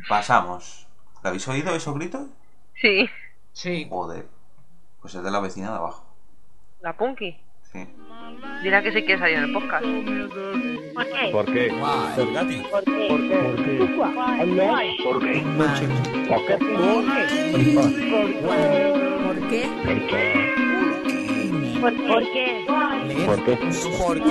Pasamos. ¿Lo habéis oído esos gritos? Sí. Sí. Joder. Pues es de la vecina de abajo. La Punky. Sí. Dirá que sí quiere salir en el podcast. ¿Por qué? ¿Por qué? Fergati. ¿Por qué? ¿Por qué? ¿Por qué? ¿Por qué? ¿Por qué? ¿Por qué? ¿Por qué? ¿Por qué? ¿Por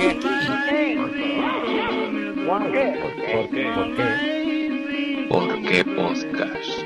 qué? ¿Por qué podcast?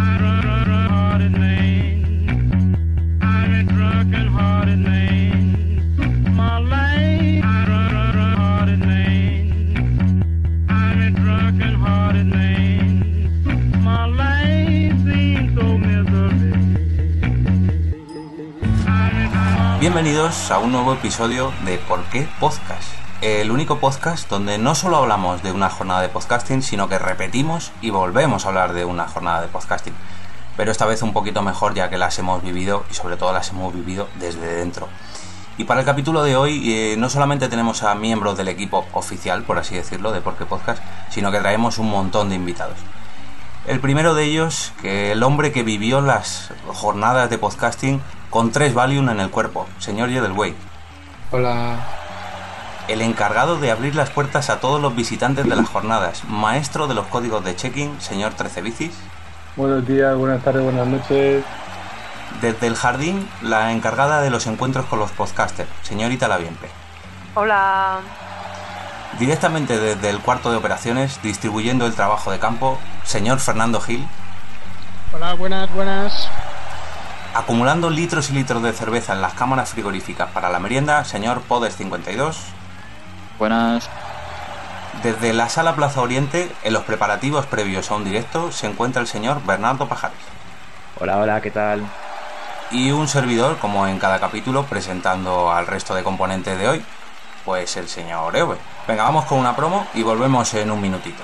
Bienvenidos a un nuevo episodio de ¿Por qué podcast? El único podcast donde no solo hablamos de una jornada de podcasting, sino que repetimos y volvemos a hablar de una jornada de podcasting. Pero esta vez un poquito mejor, ya que las hemos vivido y sobre todo las hemos vivido desde dentro. Y para el capítulo de hoy no solamente tenemos a miembros del equipo oficial, por así decirlo, de ¿Por qué podcast?, sino que traemos un montón de invitados. El primero de ellos, que el hombre que vivió las jornadas de podcasting con 3 Valium en el cuerpo, señor Yedelwey. Hola. El encargado de abrir las puertas a todos los visitantes de las jornadas, maestro de los códigos de check-in, señor 13 Bicis. Buenos días, buenas tardes, buenas noches. Desde el jardín, la encargada de los encuentros con los podcasters, señorita Laviempe. Hola. Directamente desde el cuarto de operaciones, distribuyendo el trabajo de campo, señor Fernando Gil. Hola, buenas. Acumulando litros y litros de cerveza en las cámaras frigoríficas para la merienda, señor Podes 52. Buenas. Desde la sala Plaza Oriente, en los preparativos previos a un directo, se encuentra el señor Bernardo Pajares. Hola, ¿qué tal? Y un servidor, como en cada capítulo, presentando al resto de componentes de hoy, pues el señor Ewe. Venga, vamos con una promo y volvemos en un minutito.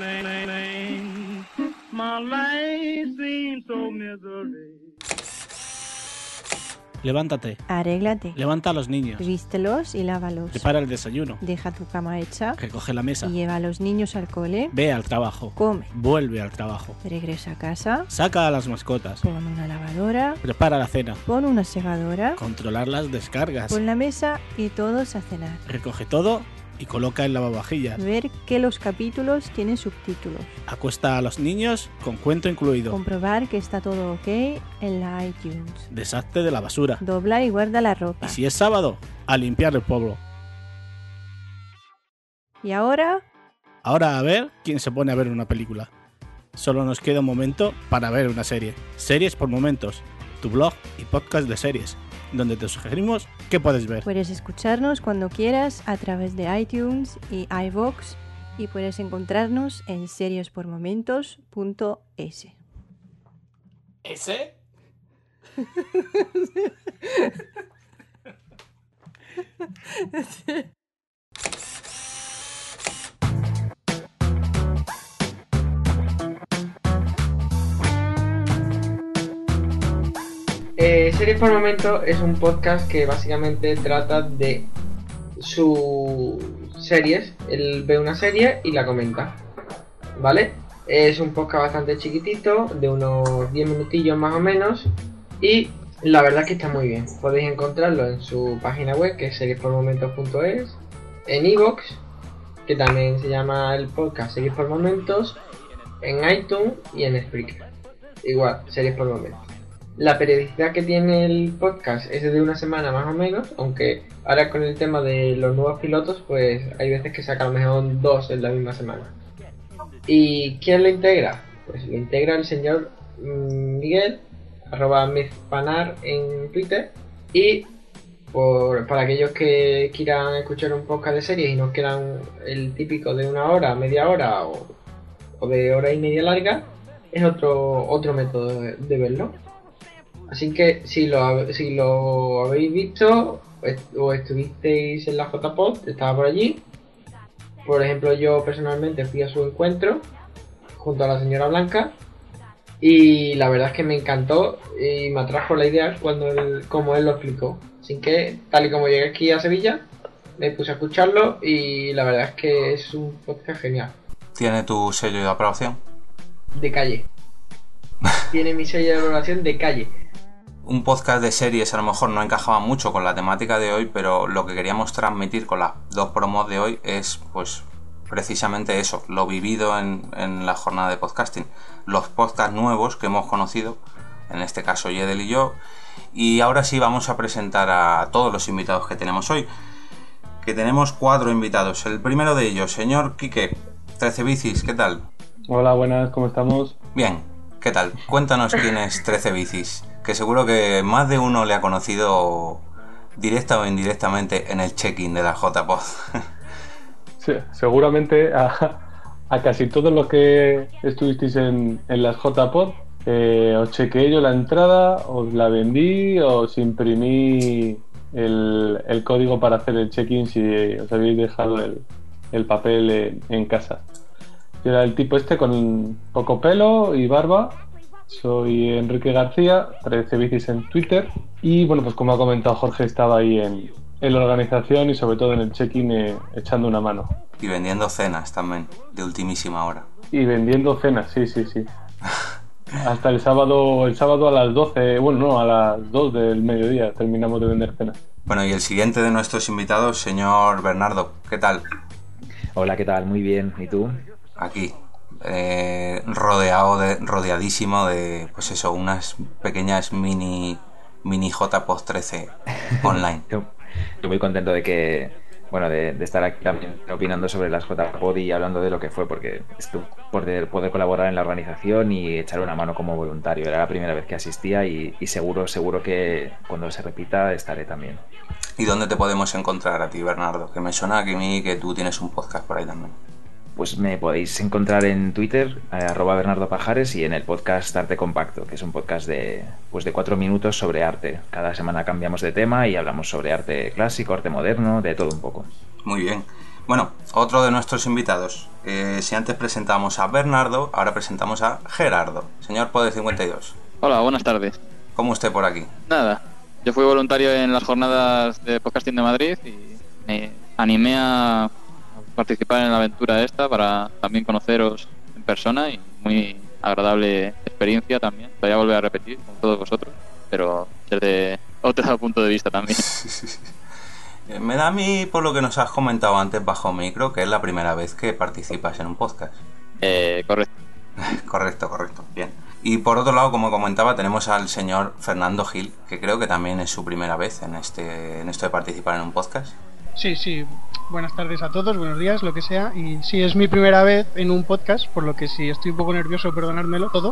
Levántate, Arréglate, levanta a los niños, vístelos y lávalos. prepara el desayuno, Deja tu cama hecha recoge la mesa, y lleva a los niños al cole. ve al trabajo, Come, vuelve al trabajo, regresa a casa, saca a las mascotas, pon una lavadora, prepara la cena, pon una segadora, controlar las descargas, pon la mesa y todos a cenar. recoge todo y coloca en lavavajillas. Ver que los capítulos tienen subtítulos. Acuesta a los niños con cuento incluido. Comprobar que está todo ok en la iTunes. Deshazte de la basura. Dobla y guarda la ropa. Y si es sábado, a limpiar el pueblo. Y ahora, Ahora a ver quién se pone a ver una película. Solo nos queda un momento para ver una serie. Series por momentos. Tu blog y podcast de series, donde te sugerimos qué puedes ver. puedes escucharnos cuando quieras a través de iTunes y iVoox y puedes encontrarnos en seriespormomentos.es. ¿Ese? Series por Momento es un podcast que básicamente trata de sus series. Él ve una serie y la comenta, ¿vale? Es un podcast bastante chiquitito, de unos 10 minutillos más o menos, y la verdad es que está muy bien. Podéis encontrarlo en su página web, que es seriespormomentos.es, en iVoox, que también se llama el podcast Series por Momentos, en iTunes y en Spreaker. Igual, Series por Momentos. La periodicidad que tiene el podcast es de una semana más o menos, aunque ahora con el tema de los nuevos pilotos, pues hay veces que saca a lo mejor 2 en la misma semana. ¿Y quién lo integra? Pues lo integra el señor Miguel, @mizpanar en Twitter, y para aquellos que quieran escuchar un podcast de series y no quieran el típico de una hora, media hora o de hora y media larga, es otro método de verlo. Así que si lo habéis visto o estuvisteis en la JPod, estaba por allí. Por ejemplo, yo personalmente fui a su encuentro junto a la señora Blanca y la verdad es que me encantó y me atrajo la idea como él lo explicó. Así que, tal y como llegué aquí a Sevilla, me puse a escucharlo y la verdad es que es un podcast genial. ¿Tiene tu sello de aprobación? de calle. Tiene mi sello de valoración de calle. Un podcast de series a lo mejor no encajaba mucho con la temática de hoy, pero lo que queríamos transmitir con las dos promos de hoy es pues precisamente eso, lo vivido en la jornada de podcasting, los podcasts nuevos que hemos conocido, en este caso Yedel y yo. Y ahora sí vamos a presentar a todos los invitados que tenemos hoy, que tenemos 4 invitados. El primero de ellos, señor Quique, 13 Bicis, ¿qué tal? Hola, buenas, ¿cómo estamos? Bien, ¿qué tal? Cuéntanos quién es 13 Bicis, que seguro que más de uno le ha conocido directa o indirectamente en el check-in de la JPod. Sí, seguramente a casi todos los que estuvisteis en las JPod, os chequeé yo la entrada, os la vendí, os imprimí el código para hacer el check-in si os habéis dejado el papel en casa. Yo era el tipo este con poco pelo y barba. Soy Enrique García, 13 Bicis en Twitter. Y bueno, pues como ha comentado Jorge, estaba ahí en la organización y sobre todo en el check-in echando una mano. Y vendiendo cenas también, de ultimísima hora. Y vendiendo cenas, sí. Hasta el sábado a las 12, bueno, no, a las 2 del mediodía terminamos de vender cenas. Bueno, y el siguiente de nuestros invitados, señor Bernardo, ¿qué tal? Hola, ¿qué tal? Muy bien. ¿Y tú? Aquí, rodeadísimo de, pues eso, unas pequeñas mini JPod 13 online. Estoy muy contento de que, bueno, de estar aquí también opinando sobre las JPod y hablando de lo que fue, porque poder colaborar en la organización y echar una mano como voluntario. Era la primera vez que asistía y seguro que cuando se repita estaré también. ¿Y dónde te podemos encontrar a ti, Bernardo? Que me suena a mí que tú tienes un podcast por ahí también. Pues me podéis encontrar en Twitter, @Bernardo Pajares, y en el podcast Arte Compacto, que es un podcast de 4 minutos sobre arte. Cada semana cambiamos de tema y hablamos sobre arte clásico, arte moderno, de todo un poco. Muy bien. Bueno, otro de nuestros invitados. Si antes presentamos a Bernardo, ahora presentamos a Gerardo. Señor Poder52. Hola, buenas tardes. ¿Cómo usted por aquí? Nada, yo fui voluntario en las jornadas de podcasting de Madrid y me animé a participar en la aventura esta para también conoceros en persona, y muy agradable experiencia también. Voy a volver a repetir con todos vosotros, pero desde otro punto de vista también. Me da a mí, por lo que nos has comentado antes bajo micro, que es la primera vez que participas en un podcast. Correcto. Correcto, bien. Y por otro lado, como comentaba, tenemos al señor Fernando Gil, que creo que también es su primera vez en esto de participar en un podcast. Sí, buenas tardes a todos, buenos días, lo que sea. Y sí, es mi primera vez en un podcast, por lo que si estoy un poco nervioso, perdonármelo todos.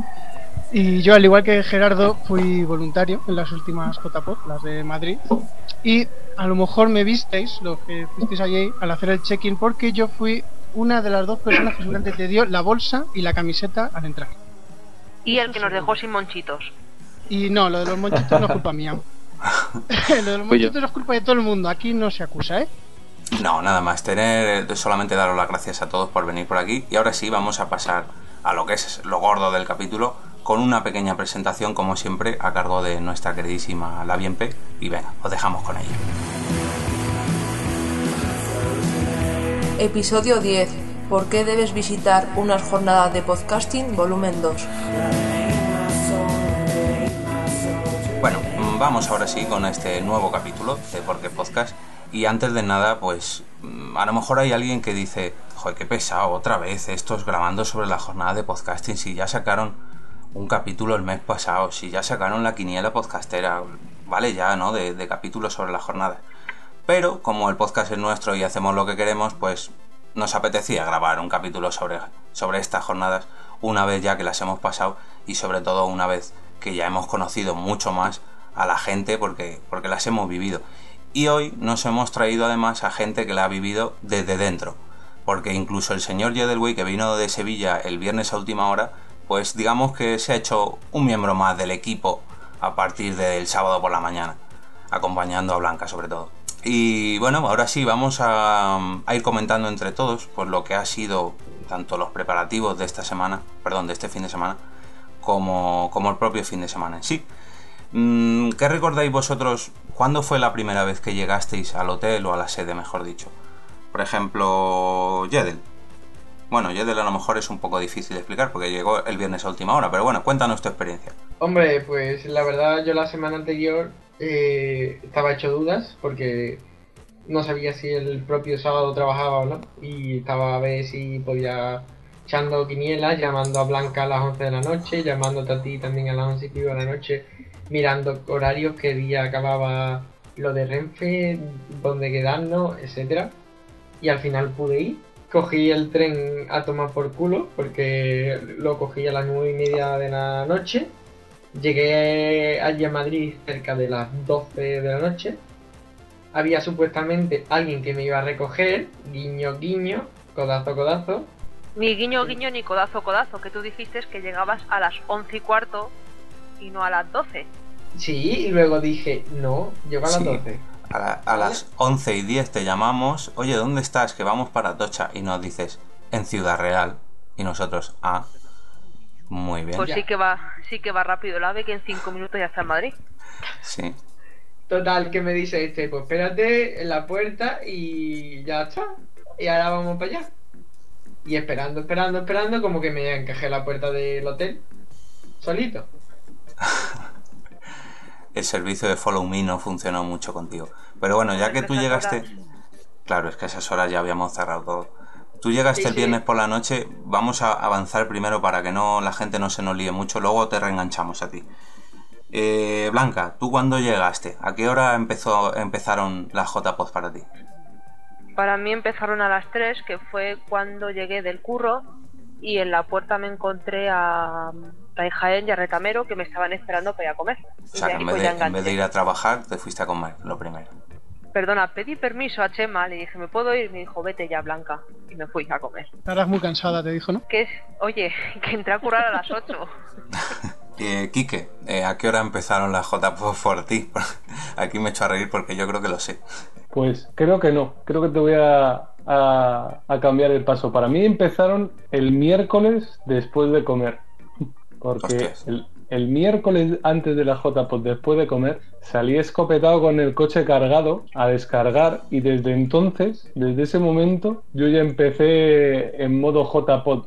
Y yo, al igual que Gerardo, fui voluntario en las últimas JPod, las de Madrid. Y a lo mejor me visteis, los que fuisteis allí, al hacer el check-in, porque yo fui una de las 2 personas que seguramente te dio la bolsa y la camiseta al entrar. Y el que nos dejó sin monchitos. Y no, lo de los monchitos no es culpa mía. Lo de los monchitos es culpa de todo el mundo, aquí no se acusa, ¿eh? No, nada más, solamente daros las gracias a todos por venir por aquí. Y ahora sí, vamos a pasar a lo que es lo gordo del capítulo, con una pequeña presentación, como siempre, a cargo de nuestra queridísima La Bienpe. Y venga, os dejamos con ella. Episodio 10. ¿Por qué debes visitar unas jornadas de podcasting? Volumen 2. Bueno, vamos ahora sí con este nuevo capítulo de Por qué Podcast. Y antes de nada, pues a lo mejor hay alguien que dice: joder, qué pesado, otra vez estos grabando sobre la jornada de podcasting, si ya sacaron un capítulo el mes pasado, si ya sacaron la quiniela podcastera, vale ya, ¿no? De capítulos sobre la jornada. Pero como el podcast es nuestro y hacemos lo que queremos, pues nos apetecía grabar un capítulo sobre estas jornadas una vez ya que las hemos pasado, y sobre todo una vez que ya hemos conocido mucho más a la gente porque las hemos vivido. Y hoy nos hemos traído además a gente que la ha vivido desde dentro, porque incluso el señor Yedelwey, que vino de Sevilla el viernes a última hora, pues digamos que se ha hecho un miembro más del equipo a partir del sábado por la mañana, acompañando a Blanca sobre todo. Y bueno, ahora sí vamos a ir comentando entre todos pues lo que ha sido tanto los preparativos de este fin de semana, como el propio fin de semana en sí. ¿Qué recordáis vosotros? ¿Cuándo fue la primera vez que llegasteis al hotel o a la sede, mejor dicho? Por ejemplo, Yedel. Bueno, Yedel a lo mejor es un poco difícil de explicar porque llegó el viernes a última hora, pero bueno, cuéntanos tu experiencia. Hombre, pues la verdad yo la semana anterior estaba hecho dudas porque no sabía si el propio sábado trabajaba o no y estaba a ver si podía echando quinielas, llamando a Blanca a las 11 de la noche, llamándote a ti también a las 11 y pico de la noche, mirando horarios, qué día acababa lo de Renfe, dónde quedarnos, etcétera. Y al final pude ir. Cogí el tren a tomar por culo porque lo cogí a las 9:30 de la noche. Llegué allí a Madrid cerca de las 12 de la noche. Había supuestamente alguien que me iba a recoger, guiño guiño, codazo codazo. Ni guiño guiño ni codazo codazo, que tú dijiste que llegabas a las 11:15 y no a las 12. Sí, y luego dije, no, llego a las 12. A las 11:10 te llamamos, oye, ¿dónde estás? Que vamos para Atocha. Y nos dices, en Ciudad Real. Y nosotros, muy bien. Pues sí que va rápido el AVE, que en 5 minutos ya está en Madrid. Sí. Total, que me dice pues espérate en la puerta y ya está. Y ahora vamos para allá. Y esperando, como que me encajé la puerta del hotel solito. El servicio de Follow Me no funcionó mucho contigo. Pero bueno, ya que tú llegaste... Claro, es que a esas horas ya habíamos cerrado todo. Tú llegaste el viernes por la noche, vamos a avanzar primero para que la gente no se nos líe mucho, luego te reenganchamos a ti. Blanca, ¿tú cuándo llegaste? ¿A qué hora empezaron las JPOD para ti? Para mí empezaron a las 3, que fue cuando llegué del curro, y en la puerta me encontré a Jaén y a Retamero, que me estaban esperando para ir a comer. O sea, que en vez de ir a trabajar, te fuiste a comer, lo primero. Perdona, pedí permiso a Chema, le dije, ¿me puedo ir? Me dijo, vete ya, Blanca. Y me fui a comer. Estarás muy cansada, te dijo, ¿no? Oye, que entré a curar a las 8. Quique, ¿a qué hora empezaron las JPOD por ti? Aquí me echo a reír porque yo creo que lo sé. Pues creo que no, creo que te voy a cambiar el paso. Para mí empezaron el miércoles después de comer, porque el miércoles antes de la JPOD, después de comer, salí escopetado con el coche cargado a descargar y desde entonces, desde ese momento, yo ya empecé en modo JPOD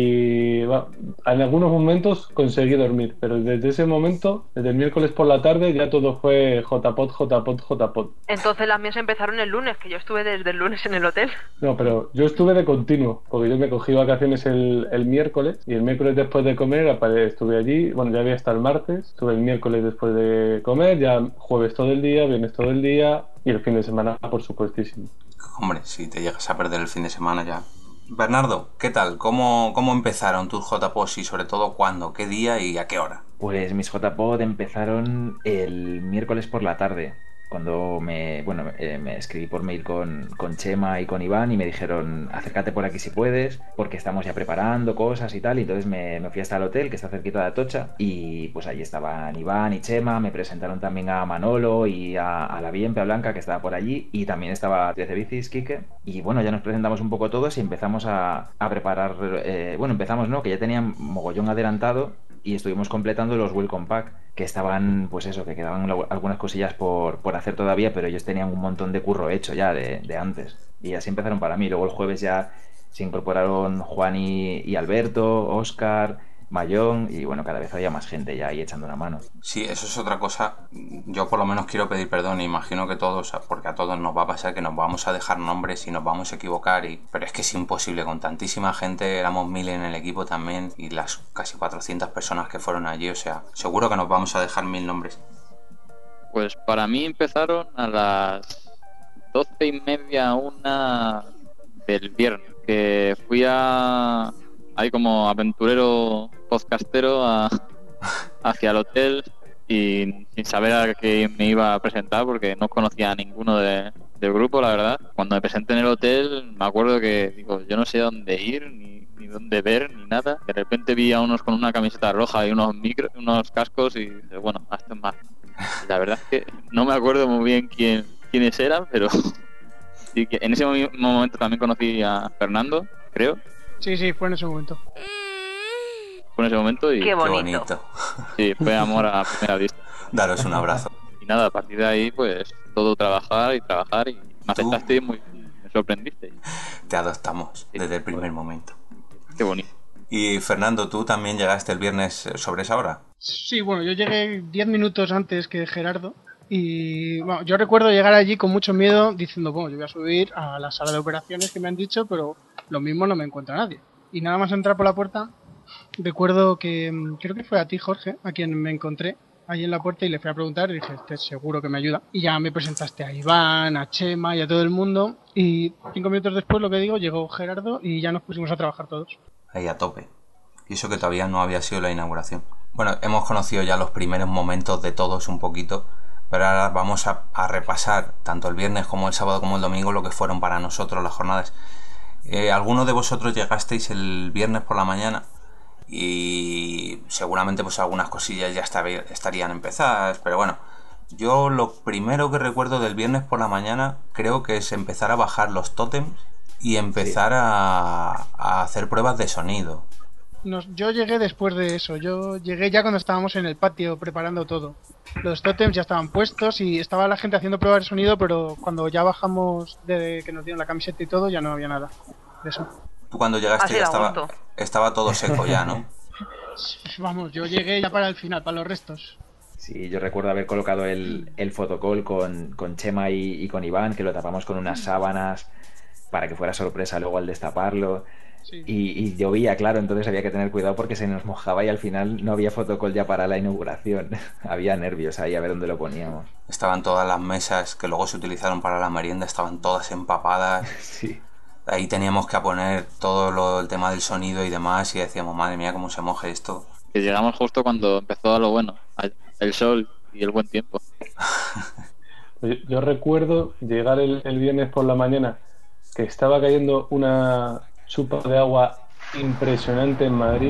y en algunos momentos conseguí dormir, pero desde ese momento, desde el miércoles por la tarde, ya todo fue JPOD. Entonces las mías empezaron el lunes, que yo estuve desde el lunes en el hotel. No, pero yo estuve de continuo, porque yo me cogí vacaciones el miércoles y el miércoles después de comer estuve allí, bueno, ya había hasta el martes, estuve el miércoles después de comer, ya jueves todo el día, viernes todo el día y el fin de semana, por supuestísimo. Hombre, si te llegas a perder el fin de semana ya. Bernardo, ¿qué tal? ¿Cómo empezaron tus JPOD y sobre todo cuándo, qué día y a qué hora? Pues mis JPOD empezaron el miércoles por la tarde. Cuando me escribí por mail con Chema y con Iván y me dijeron acércate por aquí si puedes porque estamos ya preparando cosas y tal, y entonces me fui hasta el hotel que está cerquita de Atocha y pues ahí estaban Iván y Chema, me presentaron también a Manolo y a la Bienpe, a Blanca, que estaba por allí, y también estaba 13 Bicis, Quique, y bueno, ya nos presentamos un poco todos y empezamos a preparar, que ya tenían mogollón adelantado y estuvimos completando los Welcome Pack, que estaban, pues eso, que quedaban algunas cosillas por hacer todavía, pero ellos tenían un montón de curro hecho ya de antes. Y así empezaron para mí. Luego el jueves ya se incorporaron Juan y Alberto, Óscar, Mayón, y bueno, cada vez había más gente ya ahí echando una mano. Sí, eso es otra cosa. Yo por lo menos quiero pedir perdón, imagino que todos, porque a todos nos va a pasar que nos vamos a dejar nombres y nos vamos a equivocar, pero es que es imposible, con tantísima gente, éramos 1000 en el equipo también, y las casi 400 personas que fueron allí, o sea, seguro que nos vamos a dejar 1000 nombres. Pues para mí empezaron a las 12:30, 1 del viernes, que fui ahí como aventurero podcastero hacia el hotel y sin saber a qué me iba a presentar porque no conocía a ninguno del grupo, la verdad. Cuando me presenté en el hotel me acuerdo que digo, yo no sé dónde ir, ni dónde ver, ni nada. De repente vi a unos con una camiseta roja y unos cascos y dije, bueno, esto es más. La verdad es que no me acuerdo muy bien quiénes eran, pero sí que en ese momento también conocí a Fernando, creo. Sí, fue en ese momento. Fue en ese momento y... Qué bonito. Sí, fue amor a primera vista. Daros un abrazo. Y nada, a partir de ahí, pues, todo trabajar y me aceptaste y me sorprendiste. Te adoptamos desde el primer momento. Qué bonito. Y Fernando, ¿tú también llegaste el viernes sobre esa hora? Sí, bueno, yo llegué 10 minutos antes que Gerardo. Y bueno, yo recuerdo llegar allí con mucho miedo diciendo, bueno, yo voy a subir a la sala de operaciones que me han dicho, pero lo mismo no me encuentra nadie. Y nada más entrar por la puerta, recuerdo que creo que fue a ti, Jorge, a quien me encontré ahí en la puerta y le fui a preguntar y dije, este seguro que me ayuda. Y ya me presentaste a Iván, a Chema y a todo el mundo. Y 5 minutos después, lo que digo, llegó Gerardo y ya nos pusimos a trabajar todos. Ahí a tope. Y eso que todavía no había sido la inauguración. Bueno, hemos conocido ya los primeros momentos de todos un poquito, pero ahora vamos a repasar tanto el viernes como el sábado como el domingo lo que fueron para nosotros las jornadas. Algunos de vosotros llegasteis el viernes por la mañana y seguramente pues algunas cosillas ya estarían empezadas, pero bueno, yo lo primero que recuerdo del viernes por la mañana creo que es empezar a bajar los tótems y empezar a hacer pruebas de sonido. Yo llegué después de eso, yo llegué ya cuando estábamos en el patio preparando todo. Los tótems ya estaban puestos y estaba la gente haciendo pruebas de sonido, pero cuando ya bajamos de que nos dieron la camiseta y todo, ya no había nada de eso. Tú cuando llegaste ya estaba todo seco ya, ¿no? Vamos, yo llegué ya para el final, para los restos. Sí, yo recuerdo haber colocado el fotocall con Chema y con Iván, que lo tapamos con unas sábanas para que fuera sorpresa luego al destaparlo. Sí. Y llovía, claro, entonces había que tener cuidado porque se nos mojaba y al final no había fotocall ya para la inauguración. Había nervios ahí a ver dónde lo poníamos. Estaban todas las mesas que luego se utilizaron para la merienda, estaban todas empapadas. Sí. Ahí teníamos que poner todo el tema del sonido y demás y decíamos, madre mía, cómo se moje esto. Que llegamos justo cuando empezó lo bueno, el sol y el buen tiempo. Yo recuerdo llegar el viernes por la mañana que estaba cayendo una chupa de agua impresionante en Madrid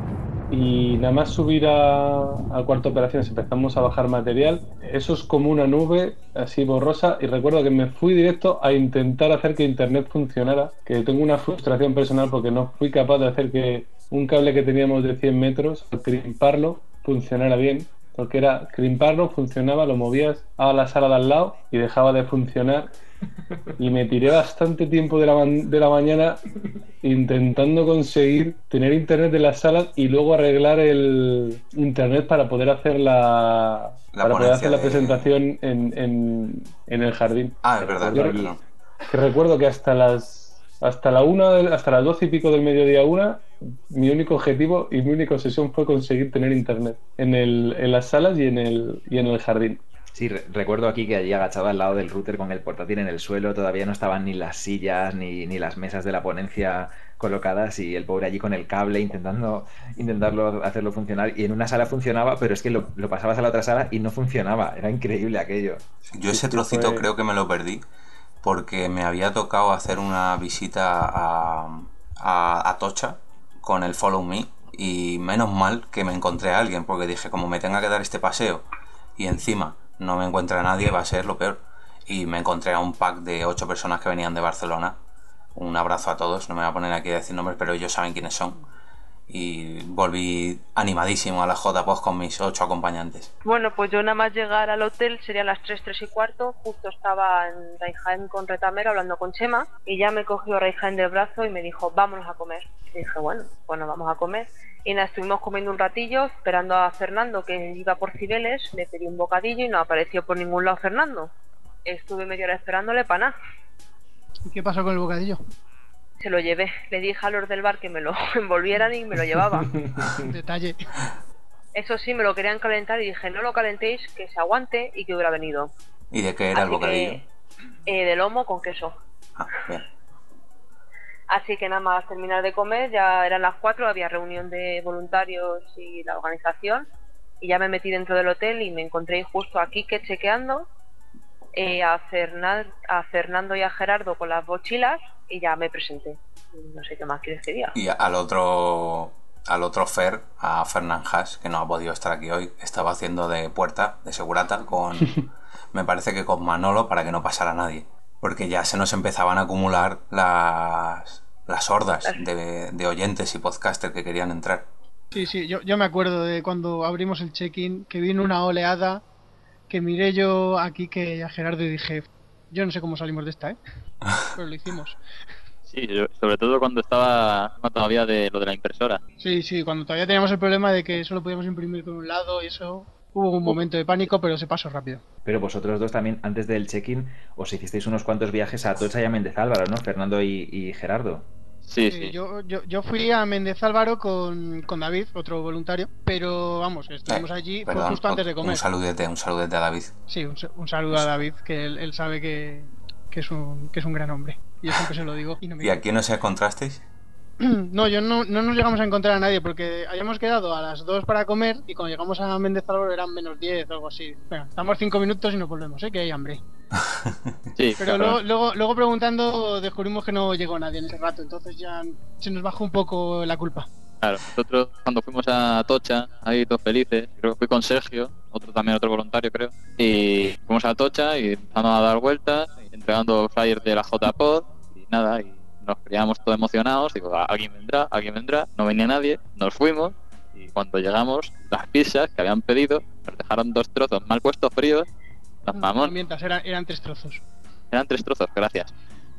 y nada más subir al cuarto de operaciones empezamos a bajar material. Eso es como una nube así borrosa y recuerdo que me fui directo a intentar hacer que internet funcionara, que tengo una frustración personal porque no fui capaz de hacer que un cable que teníamos de 100 metros, al crimparlo, funcionara bien, porque era crimparlo, funcionaba, lo movías a la sala de al lado y dejaba de funcionar. Y me tiré bastante tiempo de la mañana intentando conseguir tener internet en las salas y luego arreglar el internet para poder hacer la presentación en el jardín. Ah, es verdad, claro. Que recuerdo que hasta las 12 y pico del mediodía mi único objetivo y mi única obsesión fue conseguir tener internet en las salas y en el jardín. Sí, recuerdo aquí que allí agachado al lado del router con el portátil en el suelo, todavía no estaban ni las sillas ni las mesas de la ponencia colocadas y el pobre allí con el cable intentarlo hacerlo funcionar y en una sala funcionaba, pero es que lo pasabas a la otra sala y no funcionaba, era increíble aquello. Yo ese trocito creo que me lo perdí porque me había tocado hacer una visita a Atocha con el Follow Me y menos mal que me encontré a alguien porque dije, como me tenga que dar este paseo y encima no me encuentra nadie, va a ser lo peor. Y me encontré a un pack de 8 personas que venían de Barcelona. Un abrazo a todos, no me voy a poner aquí a decir nombres, pero ellos saben quiénes son. Y volví animadísimo a la JPOD con mis 8 acompañantes. Bueno, pues yo nada más llegar al hotel serían las 3 y cuarto. Justo estaba en Raijaen con Retamero hablando con Chema y ya me cogió Raijaen del brazo y me dijo, vámonos a comer. Y dije, bueno, vamos a comer. Y nada, estuvimos comiendo un ratillo esperando a Fernando que iba por Cibeles, le pedí un bocadillo y no apareció por ningún lado Fernando. Estuve media hora esperándole para nada. ¿Y qué pasó con el bocadillo? Se lo llevé, le dije a los del bar que me lo envolvieran y me lo llevaba. Detalle. Eso sí, me lo querían calentar y dije, no lo calentéis, que se aguante y que hubiera venido. ¿Y de qué era el bocadillo? De lomo con queso. Ah, bien. Así que nada más terminar de comer, ya eran las 4, había reunión de voluntarios y la organización y ya me metí dentro del hotel y me encontré justo a Quique chequeando, a Fernando y a Gerardo con las mochilas y ya me presenté. No sé qué más quieres que diga. Y al otro Fer, a Fernán Haas, que no ha podido estar aquí hoy, estaba haciendo de puerta, de segurata, me parece que con Manolo para que no pasara nadie. Porque ya se nos empezaban a acumular las hordas de oyentes y podcasters que querían entrar. Sí, yo me acuerdo de cuando abrimos el check-in, que vino una oleada, que miré yo aquí que a Gerardo y dije, yo no sé cómo salimos de esta, pero lo hicimos. Sí, sobre todo cuando estaba todavía de lo de la impresora. Sí, cuando todavía teníamos el problema de que solo podíamos imprimir con un lado y eso, hubo un momento de pánico, pero se pasó rápido. Pero vosotros dos también, antes del check-in, os hicisteis unos cuantos viajes a Atocha y a Méndez Álvaro, ¿no? Fernando y Gerardo. Sí. Yo fui a Méndez Álvaro con David, otro voluntario, pero vamos, estuvimos allí fue justo antes de comer. Un saludete a David. Sí, un saludo a David, que él sabe que es un gran hombre. Y yo siempre se lo digo. ¿Y a quién os encontrasteis? No, no nos llegamos a encontrar a nadie porque habíamos quedado a las 2 para comer y cuando llegamos a Méndez Álvaro eran -10 o algo así. Bueno, estamos 5 minutos y nos volvemos, que hay hambre. Sí, pero claro. luego preguntando descubrimos que no llegó nadie en ese rato, entonces ya se nos bajó un poco la culpa. Claro, nosotros cuando fuimos a Atocha, ahí todos felices, creo que fui con Sergio, otro voluntario creo, y fuimos a Atocha y empezamos a dar vueltas, entregando flyers de la JPod y nada, y nos creíamos todos emocionados, digo, alguien vendrá, no venía nadie, nos fuimos y cuando llegamos, las pizzas que habían pedido, nos dejaron 2 trozos mal puestos fríos, las mamón. No mientas, eran 3 trozos. Eran 3 trozos, gracias.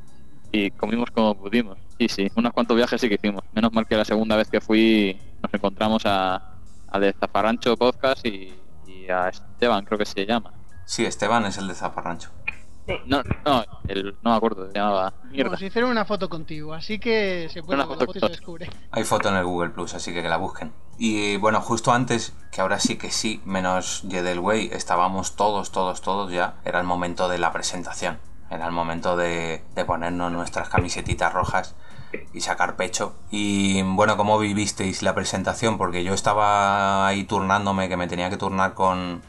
Y comimos como pudimos. Y sí, unos cuantos viajes sí que hicimos. Menos mal que la segunda vez que fui nos encontramos a de Zafarrancho Podcast y a Esteban, creo que se llama. Sí, Esteban es el de Zafarrancho. No me acuerdo, se llamaba. Mierda. Nos hicieron una foto contigo, así que se puede ver la foto y se descubre. Hay foto en el Google Plus, así que la busquen. Y bueno, justo antes, que ahora sí que sí, menos Yedelwey, estábamos todos ya, era el momento de la presentación. Era el momento de ponernos nuestras camisetitas rojas y sacar pecho. Y bueno, ¿cómo vivisteis la presentación? Porque yo estaba ahí turnándome, que me tenía que turnar con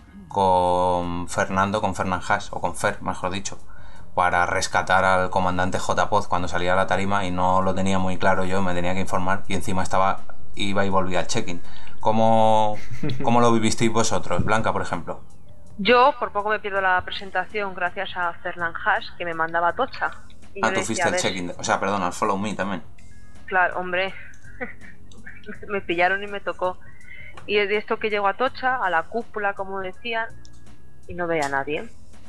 Fernando, con Fernán Haas, o con Fer, mejor dicho, para rescatar al comandante JPod cuando salía a la tarima y no lo tenía muy claro yo, me tenía que informar y encima iba y volvía al check-in. ¿Cómo lo vivisteis vosotros? Blanca, por ejemplo. Yo por poco me pierdo la presentación gracias a Fernán Haas, que me mandaba a Tocha. Y tú fuiste al check-in, al Follow Me también. Claro, hombre, me pillaron y me tocó. Y de esto que llego a Tocha, a la cúpula, como decían, y no veía a nadie.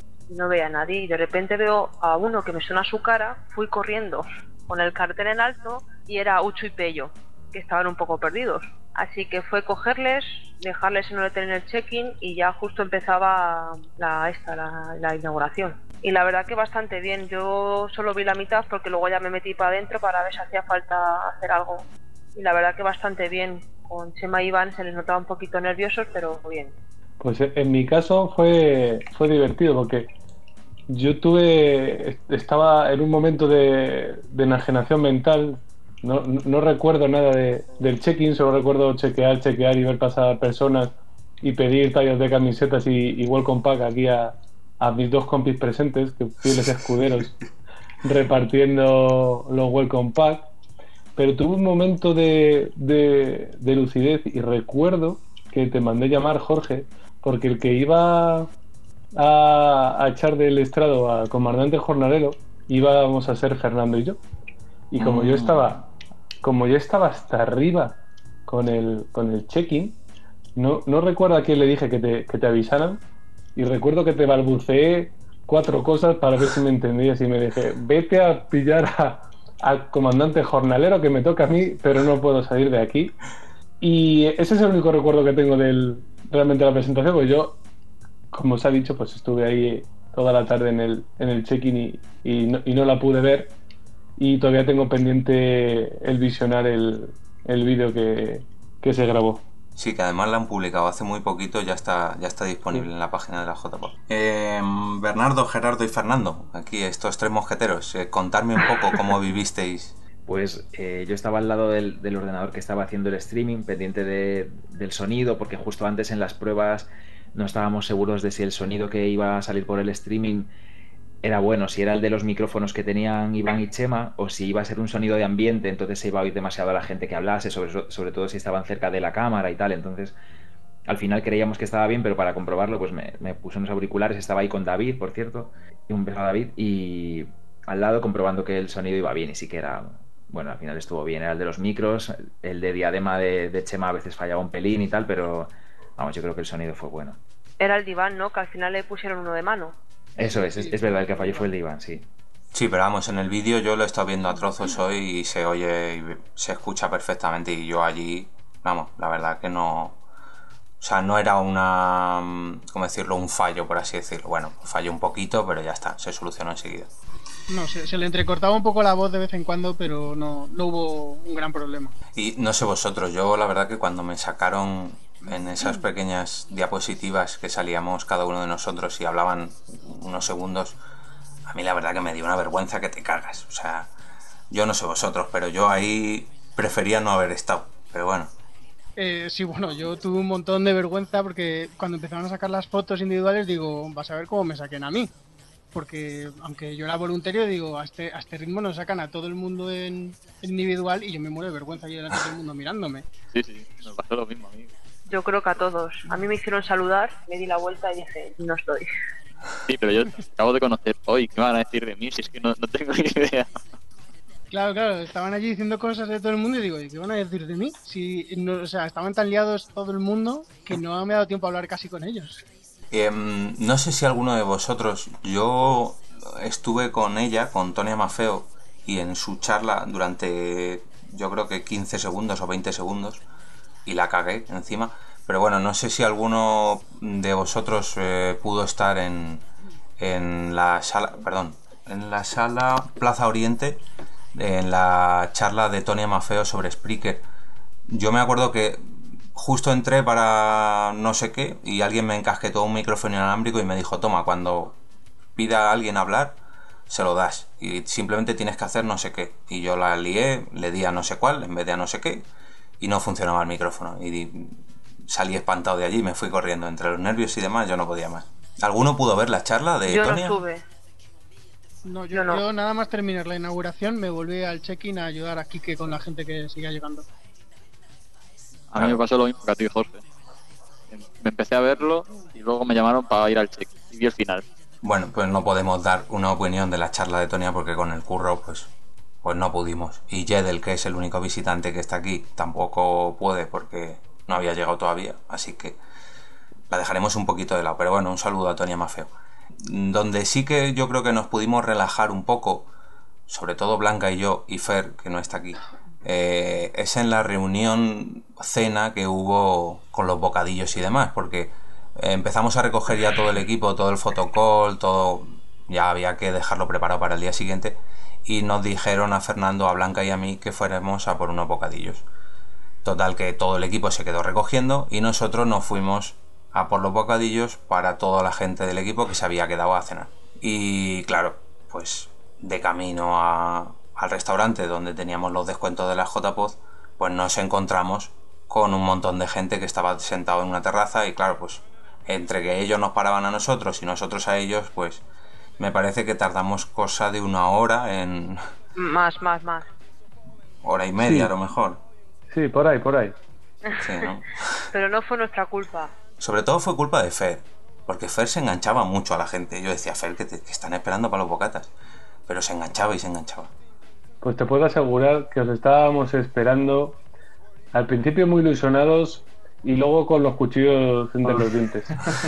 Y de repente veo a uno que me suena su cara, fui corriendo con el cartel en alto y era Ucho y Pello, que estaban un poco perdidos. Así que fue cogerles, dejarles en un hotel en el check-in y ya justo empezaba la inauguración. Y la verdad que bastante bien. Yo solo vi la mitad porque luego ya me metí para adentro para ver si hacía falta hacer algo. Y la verdad que bastante bien. Con Chema y Iván se les notaba un poquito nerviosos, pero bien. Pues en mi caso fue divertido porque yo estaba en un momento de enajenación mental. No recuerdo nada del check-in, solo recuerdo chequear y ver pasar personas y pedir tallas de camisetas y welcome pack aquí a mis 2 compis presentes, que fieles escuderos, repartiendo los welcome pack. Pero tuve un momento de lucidez y recuerdo que te mandé llamar, Jorge, porque el que iba a echar del estrado a comandante jornalero íbamos a ser Fernando y yo. Y como yo estaba hasta arriba con el check-in, no recuerdo a quién le dije que te avisaran, y recuerdo que te balbuceé 4 cosas para ver si me entendías y me dije, vete a pillar al comandante jornalero que me toca a mí, pero no puedo salir de aquí. Y ese es el único recuerdo que tengo realmente de la presentación, porque yo, como os ha dicho, pues estuve ahí toda la tarde en el check-in y no la pude ver. Y todavía tengo pendiente el visionar el vídeo que se grabó. Sí, que además la han publicado hace muy poquito, ya está disponible en la página de la JPod. Bernardo, Gerardo y Fernando, aquí estos 3 mosqueteros, contadme un poco cómo vivisteis. Pues yo estaba al lado del ordenador que estaba haciendo el streaming, pendiente del sonido, porque justo antes en las pruebas no estábamos seguros de si el sonido que iba a salir por el streaming era bueno, si era el de los micrófonos que tenían Iván y Chema, o si iba a ser un sonido de ambiente, entonces se iba a oír demasiado a la gente que hablase, sobre todo si estaban cerca de la cámara y tal. Entonces al final creíamos que estaba bien, pero para comprobarlo pues me puse unos auriculares, estaba ahí con David, por cierto, y un beso a David, y al lado comprobando que el sonido iba bien, y sí que era, bueno, al final estuvo bien. Era el de los micros, el de diadema de Chema a veces fallaba un pelín y tal, pero vamos, yo creo que el sonido fue bueno. Era el de Iván, ¿no? Que al final le pusieron uno de mano. Eso es verdad, el que falló fue el de Iván, sí. Sí, pero vamos, en el vídeo yo lo he estado viendo a trozos hoy y se oye y se escucha perfectamente y yo allí, vamos, la verdad que no... O sea, no era una... ¿Cómo decirlo? Un fallo, por así decirlo. Bueno, falló un poquito, pero ya está, se solucionó enseguida. No, se le entrecortaba un poco la voz de vez en cuando, pero no hubo un gran problema. Y no sé vosotros, yo la verdad que cuando me sacaron en esas pequeñas diapositivas que salíamos cada uno de nosotros y hablaban unos segundos, a mí la verdad que me dio una vergüenza que te cagas. O sea, yo no sé vosotros, pero yo ahí prefería no haber estado. Pero bueno. Sí, bueno, yo tuve un montón de vergüenza porque cuando empezaron a sacar las fotos individuales digo, vas a ver cómo me saquen a mí. Porque aunque yo era voluntario, digo, a este ritmo nos sacan a todo el mundo en individual y yo me muero de vergüenza allí delante de todo el mundo mirándome. Sí, nos pasó lo mismo a mí. Yo creo que a todos. A mí me hicieron saludar, me di la vuelta y dije, no estoy. Sí, pero yo acabo de conocer hoy, ¿qué van a decir de mí? Si es que no tengo ni idea. Claro, estaban allí diciendo cosas de todo el mundo y digo, ¿y qué van a decir de mí? Si no, o sea, estaban tan liados todo el mundo que no me ha dado tiempo a hablar casi con ellos. No sé si alguno de vosotros, yo estuve con ella, con Tonia Maffeo, y en su charla durante yo creo que 15 segundos o 20 segundos, y la cagué encima, pero bueno, no sé si alguno de vosotros pudo estar en la sala, perdón, en la sala Plaza Oriente, en la charla de Tonia Maffeo sobre Spreaker. Yo me acuerdo que justo entré para no sé qué y alguien me encasquetó un micrófono inalámbrico y me dijo, toma, cuando pida a alguien hablar, se lo das y simplemente tienes que hacer no sé qué. Y yo la lié, le di a no sé cuál en vez de a no sé qué y no funcionaba el micrófono y salí espantado de allí, me fui corriendo entre los nervios y demás, yo no podía más. ¿Alguno pudo ver la charla de Tonia? Yo no estuve. No, yo nada más terminar la inauguración me volví al check-in a ayudar a Kike con la gente que sigue llegando. A mí me pasó lo mismo que a ti, Jorge. Me empecé a verlo y luego me llamaron para ir al check y vi el final. Bueno, pues no podemos dar una opinión de la charla de Tonia porque con el curro pues no pudimos. Y Jedel, que es el único visitante que está aquí, tampoco puede porque no había llegado todavía. Así que la dejaremos un poquito de lado. Pero bueno, un saludo a Tonia Maffeo. Donde sí que yo creo que nos pudimos relajar un poco, sobre todo Blanca y yo, y Fer, que no está aquí, es en la reunión cena que hubo con los bocadillos y demás, porque empezamos a recoger ya todo el equipo, todo el fotocall, todo, ya había que dejarlo preparado para el día siguiente, y nos dijeron a Fernando, a Blanca y a mí que fuéramos a por unos bocadillos. Total, que todo el equipo se quedó recogiendo y nosotros nos fuimos a por los bocadillos para toda la gente del equipo que se había quedado a cenar. Y claro, pues de camino al restaurante donde teníamos los descuentos de la JPod, pues nos encontramos con un montón de gente que estaba sentado en una terraza y claro, pues entre que ellos nos paraban a nosotros y nosotros a ellos, pues me parece que tardamos cosa de 1 hora en... Más. Hora y media, Sí. a lo mejor. Sí, por ahí. Sí, ¿no? Pero no fue nuestra culpa. Sobre todo fue culpa de Fer, porque Fer se enganchaba mucho a la gente. Yo decía, Fer, que están esperando para los bocatas. Pero se enganchaba y se enganchaba. Pues te puedo asegurar que os estábamos esperando al principio muy ilusionados y luego con los cuchillos entre los dientes.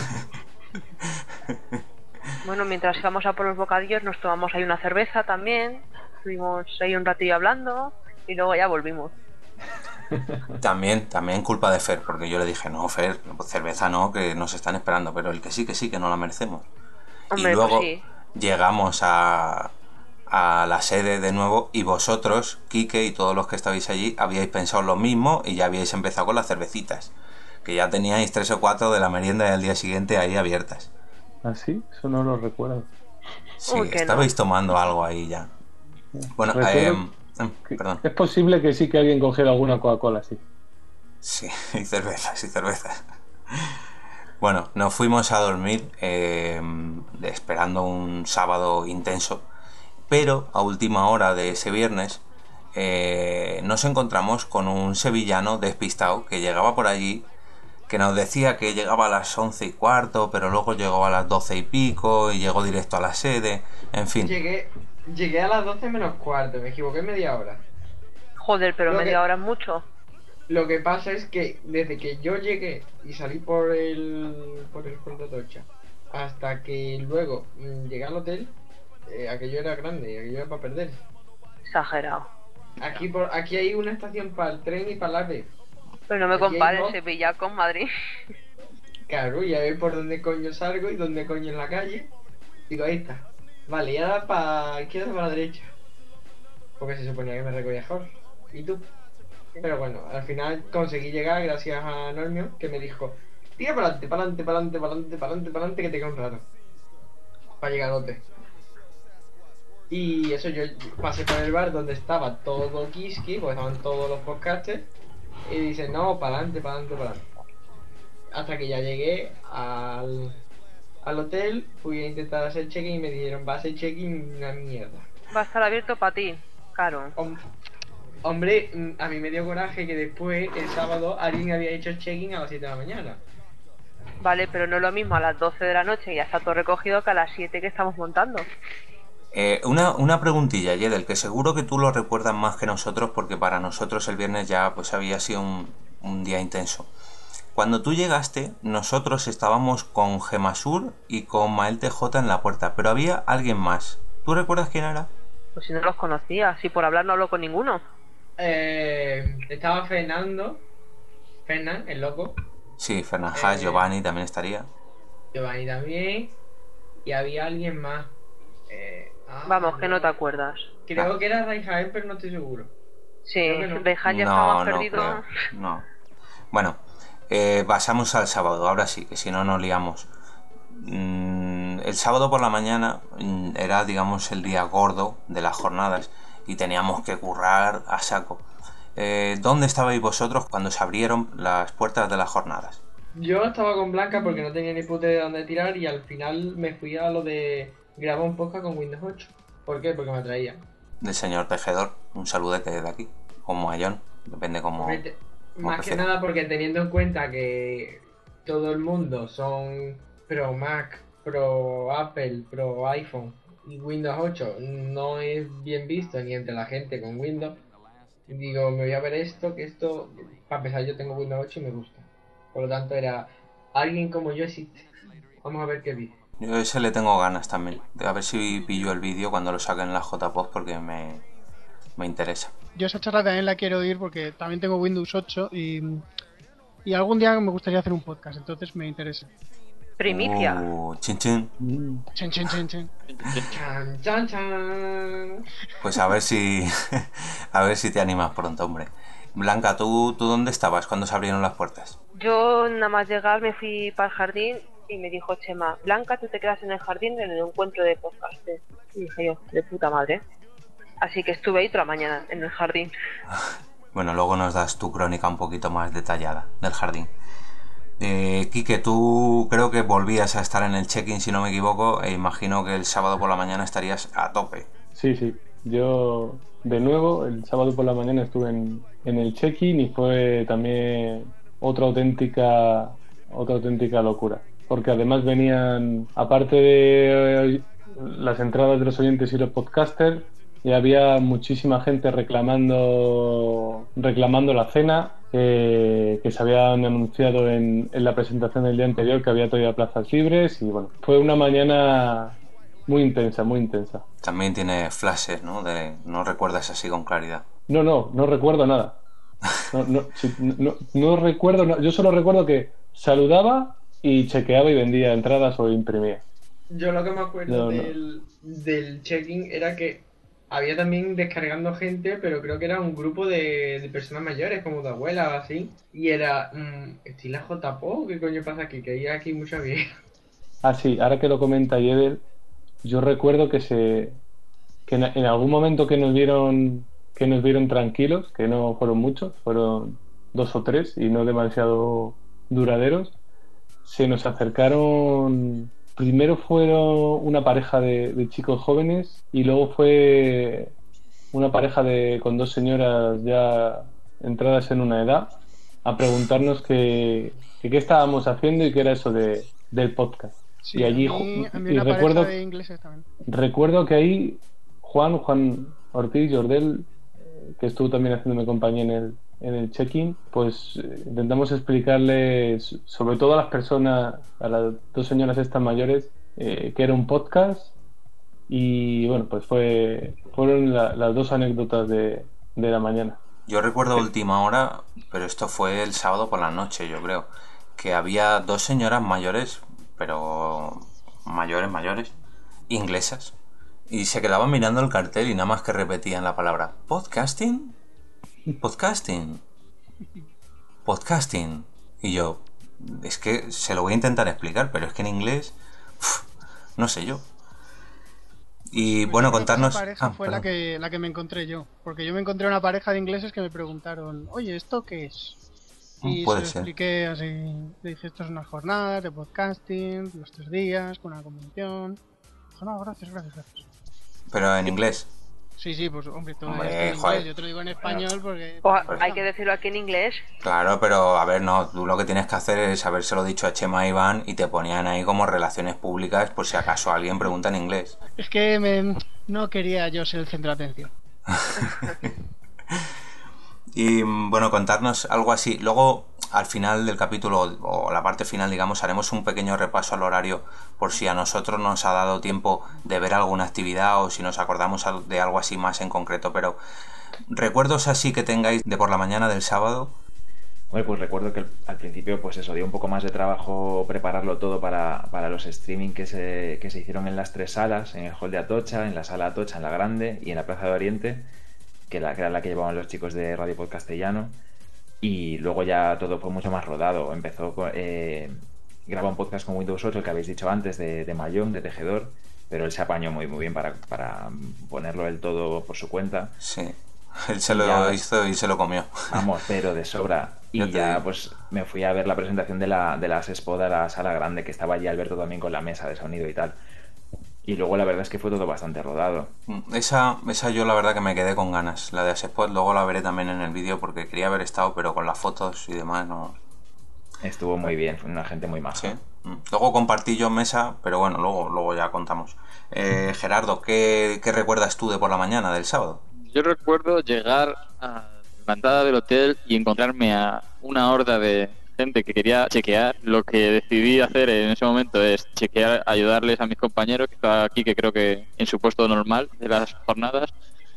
Bueno, mientras íbamos a por los bocadillos nos tomamos ahí una cerveza también. Estuvimos ahí un ratillo hablando y luego ya volvimos. También culpa de Fer, porque yo le dije, no, Fer, cerveza no, que nos están esperando, pero el que sí, que no la merecemos. Hombre, y luego pues sí. llegamos a la sede de nuevo y vosotros, Quique y todos los que estabais allí, habíais pensado lo mismo y ya habíais empezado con las cervecitas, que ya teníais 3 o 4 de la merienda del día siguiente ahí abiertas. ¿Ah, sí? Eso no lo recuerdo. Sí, Uy, que estabais tomando algo ahí ya. Bueno, perdón. Es posible que sí que alguien cogiera alguna Coca-Cola, sí. Sí, y cervezas. Bueno, nos fuimos a dormir esperando un sábado intenso, pero a última hora de ese viernes nos encontramos con un sevillano despistado que llegaba por allí, que nos decía que llegaba a las 11:15, pero luego llegó a las 12 y pico y llegó directo a la sede, en fin. Llegué a las 12 menos cuarto, me equivoqué media hora. Joder, pero media hora es mucho. Lo que pasa es que desde que yo llegué y salí por el Puerto Tocha hasta que luego llegué al hotel, aquello era grande, aquello era para perder. Exagerado. Aquí hay una estación para el tren y para el AVE. Pero no me Aquí hay compares dos. Sevilla con Madrid. Claro, ya ve por dónde coño salgo y dónde coño en la calle. Digo, ahí está. Vale, y ahora para izquierda o para la derecha. Porque se suponía que me recogía mejor. ¿Y tú? Pero bueno, al final conseguí llegar gracias a Normio, que me dijo, tira para adelante, para adelante, para adelante, para adelante, para adelante, para adelante, que te queda un rato. Para llegar al hotel. Y eso, yo pasé por el bar donde estaba todo Kiski, porque estaban todos los podcasters. Y dice, no, para adelante, para adelante, para adelante. Hasta que ya llegué al hotel, fui a intentar hacer check-in y me dijeron, va a hacer check-in una mierda. Va a estar abierto para ti, claro. Hombre, a mí me dio coraje que después, el sábado, alguien había hecho check-in a las 7 de la mañana. Vale, pero no es lo mismo a las 12 de la noche y ya está todo recogido que a las 7 que estamos montando. Una preguntilla, Yedel, que seguro que tú lo recuerdas más que nosotros porque para nosotros el viernes ya pues había sido un día intenso. Cuando tú llegaste, nosotros estábamos con Gemasur y con Mael TJ en la puerta, pero había alguien más. ¿Tú recuerdas quién era? Pues si no los conocía, si por hablar no hablo con ninguno. Estaba Fernand, el loco. Sí, Fernández, Giovanni también estaría. Giovanni también. Y había alguien más. Vamos, que no te acuerdas. Creo que era Raijael, pero no estoy seguro. Sí, no. Raijael ya estaba perdido. Creo. No. Bueno, pasamos al sábado, ahora sí, que si no nos liamos. El sábado por la mañana era, digamos, el día gordo de las jornadas y teníamos que currar a saco. ¿Dónde estabais vosotros cuando se abrieron las puertas de las jornadas? Yo estaba con Blanca porque no tenía ni puta idea de dónde tirar y al final me fui a lo de grabar un podcast con Windows 8. ¿Por qué? Porque me atraía. Del señor tejedor, un saludete desde aquí, o Mayón, depende cómo... Más que nada porque teniendo en cuenta que todo el mundo son pro Mac, pro Apple, pro iPhone y Windows 8 no es bien visto ni entre la gente con Windows, digo, me voy a ver esto, que esto, para empezar yo tengo Windows 8 y me gusta. Por lo tanto era, alguien como yo existe. Vamos a ver qué dice. Yo ese le tengo ganas también, a ver si pillo el vídeo cuando lo saquen en la JPOD porque me interesa. Yo esa charla también la quiero oír porque también tengo Windows 8 y algún día me gustaría hacer un podcast, entonces me interesa. Primicia. Chin chin. Chin chin chin chin. Chan chan chan. Pues a ver si te animas pronto, hombre. Blanca, ¿tú dónde estabas cuando se abrieron las puertas? Yo nada más llegar me fui para el jardín y me dijo Chema, Blanca, tú te quedas en el jardín en el encuentro de podcast. Y dije yo, de puta madre. Así que estuve ahí toda la mañana en el jardín. Bueno, luego nos das tu crónica un poquito más detallada del jardín. Quique, tú creo que volvías a estar en el check-in, si no me equivoco, e imagino que el sábado por la mañana estarías a tope. Sí. Yo, de nuevo, el sábado por la mañana estuve en el check-in y fue también otra auténtica locura. Porque además venían, aparte de las entradas de los oyentes y los podcasters, y había muchísima gente reclamando la cena que se habían anunciado en la presentación del día anterior, que había todavía plazas libres, y bueno, fue una mañana muy intensa. También tiene flashes, ¿no? No recuerdas así con claridad. No recuerdo nada. No recuerdo nada. Yo solo recuerdo que saludaba y chequeaba y vendía entradas o imprimía. Yo lo que me acuerdo del check-in era que había también descargando gente, pero creo que era un grupo de personas mayores, como de abuelas o así. Y era, ¿estoy la JPO? ¿Qué coño pasa aquí? Que hay aquí mucha vieja. Ah, sí, ahora que lo comenta Yedel, yo recuerdo que en algún momento que nos vieron tranquilos, que no fueron muchos, fueron 2 o 3 y no demasiado duraderos, se nos acercaron. Primero fueron una pareja de chicos jóvenes y luego fue una pareja con 2 señoras ya entradas en una edad a preguntarnos qué estábamos haciendo y qué era eso del podcast. Sí, y allí a mí una recuerdo, pareja de ingleses también. Recuerdo que ahí Juan Ortiz Jordel, que estuvo también haciéndome compañía en el check-in, pues intentamos explicarles, sobre todo a las personas, a las 2 señoras estas mayores, que era un podcast Y bueno, pues fueron las dos anécdotas de la mañana. Yo recuerdo a última hora, pero esto fue el sábado por la noche, yo creo, que había dos señoras mayores, pero mayores, inglesas, y se quedaban mirando el cartel y nada más que repetían la palabra ¿podcasting? ¿Podcasting? ¿Podcasting? Y yo, es que se lo voy a intentar explicar, pero es que en inglés, no sé yo. Y Pues bueno, yo creo que contarnos... esa pareja fue la perdón. que me encontré yo. Porque yo me encontré una pareja de ingleses que me preguntaron, oye, ¿esto qué es? Y Puede se lo ser. expliqué así. Le dije, esto es una jornada de podcasting, los 3 días, con una convención. Dijo, no, gracias. Pero en inglés. Sí, pues hombre, todo Hombre, esto en joder. inglés. Yo te lo digo en español porque... Hay que decirlo aquí en inglés. Claro, pero a ver, no, tú lo que tienes que hacer es habérselo dicho a Chema y Iván y te ponían ahí como relaciones públicas por si acaso alguien pregunta en inglés. Es que no quería yo ser el centro de atención. Y bueno, contarnos algo así. Luego, al final del capítulo, o la parte final, digamos, haremos un pequeño repaso al horario por si a nosotros nos ha dado tiempo de ver alguna actividad o si nos acordamos de algo así más en concreto. Pero, ¿recuerdos así que tengáis de por la mañana del sábado? Bueno, pues recuerdo que al principio, pues eso, dio un poco más de trabajo prepararlo todo para los streaming que se hicieron en las 3 salas, en el hall de Atocha, en la sala Atocha, en la grande y en la Plaza de Oriente, que era la que llevaban los chicos de Radio Podcastellano. Y luego ya todo fue mucho más rodado. Empezó graba un podcast con Windows 8, el que habéis dicho antes, de Mayón, de Tejedor, pero él se apañó muy bien para ponerlo del todo por su cuenta. Sí, él se lo hizo y se lo comió. Vamos, pero de sobra. Y ya pues me fui a ver la presentación de las Expo de la sala grande, que estaba allí Alberto también con la mesa de sonido y tal. Y luego la verdad es que fue todo bastante rodado. Esa yo la verdad que me quedé con ganas. La de Asespot luego la veré también en el vídeo porque quería haber estado, pero con las fotos y demás no... Estuvo muy bien, fue una gente muy maja. Sí. Luego compartí yo mesa, pero bueno, luego ya contamos. Gerardo, ¿qué recuerdas tú de por la mañana del sábado? Yo recuerdo llegar a la entrada del hotel y encontrarme a una horda de gente que quería chequear. Lo que decidí hacer en ese momento es chequear, ayudarles a mis compañeros que estaba aquí, que creo que en su puesto normal de las jornadas.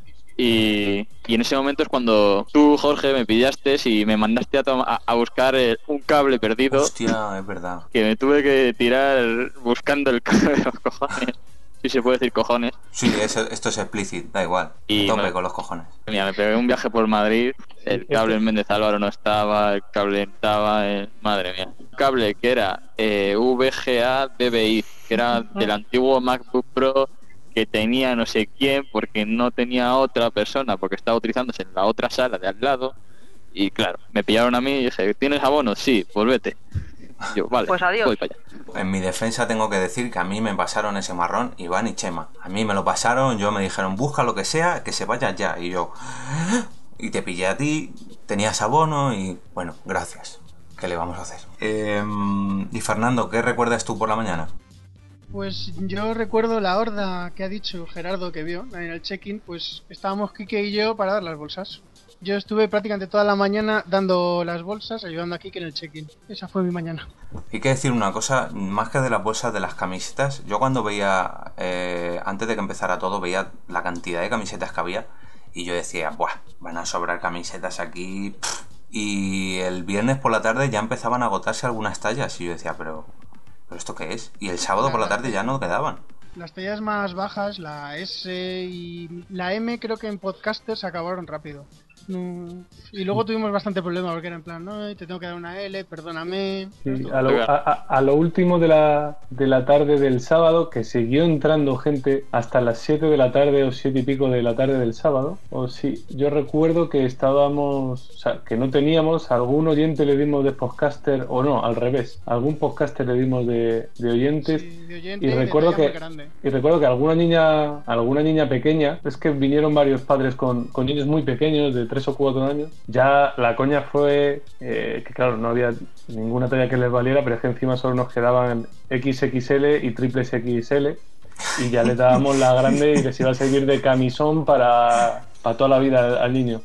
Y en ese momento es cuando tú, Jorge, me pillaste y me mandaste a buscar un cable perdido. Hostia, es verdad. Que me tuve que tirar buscando el cable de los cojones. Si se puede decir cojones. Sí, esto es explícito, da igual. Y tope con los cojones. Mira, me pegué un viaje por Madrid, el cable en Méndez Álvaro no estaba, el cable estaba, madre mía. Un cable que era VGA DBI, que era del antiguo MacBook Pro que tenía no sé quién porque no tenía otra persona, porque estaba utilizándose en la otra sala de al lado. Y claro, me pillaron a mí y dije, ¿tienes abono? Sí, pues vete. Yo, vale, pues adiós. Voy para allá. En mi defensa tengo que decir que a mí me pasaron ese marrón Iván y Chema. A mí me lo pasaron, yo me dijeron, busca lo que sea, que se vaya ya. Y yo, y te pillé a ti, tenías abono y bueno, gracias. ¿Qué le vamos a hacer? Y Fernando, ¿qué recuerdas tú por la mañana? Pues yo recuerdo la horda que ha dicho Gerardo que vio en el check-in, pues estábamos Quique y yo para dar las bolsas. Yo estuve prácticamente toda la mañana dando las bolsas, ayudando a Quique en el check-in. Esa fue mi mañana. Hay que decir una cosa, más que de las bolsas, de las camisetas. Yo cuando veía, antes de que empezara todo, veía la cantidad de camisetas que había y yo decía, buah, van a sobrar camisetas aquí. Y el viernes por la tarde ya empezaban a agotarse algunas tallas y yo decía, pero ¿esto qué es? Y el sábado por la tarde ya no quedaban. Las tallas más bajas, la S y la M, creo que en Podcasters se acabaron rápido. Y luego tuvimos bastante problema porque era en plan, no, te tengo que dar una L, perdóname. Sí, a lo último de la tarde del sábado, que siguió entrando gente hasta las 7 de la tarde o 7 y pico de la tarde del sábado. O sí, yo recuerdo que estábamos, o sea, que no teníamos, algún oyente le dimos de podcaster, o no, al revés, algún podcaster le dimos de oyentes. Sí, de oyente y recuerdo que alguna niña pequeña, es que vinieron varios padres con niños muy pequeños de 3 o 4 años, ya la coña fue que claro, no había ninguna talla que les valiera, pero es que encima solo nos quedaban XXL y triples XL y ya le dábamos la grande y les iba a servir de camisón para toda la vida al niño.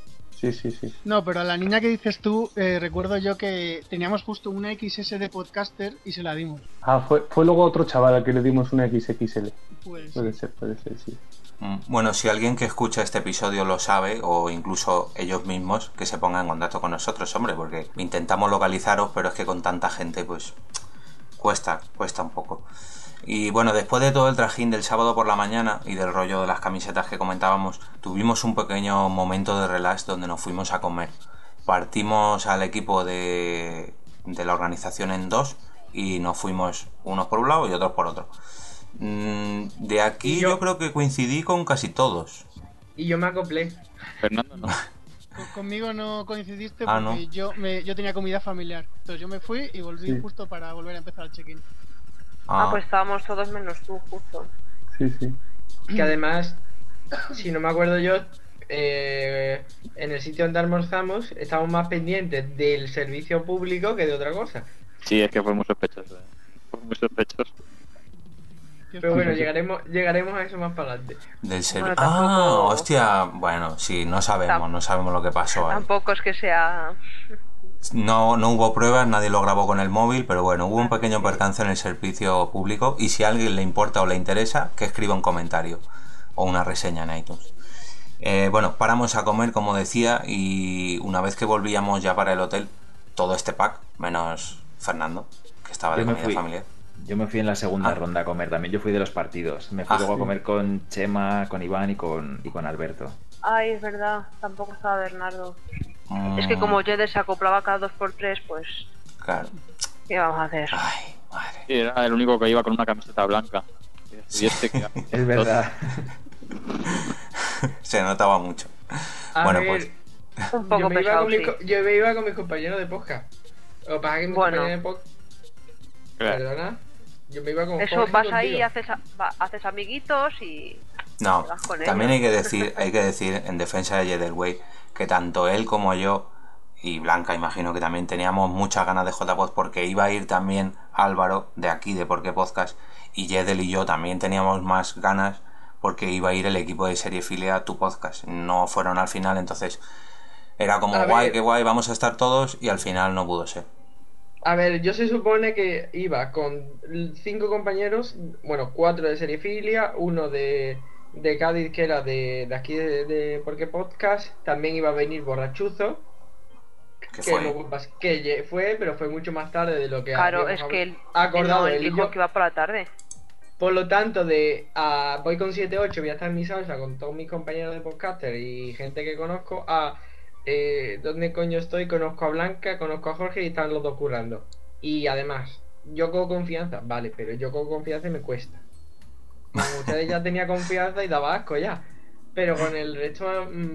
Sí, sí, sí. No, pero a la niña que dices tú, recuerdo yo que teníamos justo una XS de podcaster y se la dimos. Ah, fue luego otro chaval al que le dimos una XXL. Pues Puede ser, sí. Bueno, si alguien que escucha este episodio lo sabe, o incluso ellos mismos, que se pongan en contacto con nosotros, hombre, porque intentamos localizaros, pero es que con tanta gente, pues, cuesta un poco. Y bueno, después de todo el trajín del sábado por la mañana y del rollo de las camisetas que comentábamos, tuvimos un pequeño momento de relax donde nos fuimos a comer. Partimos al equipo de la organización en dos y nos fuimos unos por un lado y otros por otro. De aquí yo creo que coincidí con casi todos. Y yo me acoplé. Fernando, ¿no? Conmigo no coincidiste Ah, porque ¿no? yo tenía comida familiar. Entonces yo me fui y volví justo para volver a empezar el check-in. Pues estábamos todos menos tú, justo. Sí. Que además, si no me acuerdo yo, en el sitio donde almorzamos estábamos más pendientes del servicio público que de otra cosa. Sí, es que fue muy sospechoso. Fue muy sospechoso. Pero bueno, llegaremos a eso más para adelante. Del Bueno, tampoco- hostia, bueno, sí, no sabemos lo que pasó ahí. Tampoco es que sea... No hubo pruebas, nadie lo grabó con el móvil, pero bueno, hubo un pequeño percance en el servicio público y si a alguien le importa o le interesa, que escriba un comentario o una reseña en iTunes. Bueno, paramos a comer, como decía, y una vez que volvíamos ya para el hotel, todo este pack, menos Fernando, que estaba de comida familiar. Yo me fui en la segunda ronda a comer también. Yo fui de los partidos. Me fui luego a comer con Chema, con Iván y con Alberto. Ay, es verdad, tampoco estaba Bernardo. Es que como Jeder se acoplaba cada 2x3, pues... Claro. ¿Qué vamos a hacer? Ay, madre. Sí, era el único que iba con una camiseta blanca. Y Es verdad. Se notaba mucho. A Bueno, ver, pues... Un poco pesado, sí. yo me iba con mis compañeros de podcast. Lo que pasa es que mis compañeros de podcast... Claro. Perdona. Yo me iba con Eso, Jorge vas y ahí, contigo. haces amiguitos y... No, te vas con también ellos. hay que decir en defensa de Jederway que tanto él como yo y Blanca imagino que también teníamos muchas ganas de JPod porque iba a ir también Álvaro de aquí de Por qué Podcast y Jedel y yo también teníamos más ganas porque iba a ir el equipo de Seriefilia a tu podcast. No fueron al final, entonces era como qué guay, vamos a estar todos y al final no pudo ser. A ver, yo se supone que iba con 5 compañeros, bueno, 4 de Seriefilia, uno de Cádiz que era de aquí de Por qué Podcast, también iba a venir Borrachuzo, que fue, pero fue mucho más tarde de lo que Claro, es que él acordado él él y dijo yo. que iba por la tarde. Por lo tanto, voy con 7-8, voy a estar en mi salsa con todos mis compañeros de podcaster y gente que conozco. ¿Dónde coño estoy? Conozco a Blanca, conozco a Jorge y están los dos currando. Y además, yo con confianza, vale, pero yo con confianza me cuesta. Con ustedes ya tenía confianza y daba asco ya. Pero con el resto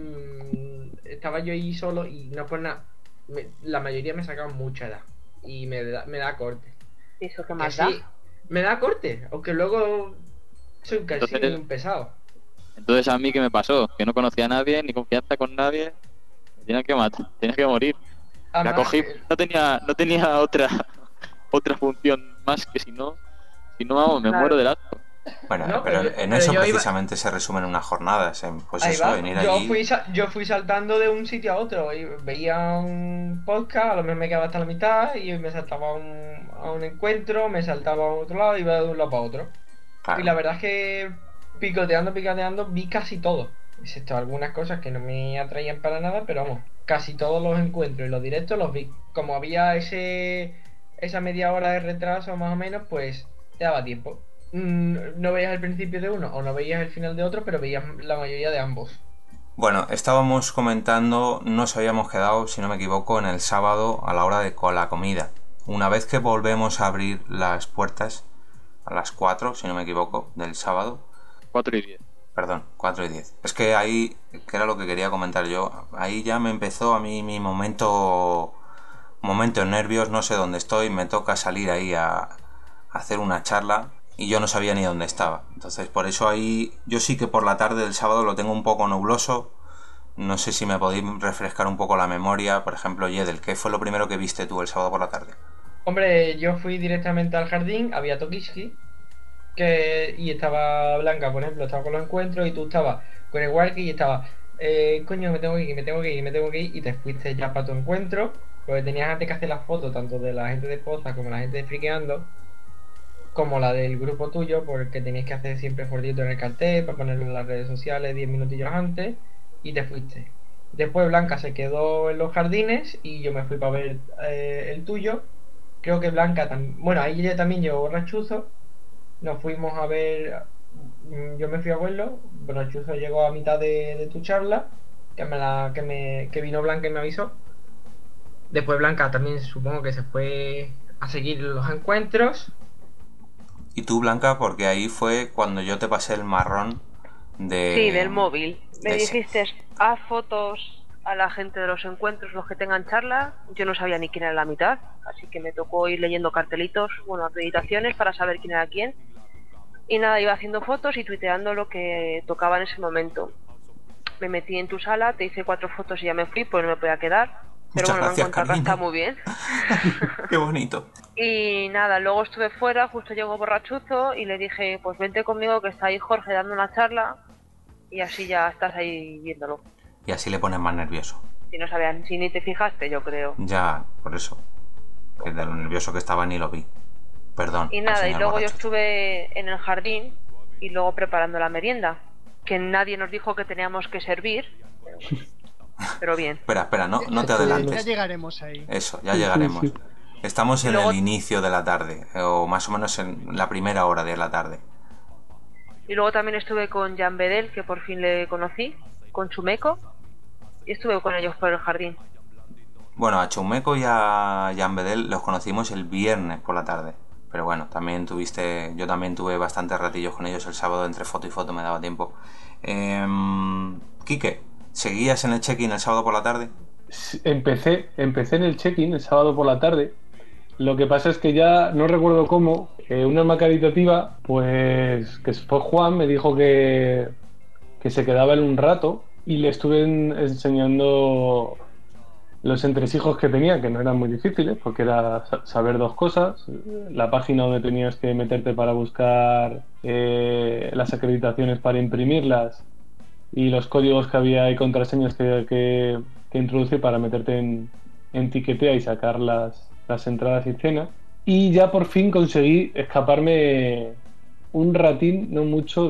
estaba yo ahí solo y no por nada. La mayoría me sacaban mucha edad y me da corte. ¿Y eso qué más Que da? sí, me da corte, aunque luego soy un cansino y un pesado. Entonces a mí ¿qué me pasó? Que no conocía a nadie, ni confianza con nadie. Me tenía que matar, tenía que morir. La Además, cogí, no tenía otra función más que si no vamos, me Claro. muero del asco. Bueno, No, pero pero en yo eso iba- precisamente se resumen unas jornadas, pues ahí eso, va. venir Yo allí... fui saltando de un sitio a otro. Y veía un podcast, a lo mejor me quedaba hasta la mitad y me saltaba a un encuentro, me saltaba a otro lado y iba de un lado para otro. Claro. Y la verdad es que picoteando, vi casi todo. Excepto algunas cosas que no me atraían para nada, pero vamos, casi todos los encuentros y los directos los vi. Como había esa media hora de retraso más o menos, pues te daba tiempo. No veías el principio de uno o no veías el final de otro, pero veías la mayoría de ambos. Bueno, estábamos comentando, nos habíamos quedado, si no me equivoco, en el sábado a la hora de la comida. Una vez que volvemos a abrir las puertas, a las 4, si no me equivoco, del sábado. 4:10. Perdón, 4:10. Es que ahí, que era lo que quería comentar yo, ahí ya me empezó a mí mi momento de nervios, no sé dónde estoy, me toca salir ahí a hacer una charla y yo no sabía ni dónde estaba. Entonces por eso ahí, yo sí que por la tarde del sábado lo tengo un poco nubloso. No sé si me podéis refrescar un poco la memoria. Por ejemplo, Yedel, ¿qué fue lo primero que viste tú el sábado por la tarde? Hombre, yo fui directamente al jardín, había Tokiski, y estaba Blanca, por ejemplo, estaba con los encuentros y tú estabas con el Walkie y estaba coño, me tengo que ir, y te fuiste ya para tu encuentro, porque tenías antes que hacer las fotos tanto de la gente de Poza como la gente de Friqueando, como la del grupo tuyo, porque tenías que hacer siempre fotito en el cartel para ponerlo en las redes sociales 10 minutillos antes, y te fuiste. Después Blanca se quedó en los jardines y yo me fui para ver el tuyo. Creo que Blanca también, bueno, ahí ella también llevó borrachuzo. Nos fuimos a ver, yo me fui a verlo, borrachuzo llegó a mitad de tu charla, que vino Blanca y me avisó. Después Blanca también supongo que se fue a seguir los encuentros. Y tú, Blanca, porque ahí fue cuando yo te pasé el marrón de... Sí, del móvil. Me ese. dijiste, haz fotos a la gente de los encuentros, los que tengan charla. Yo no sabía ni quién era la mitad, así que me tocó ir leyendo cartelitos, bueno, acreditaciones para saber quién era quién. Y nada, iba haciendo fotos y tuiteando lo que tocaba en ese momento. Me metí en tu sala, te hice 4 fotos y ya me fui, pues no me podía quedar. Pero Muchas bueno, gracias, me encontré que Carlina. está muy bien. Qué bonito. Y nada, luego estuve fuera, justo llegó borrachuzo y le dije, pues vente conmigo que está ahí Jorge dando una charla y así ya estás ahí viéndolo. Y así le pones más nervioso. Si no sabías, si ni te fijaste, yo creo. Ya, por eso. Que de lo nervioso que estaba ni lo vi. Perdón. Y al nada, y señor luego yo borracho. estuve en el jardín y luego preparando la merienda, que nadie nos dijo que teníamos que servir, pero bien. Espera, no te Ya adelantes. llegaremos ahí. Eso, ya llegaremos. Sí. Estamos en Luego- el inicio de la tarde, o más o menos en la primera hora de la tarde. Y luego también estuve con Jan Bedel, que por fin le conocí, con Chumeco, y estuve con ellos por el jardín. Bueno, a Chumeco y a Jan Bedel los conocimos el viernes por la tarde. Pero bueno, yo también tuve bastantes ratillos con ellos el sábado, entre foto y foto me daba tiempo. Quique, ¿seguías en el check-in el sábado por la tarde? Empecé en el check-in el sábado por la tarde. Lo que pasa es que ya no recuerdo cómo, una alma caritativa, pues que fue Juan, me dijo que se quedaba en un rato y le estuve enseñando los entresijos que tenía, que no eran muy difíciles, porque era saber 2 cosas: la página donde tenías que meterte para buscar las acreditaciones para imprimirlas y los códigos que había y contraseñas que introducir para meterte en Tiquetea y sacar las entradas y cenas. Y ya por fin conseguí escaparme un ratín, no mucho,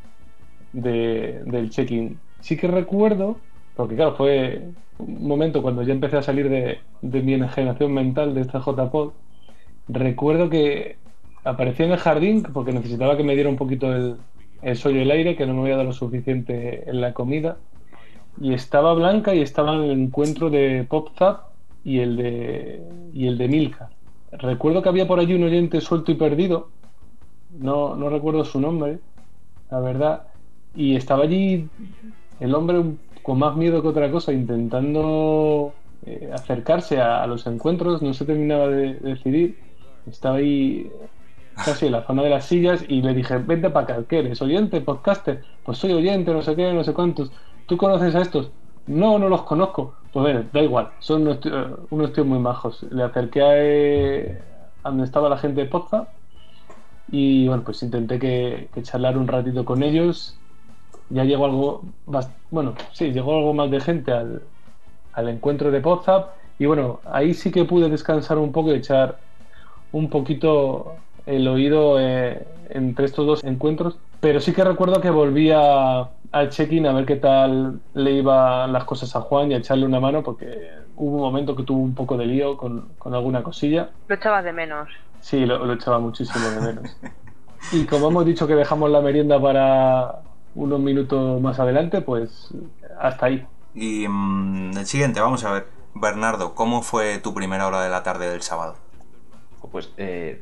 del check-in. Sí que recuerdo, porque claro, fue un momento cuando ya empecé a salir de mi enajenación mental de esta JPod. Recuerdo que aparecí en el jardín porque necesitaba que me diera un poquito el sol y el aire, que no me había dado lo suficiente en la comida. Y estaba Blanca y estaba en el encuentro de PopZap y el de Milka. Recuerdo que había por allí un oyente suelto y perdido, no recuerdo su nombre, la verdad, y estaba allí el hombre con más miedo que otra cosa, intentando acercarse a los encuentros, no se terminaba de decidir. Estaba ahí casi en la zona de las sillas y le dije, vente para acá, ¿qué eres? ¿Oyente? ¿Podcaster? Pues soy oyente, no sé qué, no sé cuántos. ¿Tú conoces a estos? No los conozco. Pues bueno, da igual, son unos tíos muy majos. Le acerqué a donde estaba la gente de Podza y bueno, pues intenté que charlar un ratito con ellos. Ya llegó algo llegó algo más de gente al encuentro de Podzap y bueno, ahí sí que pude descansar un poco y echar un poquito el oído entre estos 2 encuentros, pero sí que recuerdo que volví al check-in a ver qué tal le iban las cosas a Juan y a echarle una mano, porque hubo un momento que tuvo un poco de lío con alguna cosilla. Lo echabas de menos. Sí, lo echaba muchísimo de menos. Y como hemos dicho que dejamos la merienda para unos minutos más adelante, pues hasta ahí. Y el siguiente, vamos a ver. Bernardo, ¿cómo fue tu primera hora de la tarde del sábado? Pues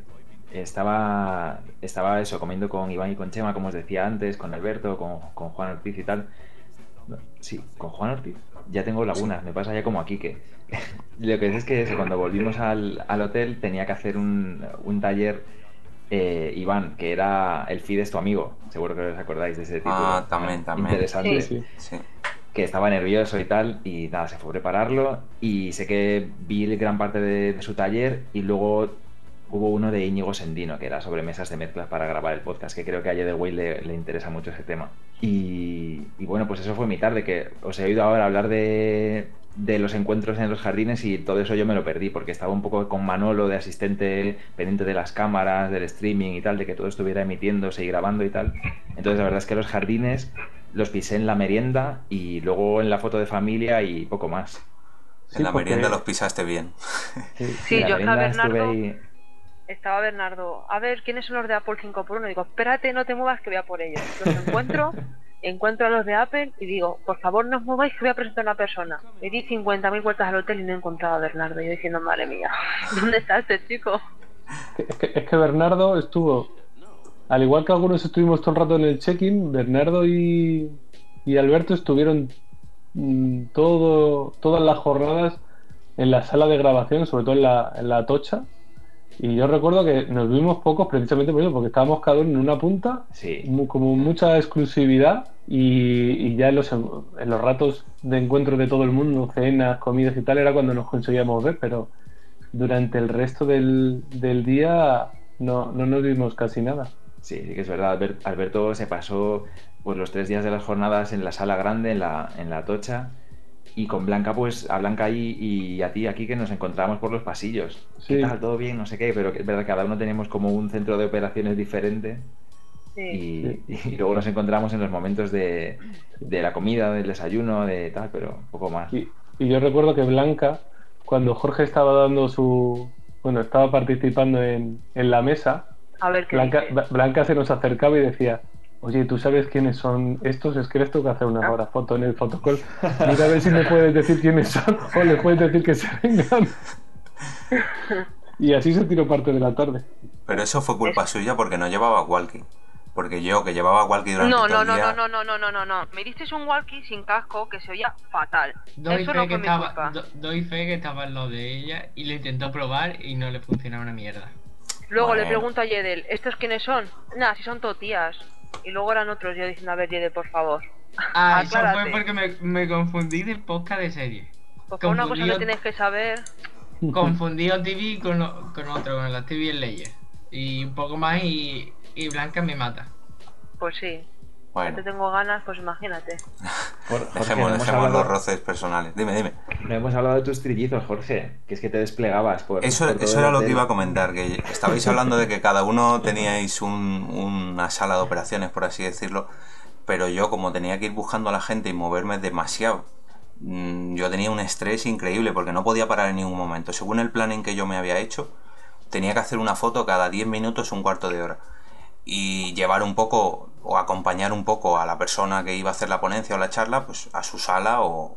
estaba eso, comiendo con Iván y con Chema, como os decía antes, con Alberto, con Juan Ortiz y tal. Sí, con Juan Ortiz. Ya tengo lagunas, me pasa ya como a Quique. Lo que es que cuando volvimos al hotel tenía que hacer un taller, Iván, que era El Feed es tu amigo. Seguro que os acordáis de ese título. Ah, también. Interesante. Sí. Que estaba nervioso y tal, y nada, se fue a prepararlo. Y sé que vi gran parte de su taller y luego hubo uno de Íñigo Sendino, que era sobre mesas de mezclas para grabar el podcast, que creo que a Way le interesa mucho ese tema. Y bueno, pues eso fue mi tarde, que os he oído ahora hablar de los encuentros en los jardines y todo eso yo me lo perdí porque estaba un poco con Manolo de asistente pendiente de las cámaras, del streaming y tal, de que todo estuviera emitiéndose y grabando y tal. Entonces la verdad es que los jardines los pisé en la merienda y luego en la foto de familia y poco más. En la merienda los pisaste bien. Sí, yo estaba Bernardo. ahí... Estaba Bernardo. A ver, ¿quiénes son los de Apple 5x1? Digo, espérate, no te muevas que voy a por ellos. Los encuentro a los de Apple y digo, por favor no os mováis que voy a presentar a una persona. Me di 50.000 vueltas al hotel y no he encontrado a Bernardo. Y yo diciendo, madre mía, ¿dónde está este chico? Es que Bernardo estuvo, al igual que algunos estuvimos todo el rato en el check-in, Bernardo y Alberto estuvieron todas las jornadas en la sala de grabación, sobre todo en la tocha. Y yo recuerdo que nos vimos pocos precisamente por eso, porque estábamos cada uno en una punta, como mucha exclusividad, y ya en los ratos de encuentro de todo el mundo, cenas, comidas y tal, era cuando nos conseguíamos ver, pero durante el resto del día no nos vimos casi nada. Sí, sí que es verdad. Alberto se pasó pues los 3 días de las jornadas en la sala grande, en la tocha, y con Blanca, pues a Blanca y a ti aquí que nos encontrábamos por los pasillos. Sí. ¿Qué tal? ¿Todo bien? No sé qué, pero es verdad que cada uno tenemos como un centro de operaciones diferente. Sí. Y luego nos encontramos en los momentos de la comida, del desayuno, de tal, pero un poco más. Y yo recuerdo que Blanca, cuando Jorge estaba dando estaba participando en la mesa, A ver qué Blanca se nos acercaba y decía: oye, ¿tú sabes quiénes son estos? Es que les tengo que hacer una hora foto en el fotocall. Mira a ver si me puedes decir quiénes son o le puedes decir que se vengan. Y así se tiró parte de la tarde. Pero eso fue culpa suya porque no llevaba walkie. Porque yo, que llevaba walkie durante todo el día... No. Me disteis un walkie sin casco que se oía fatal. Doy Eso fe no que fue mi culpa. doy fe que estaba en lo de ella y lo intentó probar y no le funcionaba una mierda. Luego Bueno. le pregunto a Yedel, ¿estos quiénes son? Nah, si son totías. Y luego eran otros, yo diciendo, a ver, Yedel, por favor. Ah, eso aclárate. fue porque me confundí de podcast de serie. Pues por una cosa que tienes que saber. Confundí a TV con otro, con la TV Layer. Y un poco más y Blanca me mata. Pues sí. Bueno. Si te tengo ganas, pues imagínate. Dejemos los roces personales. Dime. No hemos hablado de tus trillizos, Jorge, que es que te desplegabas por Eso todo era el lo que hotel. iba a comentar, que estabais hablando de que cada uno teníais una sala de operaciones, por así decirlo, pero yo, como tenía que ir buscando a la gente y moverme demasiado, yo tenía un estrés increíble porque no podía parar en ningún momento. Según el planning que yo me había hecho, tenía que hacer una foto cada 10 minutos, un cuarto de hora, y llevar un poco o acompañar un poco a la persona que iba a hacer la ponencia o la charla, pues a su sala o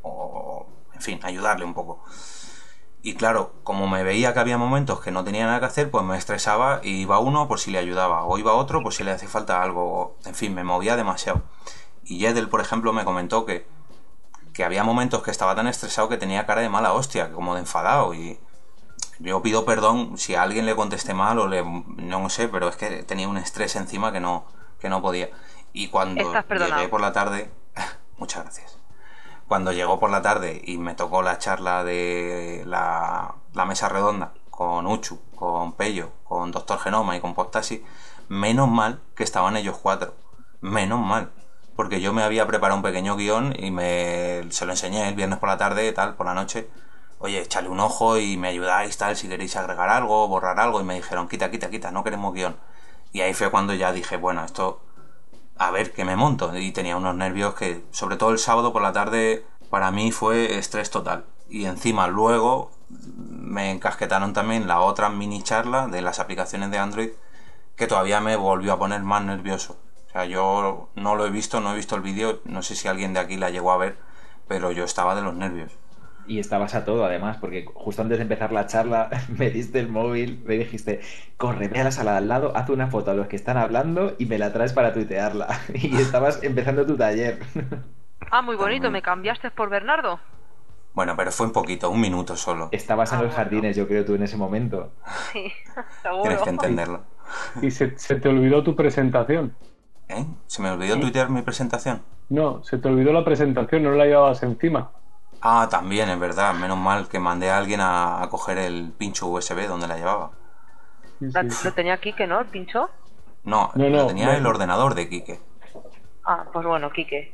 en fin, ayudarle un poco. Y claro, como me veía que había momentos que no tenía nada que hacer, pues me estresaba y iba uno por si le ayudaba, o iba otro por si le hacía falta algo, en fin, me movía demasiado. Y Yedel, por ejemplo, me comentó que había momentos que estaba tan estresado que tenía cara de mala hostia, como de enfadado, y yo pido perdón si a alguien le contesté mal o no sé, pero es que tenía un estrés encima que no podía. Y cuando llegué por la tarde, muchas gracias. Cuando llegó por la tarde y me tocó la charla de la mesa redonda con Uchu, con Pello, con Doctor Genoma y con Postasi, menos mal que estaban ellos 4. Menos mal. Porque yo me había preparado un pequeño guión y se lo enseñé el viernes por la tarde, tal, por la noche. Oye, échale un ojo y me ayudáis, tal, si queréis agregar algo, borrar algo. Y me dijeron, quita, no queremos guión. Y ahí fue cuando ya dije, bueno, esto, a ver qué me monto. Y tenía unos nervios que, sobre todo el sábado por la tarde, para mí fue estrés total. Y encima luego me encasquetaron también la otra mini charla de las aplicaciones de Android, que todavía me volvió a poner más nervioso. O sea, yo no he visto el vídeo, no sé si alguien de aquí la llegó a ver, pero yo estaba de los nervios. Y estabas a todo, además, porque justo antes de empezar la charla me diste el móvil, me dijiste, corre, ve a la sala de al lado, haz una foto a los que están hablando y me la traes para tuitearla. Y estabas empezando tu taller. Ah, muy bonito, ¿me cambiaste por Bernardo? Bueno, pero fue un poquito, 1 minuto solo. Estabas en los jardines, yo creo, tú en ese momento. Sí, seguro. Tienes que entenderlo. Y se te olvidó tu presentación. ¿Eh? ¿Se me olvidó tuitear mi presentación? No, se te olvidó la presentación, no la llevabas encima. Ah, también, es verdad. Menos mal que mandé a alguien a coger el pincho USB donde la llevaba. ¿Lo tenía Quique, no? ¿El pincho? No, lo tenía el ordenador de Quique. Ah, pues bueno, Quique.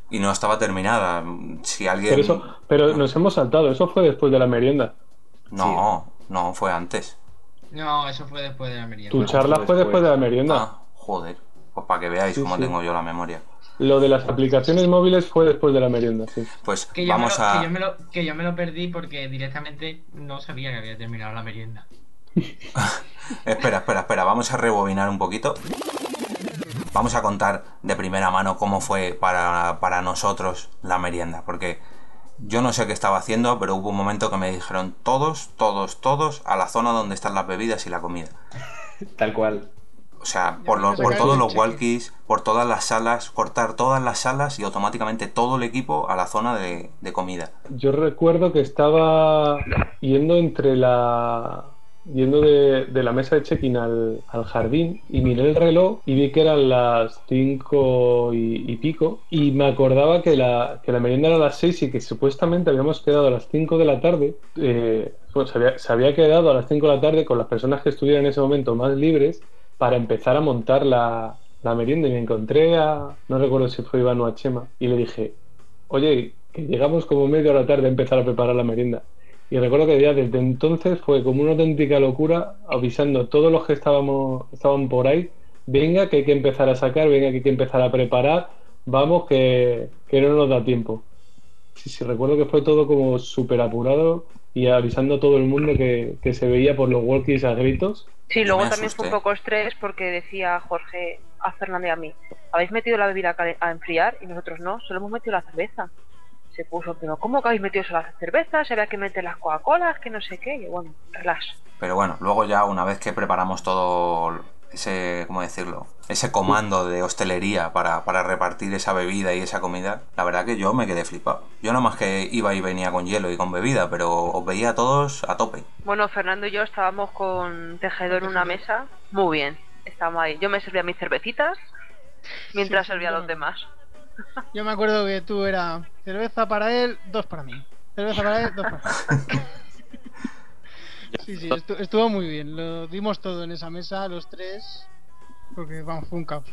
Y no estaba terminada. Si alguien... Pero nos hemos saltado, eso fue después de la merienda. No, no, fue antes. No, eso fue después de la merienda. Tu charla fue después de la merienda. Ah, joder. Pues para que veáis cómo tengo yo la memoria. Lo de las aplicaciones móviles fue después de la merienda, sí. Pues que vamos a... Que yo me lo perdí porque directamente no sabía que había terminado la merienda. Espera. Vamos a rebobinar un poquito. Vamos a contar de primera mano cómo fue para nosotros la merienda. Porque yo no sé qué estaba haciendo, pero hubo un momento que me dijeron todos a la zona donde están las bebidas y la comida. Tal cual. O sea, por todos los walkies, por todas las salas, cortar todas las salas y automáticamente todo el equipo a la zona de comida. Yo recuerdo que estaba yendo de la mesa de check-in al jardín y miré el reloj y vi que eran las 5 y pico y me acordaba que la merienda era a las 6 y que supuestamente habíamos quedado a las 5 de la tarde. Se había quedado a las 5 de la tarde con las personas que estuvieran en ese momento más libres para empezar a montar la merienda y me encontré no recuerdo si fue Iván o a Chema y le dije, oye, que llegamos como media hora tarde a empezar a preparar la merienda. Y recuerdo que ya desde entonces fue como una auténtica locura avisando a todos los que estaban por ahí, venga que hay que empezar a sacar, venga que hay que empezar a preparar, vamos que no nos da tiempo. Sí, recuerdo que fue todo como súper apurado y avisando a todo el mundo que se veía por los walkies a gritos. Sí, luego también fue un poco estrés porque decía Jorge a Fernando y a mí, habéis metido la bebida a enfriar y nosotros no, solo hemos metido la cerveza. Se puso, pero ¿cómo que habéis metido solo la cerveza? Se había que meter las Coca-Colas, que no sé qué, y bueno, relax. Pero bueno, luego ya una vez que preparamos todo ese, ¿cómo decirlo? Ese comando de hostelería para repartir esa bebida y esa comida, la verdad que yo me quedé flipado. Yo nada más que iba y venía con hielo y con bebida, pero os veía a todos a tope. Bueno, Fernando y yo estábamos con Tejedor en una mesa, muy bien, estábamos ahí. Yo me servía mis cervecitas mientras servía a los demás. Yo me acuerdo que tú era cerveza para él, 2 para mí. Cerveza para él, 2 para mí. Sí, estuvo muy bien. Lo dimos todo en esa mesa, los 3, porque vamos, fue un caos.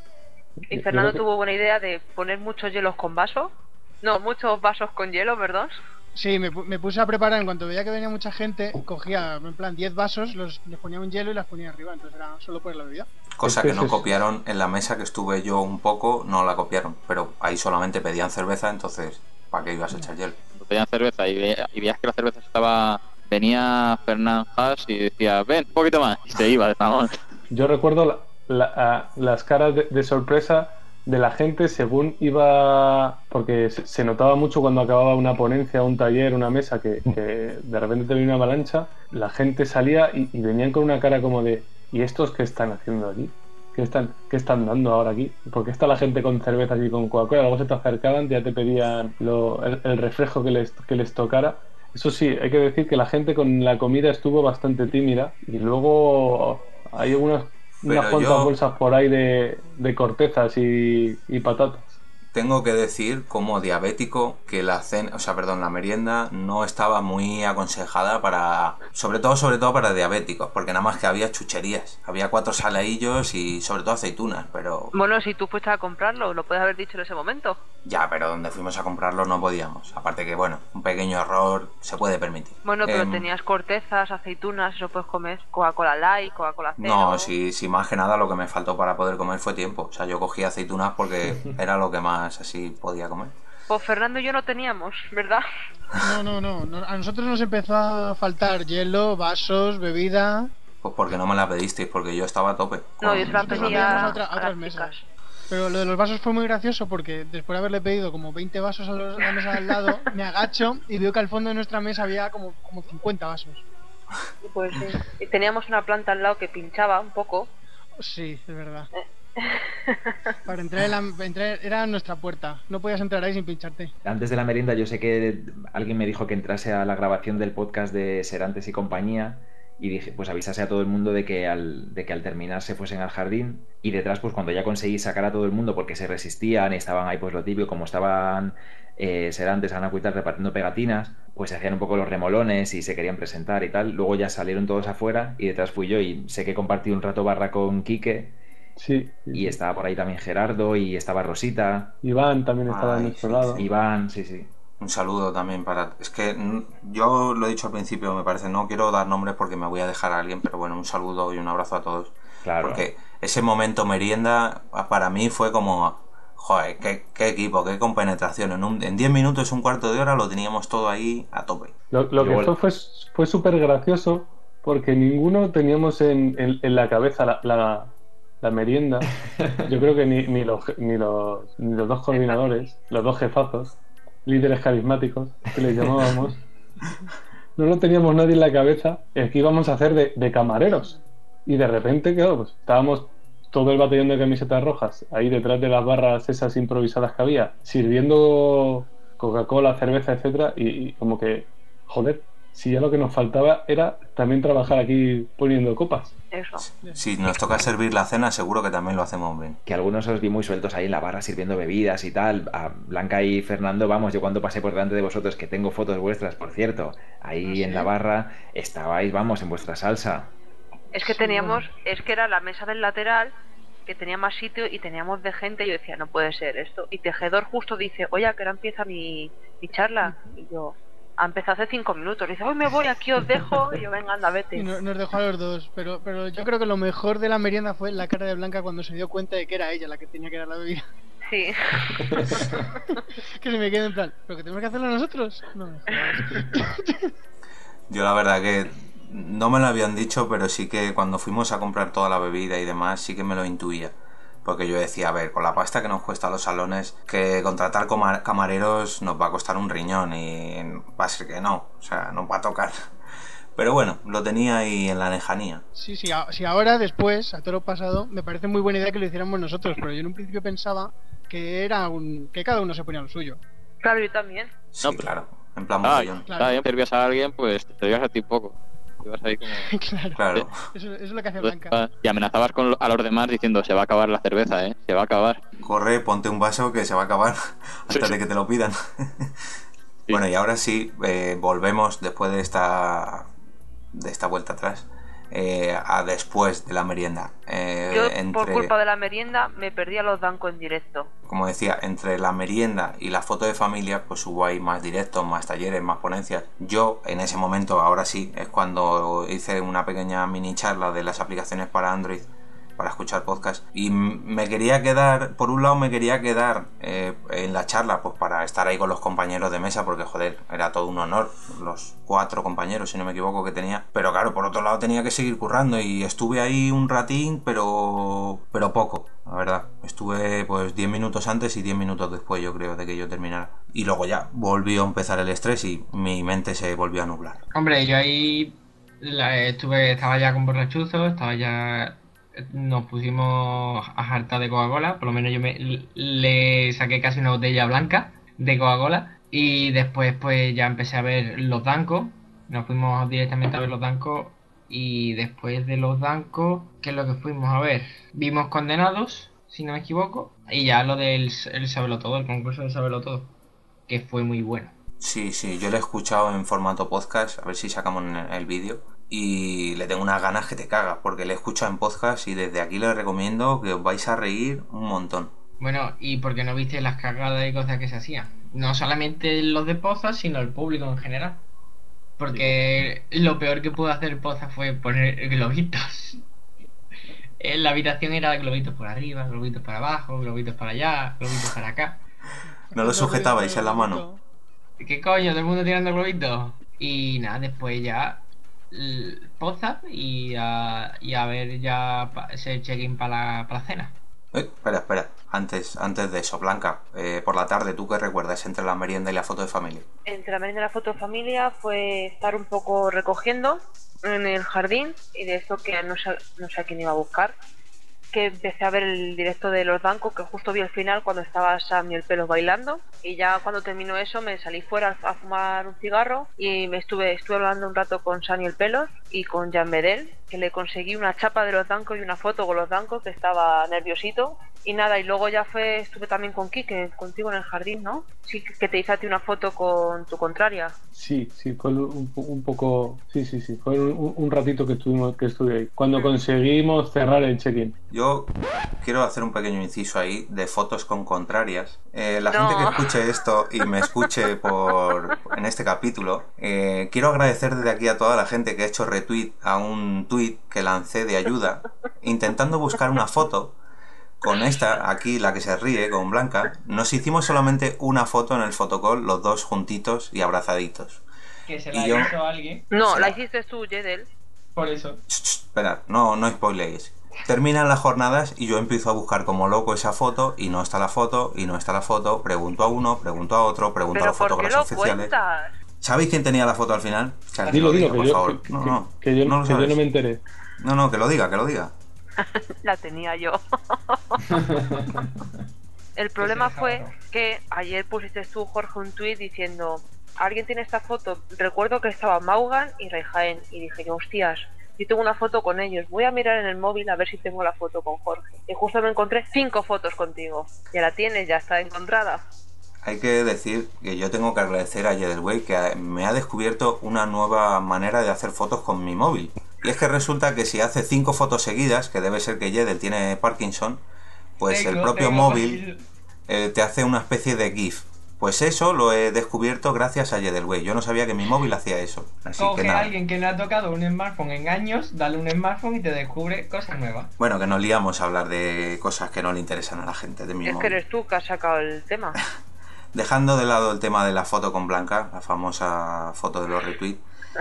Y Fernando tuvo buena idea de poner muchos hielos con vaso. No, muchos vasos con hielo, perdón. Sí, me puse a preparar, en cuanto veía que venía mucha gente, cogía en plan 10 vasos, les ponía un hielo y las ponía arriba, entonces era solo poner la bebida. Cosa que no copiaron en la mesa que estuve yo un poco, no la copiaron, pero ahí solamente pedían cerveza, entonces ¿para qué ibas a echar hielo? Pedían cerveza y veías que la cerveza venía Fernán Haas y decía, ven, un poquito más, y se iba de jamón. Yo recuerdo las caras de sorpresa de la gente según iba, porque se notaba mucho cuando acababa una ponencia, un taller, una mesa, que de repente tenía una avalancha, la gente salía y venían con una cara como de, ¿y estos qué están haciendo aquí? ¿Qué están dando ahora aquí? ¿Por qué está la gente con cervezas y con Coca-Cola? Luego se te acercaban, ya te pedían el refresco que les tocara. Eso sí, hay que decir que la gente con la comida estuvo bastante tímida y luego hay unas cuantas bolsas por ahí de cortezas y patatas. Tengo que decir, como diabético, que la merienda no estaba muy aconsejada sobre todo para diabéticos, porque nada más que había chucherías, había 4 saladillos y sobre todo aceitunas, pero... Bueno, si tú fuiste a comprarlo, lo puedes haber dicho en ese momento. Ya, pero donde fuimos a comprarlo no podíamos, aparte que, bueno, un pequeño error se puede permitir. Bueno, pero tenías cortezas, aceitunas, eso puedes comer, Coca-Cola Light, Coca-Cola Cero... No, sí, más que nada lo que me faltó para poder comer fue tiempo, o sea, yo cogí aceitunas porque era lo que más así podía comer. Pues Fernando y yo no teníamos, ¿verdad? No. A nosotros nos empezó a faltar hielo, vasos, bebida. Pues porque no me la pedisteis, porque yo estaba a tope. No, yo se la pedía a otras mesas. Pero lo de los vasos fue muy gracioso porque después de haberle pedido como 20 vasos a la mesa de al lado, me agacho y veo que al fondo de nuestra mesa había como 50 vasos. Pues sí. Y teníamos una planta al lado que pinchaba un poco. Sí, es verdad. Para entrar era nuestra puerta. No podías entrar ahí sin pincharte. Antes de la merienda yo sé que alguien me dijo que entrase a la grabación del podcast de Serantes y compañía y dije, pues avisase a todo el mundo de que al terminar se fuesen al jardín, y detrás pues cuando ya conseguí sacar a todo el mundo porque se resistían y estaban ahí pues lo típico, como estaban Serantes, Ana Cuitar repartiendo pegatinas, pues se hacían un poco los remolones y se querían presentar y tal. Luego ya salieron todos afuera y detrás fui yo, y sé que compartí un rato barra con Quique Sí. Y estaba por ahí también Gerardo y estaba Rosita. Iván también estaba a nuestro lado. Iván, sí. Un saludo también para... Es que yo lo he dicho al principio, me parece, no quiero dar nombres porque me voy a dejar a alguien, pero bueno, un saludo y un abrazo a todos. Claro. Porque ese momento merienda para mí fue como... Joder, qué equipo, qué compenetración. En 10 minutos, un cuarto de hora lo teníamos todo ahí a tope. Lo que fue súper gracioso porque ninguno teníamos en la cabeza la merienda. Yo creo que ni los dos coordinadores, los dos jefazos, líderes carismáticos, que les llamábamos, no lo teníamos nadie en la cabeza, es que íbamos a hacer de camareros. Y de repente, claro, pues estábamos todo el batallón de camisetas rojas ahí detrás de las barras esas improvisadas que había, sirviendo Coca-Cola, cerveza, etcétera, y como que, joder, si ya lo que nos faltaba era también trabajar aquí poniendo copas. Eso. Si nos toca servir la cena, seguro que también lo hacemos hombre. Que algunos os vi muy sueltos ahí en la barra sirviendo bebidas y tal. A Blanca y Fernando, vamos, yo cuando pasé por delante de vosotros, que tengo fotos vuestras, por cierto, ahí en la barra estabais, vamos, en vuestra salsa. Es que es que era la mesa del lateral, que tenía más sitio y teníamos de gente, y yo decía, no puede ser esto. Y Tejedor justo dice, oye, ¿a qué hora empieza mi charla? Y yo, ha empezado hace 5 minutos. Y dice, hoy me voy, aquí os dejo. Y yo, venga, anda, vete. Y nos dejó a los dos, pero yo creo que lo mejor de la merienda fue la cara de Blanca cuando se dio cuenta de que era ella la que tenía que dar la bebida. Sí. Que se me queda en plan, ¿pero que tenemos que hacerlo nosotros? No me jodas. Yo la verdad que no me lo habían dicho, pero sí que cuando fuimos a comprar toda la bebida y demás, sí que me lo intuía. Porque yo decía, a ver, con la pasta que nos cuesta los salones, que contratar camareros nos va a costar un riñón y va a ser que no, o sea, nos va a tocar. Pero bueno, lo tenía ahí en la lejanía. Sí, ahora, después, a todo lo pasado, me parece muy buena idea que lo hiciéramos nosotros, pero yo en un principio pensaba que que cada uno se ponía lo suyo. Claro, yo también. Sí, claro, en plan mogollón. Claro, servías a alguien, pues te servías a ti poco. Ibas ahí como... Claro. Eso es lo que hace Blanca. Y amenazabas a los demás diciendo, se va a acabar la cerveza, se va a acabar. Corre, ponte un vaso que se va a acabar antes de que te lo pidan. Bueno, y ahora sí, volvemos después de esta vuelta atrás a después de la merienda. Yo, por culpa de la merienda, me perdí a los Danco en directo. Como decía, entre la merienda y la foto de familia, pues hubo ahí más directos, más talleres, más ponencias. Yo, en ese momento, ahora sí, es cuando hice una pequeña mini charla de las aplicaciones para Android, para escuchar podcast, y me quería quedar, por un lado me quería quedar en la charla, pues para estar ahí con los compañeros de mesa, porque joder, era todo un honor, los 4 compañeros, si no me equivoco, que tenía, pero claro, por otro lado tenía que seguir currando, y estuve ahí un ratín, pero poco, la verdad, estuve pues 10 minutos antes y 10 minutos después, yo creo, de que yo terminara, y luego ya volvió a empezar el estrés y mi mente se volvió a nublar. Hombre, yo ahí estaba ya con borrachuzo, nos pusimos a jartar de Coca-Cola, por lo menos yo le saqué casi una botella blanca de Coca-Cola, y después pues ya empecé a ver los Danco, nos fuimos directamente a ver los Danco, y después de los Danco, ¿qué es lo que fuimos a ver? Vimos Condenados, si no me equivoco, y ya lo del Sábelo Todo, el concurso de Sábelo Todo, que fue muy bueno. Sí, yo lo he escuchado en formato podcast, a ver si sacamos el vídeo. Y le tengo unas ganas que te cagas, porque le he escuchado en podcast y desde aquí les recomiendo que os vais a reír un montón. Bueno, y porque no viste las cagadas y cosas que se hacían. No solamente los de Pozas, sino el público en general. Porque lo peor que pudo hacer Pozas fue poner globitos. En la habitación era globitos por arriba, globitos para abajo, globitos para allá, globitos para acá. ¿No lo sujetabais en la mano? ¿Qué coño? ¿Todo el mundo tirando globitos? Y nada, después ya... Poza y a ver ya ese check-in para la cena. Espera, antes de eso, Blanca, por la tarde, ¿tú qué recuerdas entre la merienda y la foto de familia? Entre la merienda y la foto de familia fue estar un poco recogiendo en el jardín, y de esto que no sé a quién iba a buscar, que empecé a ver el directo de los Danco, que justo vi el final cuando estaba Sam y el Pelo bailando, y ya cuando terminó eso me salí fuera a fumar un cigarro y estuve hablando un rato con Sam y el Pelo y con Jan Bedel, que le conseguí una chapa de los Danco y una foto con los Danco, que estaba nerviosito, Y nada, y luego ya estuve también con Quique, contigo en el jardín, ¿no? Sí, que te hice a ti una foto con tu contraria. Sí, fue un poco... Sí, fue un ratito que estuve ahí. Cuando conseguimos cerrar el check-in. Yo quiero hacer un pequeño inciso ahí de fotos con contrarias. La No. gente que escuche esto y me escuche en este capítulo, quiero agradecer desde aquí a toda la gente que ha hecho retweet a un tweet que lancé de ayuda, intentando buscar una foto con esta, aquí la que se ríe, con Blanca. Nos hicimos solamente una foto en el fotocall, los dos juntitos y abrazaditos. Que se Y la yo- hizo alguien. No, la hiciste tú, Jedel. Por eso. Esperad, no spoiléis. Terminan las jornadas y yo empiezo a buscar como loco esa foto y no está la foto, y no está la foto. Pregunto a uno, pregunto a otro, pregunto a Pero los ¿por qué fotógrafos lo oficiales. cuentas? ¿Sabéis quién tenía la foto al final? O sea, que Dilo, lo diga, que por yo, favor. que No, yo no lo que yo sabes. no me enteré. No, que lo diga, que lo diga. La tenía yo. El problema fue que ayer pusiste tú, Jorge, un tuit diciendo: alguien tiene esta foto. Recuerdo que estaba Maugan y Reijaen. Y dije yo, hostias, yo tengo una foto con ellos. Voy a mirar en el móvil a ver si tengo la foto con Jorge. Y justo me encontré 5 fotos contigo. Ya la tienes, ya está encontrada. Hay que decir que yo tengo que agradecer a Yedelwey que me ha descubierto una nueva manera de hacer fotos con mi móvil. Y es que resulta que si hace 5 fotos seguidas, que debe ser que Yedel tiene Parkinson, pues el propio móvil te hace una especie de GIF. Pues eso lo he descubierto gracias a Yedelwey. Yo no sabía que mi móvil hacía eso. Así que Coge nada. a alguien que no ha tocado un smartphone en años, dale un smartphone y te descubre cosas nuevas. Bueno, que nos liamos a hablar de cosas que no le interesan a la gente de mi Es que móvil. eres tú que has sacado el tema. Dejando de lado el tema de la foto con Blanca, la famosa foto de los retweets.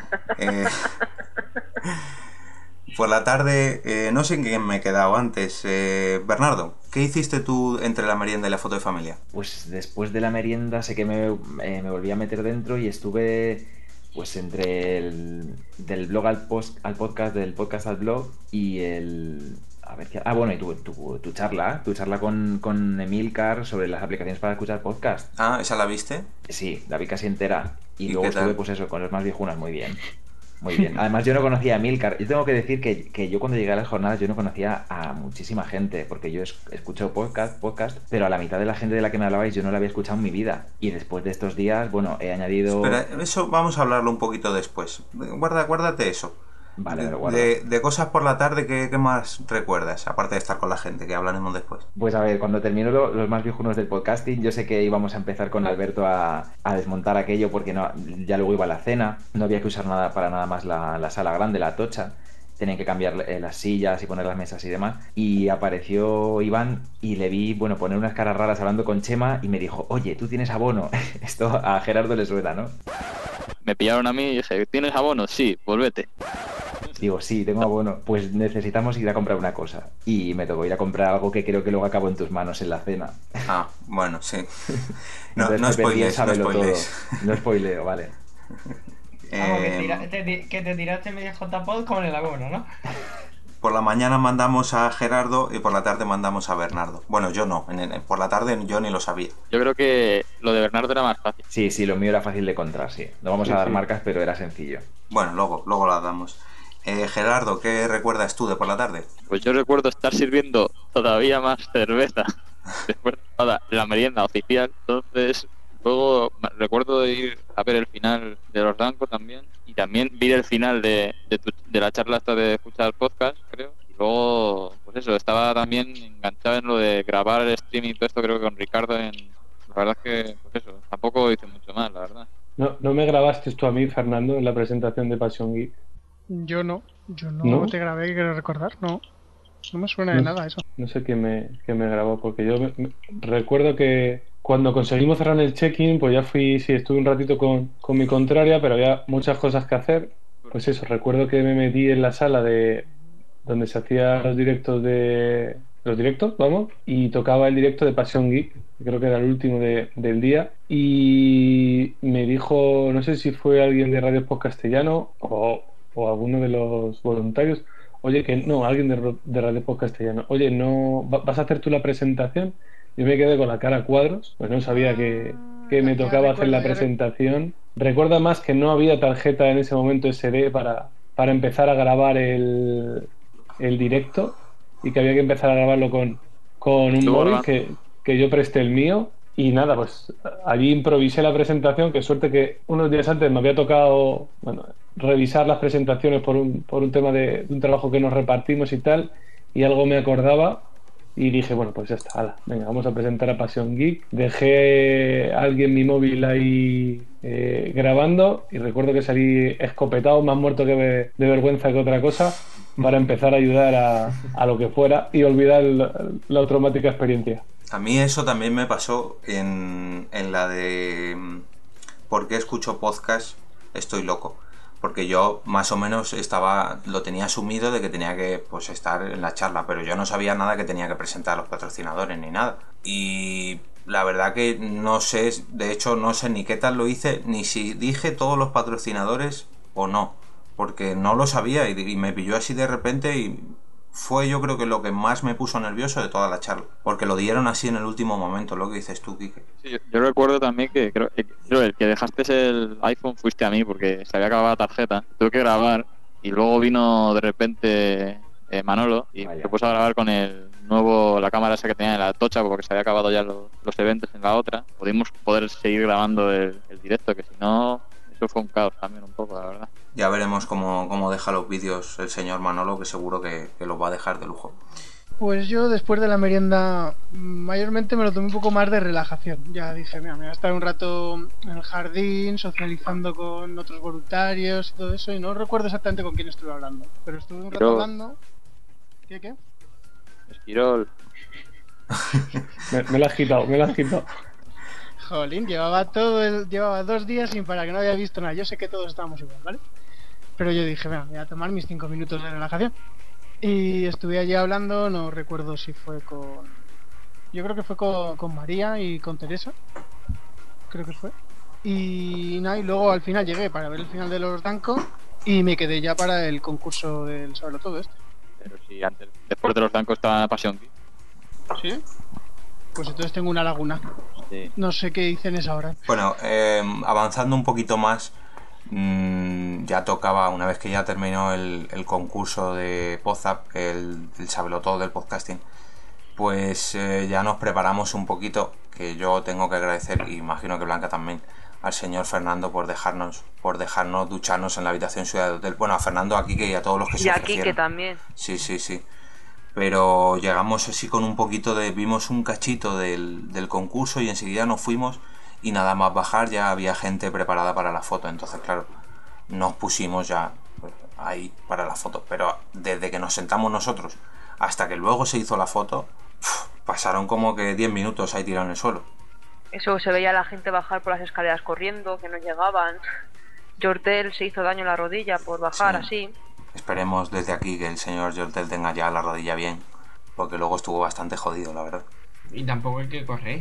Por la tarde, no sé en qué me he quedado antes. Bernardo, ¿qué hiciste tú entre la merienda y la foto de familia? Pues después de la merienda sé que me volví a meter dentro y estuve pues entre del blog al podcast, del podcast al blog y el... A ver qué... Ah, bueno, y tu charla con Emilcar sobre las aplicaciones para escuchar podcast. Ah, ¿esa la viste? Sí, la vi casi entera. Y ¿Y luego qué tal? estuve, pues eso, con los más viejunas, muy bien. Muy bien. Además, yo no conocía a Emilcar. Yo tengo que decir que yo cuando llegué a las jornadas yo no conocía a muchísima gente, porque yo escucho podcast, pero a la mitad de la gente de la que me hablabais yo no la había escuchado en mi vida. Y después de estos días, bueno, he añadido... Pero eso vamos a hablarlo un poquito después. Guárdate eso. Vale, lo guardo. De cosas por la tarde, ¿qué más recuerdas? Aparte de estar con la gente, que hablaremos después. Pues a ver, cuando termino los más viejunos del podcasting, yo sé que íbamos a empezar con Alberto a desmontar aquello porque ya luego iba a la cena, no había que usar nada para nada más la sala grande, la tocha, tenían que cambiar las sillas y poner las mesas y demás, y apareció Iván y le vi, bueno, poner unas caras raras hablando con Chema y me dijo, oye, tú tienes abono. Esto a Gerardo le suena, ¿no? Me pillaron a mí y dije, ¿tienes abono? Sí, pues vete. Digo, sí, tengo abono. Pues necesitamos ir a comprar una cosa. Y me tocó ir a comprar algo que creo que luego acabó en tus manos en la cena. Ah, bueno, sí. No Entonces me perdí el spoilees, no sábelo spoilees. todo. No spoileo, vale. Vamos, que te tiraste media JPod con el abono, ¿no? Por la mañana mandamos a Gerardo y por la tarde mandamos a Bernardo. Bueno, yo no. Por la tarde yo ni lo sabía. Yo creo que lo de Bernardo era más fácil. Sí, lo mío era fácil de encontrar, sí. No vamos a dar marcas, pero era sencillo. Bueno, luego las damos. Gerardo, ¿qué recuerdas tú de por la tarde? Pues yo recuerdo estar sirviendo todavía más cerveza después de toda la merienda oficial. Entonces, luego recuerdo ir a ver el final de Los Danco también. Y también vi el final de la charla esta de escuchar podcast, creo. Y luego, pues eso, estaba también enganchado en lo de grabar el streaming y todo esto, creo que con Ricardo. La verdad es que, pues eso, tampoco hice mucho más, la verdad. ¿No me grabaste tú a mí, Fernando, en la presentación de Passion Geek? Yo no ¿No? te grabé, quiero recordar, no me suena de nada eso. No sé quién me grabó, porque yo recuerdo que cuando conseguimos cerrar el check-in, pues ya estuve un ratito con mi contraria, pero había muchas cosas que hacer. Pues eso, recuerdo que me metí en la sala de donde se hacían los directos y tocaba el directo de Passion Geek, creo que era el último del día, y me dijo, no sé si fue alguien de Radio Post Castellano o alguno de los voluntarios, alguien de Radio Post Castellano, oye, ¿no vas a hacer tú la presentación? Yo me quedé con la cara a cuadros, pues no sabía que me tocaba hacer la presentación. Recuerda más que no había tarjeta en ese momento SD para empezar a grabar el directo, y que había que empezar a grabarlo con con un Estuvo móvil grabando. que yo presté el mío. Y nada, pues allí improvisé la presentación, que suerte que unos días antes me había tocado, bueno, revisar las presentaciones por un tema de un trabajo que nos repartimos y tal, y algo me acordaba y dije, bueno, pues ya está, hala, venga, vamos a presentar a Passion Geek. Dejé a alguien mi móvil ahí grabando y recuerdo que salí escopetado, más muerto que de vergüenza que otra cosa, para empezar a ayudar a lo que fuera y olvidar la traumática experiencia. A mí eso también me pasó en la de ¿por qué escucho podcast? Estoy loco. Porque yo más o menos lo tenía asumido de que tenía que pues estar en la charla, pero yo no sabía nada que tenía que presentar a los patrocinadores ni nada. Y la verdad que no sé, de hecho no sé ni qué tal lo hice, ni si dije todos los patrocinadores o no, porque no lo sabía y me pilló así de repente y fue yo creo que lo que más me puso nervioso de toda la charla, porque lo dieron así en el último momento, lo que dices tú, Quique. Sí, yo recuerdo también que creo el que dejaste el iPhone fuiste a mí porque se había acabado la tarjeta. Tuve que grabar y luego vino de repente Manolo y se puso a grabar con la cámara esa que tenía en la tocha porque se había acabado ya los eventos en la otra. Pudimos poder seguir grabando el directo, que si no, eso fue un caos también un poco, la verdad. Ya veremos cómo deja los vídeos el señor Manolo, que seguro que los va a dejar de lujo. Pues yo después de la merienda mayormente me lo tomé un poco más de relajación. Ya dije, mira, me voy a estar un rato en el jardín socializando con otros voluntarios y todo eso, y no recuerdo exactamente con quién estuve hablando, pero estuve un rato hablando. ¿Qué? Esquirol. me lo has quitado. Jolín, llevaba 2 días sin parar, que no había visto nada. Yo sé que todos estábamos igual, ¿vale? Pero yo dije, venga, voy a tomar mis 5 minutos de relajación. Y estuve allí hablando, no recuerdo si fue yo creo que fue con María y con Teresa. Creo que fue. Y nada, y luego al final llegué para ver el final de los Danco y me quedé ya para el concurso del Saberlo Todo este. Pero si después de los Dancos estaba Passion Geek. ¿Sí? Pues entonces tengo una laguna. Sí. No sé qué hice en esa hora. Bueno, avanzando un poquito más, ya tocaba, una vez que ya terminó el concurso de Podzap, el Sábelo Todo del podcasting, pues ya nos preparamos un poquito, que yo tengo que agradecer, y imagino que Blanca también, al señor Fernando por dejarnos ducharnos en la habitación Ciudad de Hotel. Bueno, a Fernando, a Quique y a todos los que se ofrecieron. Y a Quique también. Sí. Pero llegamos así con un poquito vimos un cachito del concurso y enseguida nos fuimos y nada más bajar ya había gente preparada para la foto. Entonces, claro, nos pusimos ya ahí para la foto. Pero desde que nos sentamos nosotros hasta que luego se hizo la foto, pasaron como que 10 minutos ahí tirado en el suelo. Eso, se veía a la gente bajar por las escaleras corriendo, que no llegaban. Jortel se hizo daño en la rodilla por bajar así. Esperemos desde aquí que el señor Jortel tenga ya la rodilla bien, porque luego estuvo bastante jodido, la verdad. Y tampoco hay que correr.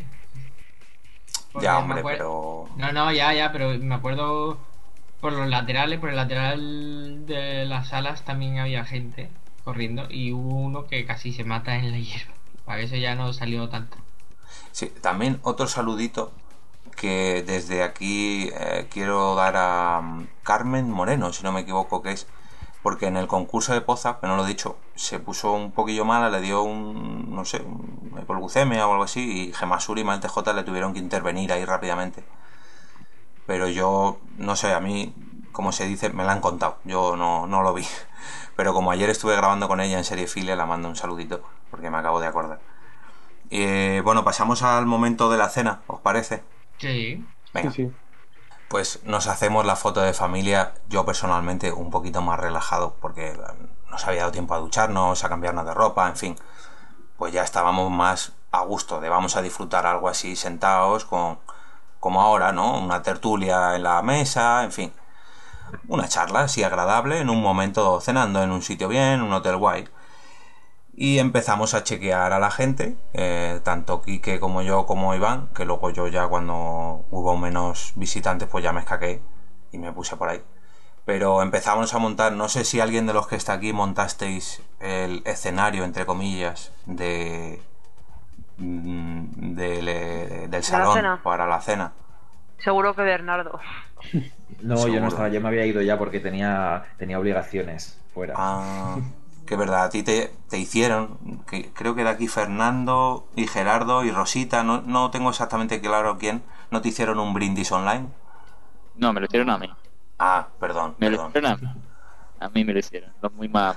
Porque ya, hombre, pero... No, ya, pero me acuerdo por el lateral de las salas también había gente corriendo y hubo uno que casi se mata en la hierba. Para eso ya no salió tanto. Sí, también otro saludito que desde aquí quiero dar a Carmen Moreno, si no me equivoco, que es porque en el concurso de Podzap, que no lo he dicho, se puso un poquillo mala, le dio una hipoglucemia o algo así, y Gemasur y Malte J le tuvieron que intervenir ahí rápidamente. Pero yo, no sé, a mí, como se dice, me la han contado, yo no lo vi. Pero como ayer estuve grabando con ella en Seriefilia, la mando un saludito, porque me acabo de acordar. Bueno, pasamos al momento de la cena, ¿os parece? Sí. Venga. Sí. Pues nos hacemos la foto de familia, yo personalmente un poquito más relajado porque nos había dado tiempo a ducharnos, a cambiarnos de ropa, en fin, pues ya estábamos más a gusto de vamos a disfrutar algo así sentados como ahora, ¿no? Una tertulia en la mesa, en fin, una charla así agradable en un momento cenando en un sitio bien, un hotel guay. Y empezamos a chequear a la gente, tanto Quique como yo como Iván, que luego yo ya cuando hubo menos visitantes pues ya me escaqué y me puse por ahí. Pero empezamos a montar, no sé si alguien de los que está aquí montasteis el escenario, entre comillas, del salón para la cena. Seguro que Bernardo. No, Seguro. yo no estaba, yo me había ido ya porque tenía obligaciones fuera. que verdad, a ti te hicieron, que creo que era aquí Fernando y Gerardo y Rosita, no tengo exactamente claro quién, ¿no te hicieron un brindis online? No, me lo hicieron a mí. Ah, perdón. Lo hicieron a mí. A mí me lo hicieron. Los muy más...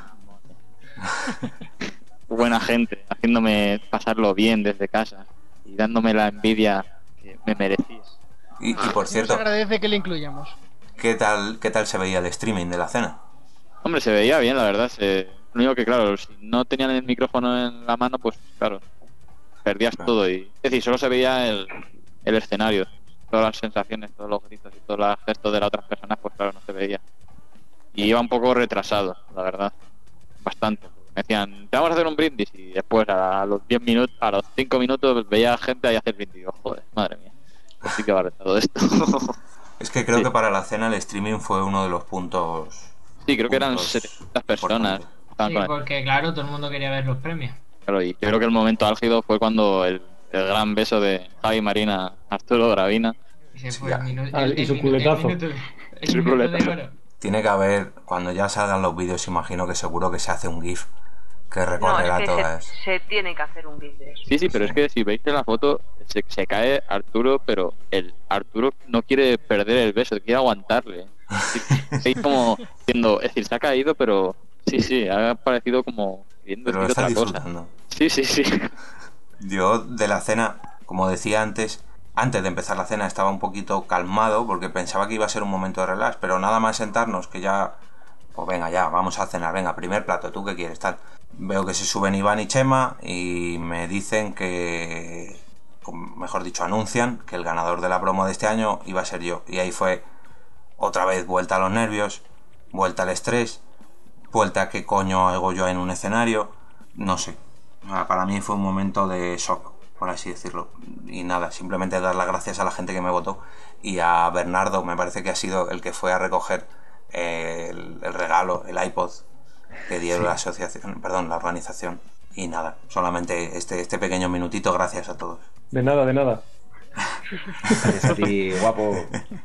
buena gente, haciéndome pasarlo bien desde casa y dándome la envidia que me merecía. Y por cierto, nos agradece que le incluyamos. ¿qué tal se veía el streaming de la cena? Hombre, se veía bien, la verdad. Lo único que, claro, si no tenían el micrófono en la mano, pues claro, perdías todo. Es decir, solo se veía el escenario, todas las sensaciones, todos los gritos y todos los gestos de las otras personas, pues claro, no se veía. Y iba un poco retrasado, la verdad, bastante. Me decían, te vamos a hacer un brindis, y después a los 10 minutos, a los 5 minutos veía gente ahí hacer brindis. Digo, joder, madre mía, pues sí que va todo esto. Es que creo que para la cena el streaming fue uno de los puntos. Sí, creo que eran 700 personas. Sí, porque claro, todo el mundo quería ver los premios. Claro, y yo creo que el momento álgido fue cuando el gran beso de Javi Marina, Arturo Gravina. Y su culetazo. El minuto de oro. Tiene que haber, cuando ya salgan los vídeos, imagino que seguro que se hace un GIF que recorrerá todas. Se tiene que hacer un GIF de eso. Sí, pero es que si veis en la foto, se cae Arturo, pero el Arturo no quiere perder el beso, quiere aguantarle. Es como diciendo, es decir, se ha caído, pero sí, ha parecido como queriendo decir otra cosa. Sí. Yo de la cena, como decía antes de empezar la cena estaba un poquito calmado porque pensaba que iba a ser un momento de relax, pero nada más sentarnos que ya, pues venga ya, vamos a cenar, venga, primer plato, ¿tú qué quieres? Tal. Veo que se suben Iván y Chema y me dicen que, mejor dicho, anuncian que el ganador de la promo de este año iba a ser yo. Y ahí fue otra vez vuelta a los nervios, vuelta al estrés, vuelta a qué coño hago yo en un escenario, no sé. Para mí fue un momento de shock, por así decirlo. Y nada, simplemente dar las gracias a la gente que me votó y a Bernardo, me parece que ha sido el que fue a recoger el regalo, el iPod que dio la asociación, la organización. Y nada, solamente este pequeño minutito, gracias a todos. De nada. Gracias a ti, guapo.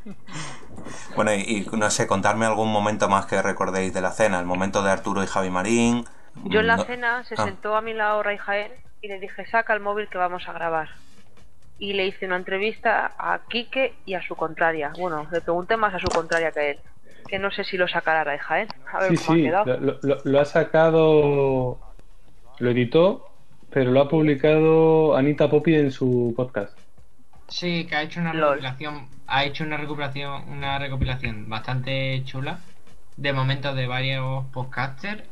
Bueno, y no sé, contarme algún momento más que recordéis de la cena, el momento de Arturo y Javi Marín. Yo en la cena se sentó a mi lado Ray Jaén y le dije, saca el móvil que vamos a grabar. Y le hice una entrevista a Quique y a su contraria. Bueno, le pregunté más a su contraria que a él. Que no sé si lo sacará Ray Jaén. A ver cómo ha quedado. Lo ha sacado, lo editó, pero lo ha publicado Anita Poppy en su podcast. Sí, que ha hecho una recopilación. Ha hecho una recopilación bastante chula de momentos de varios podcasters.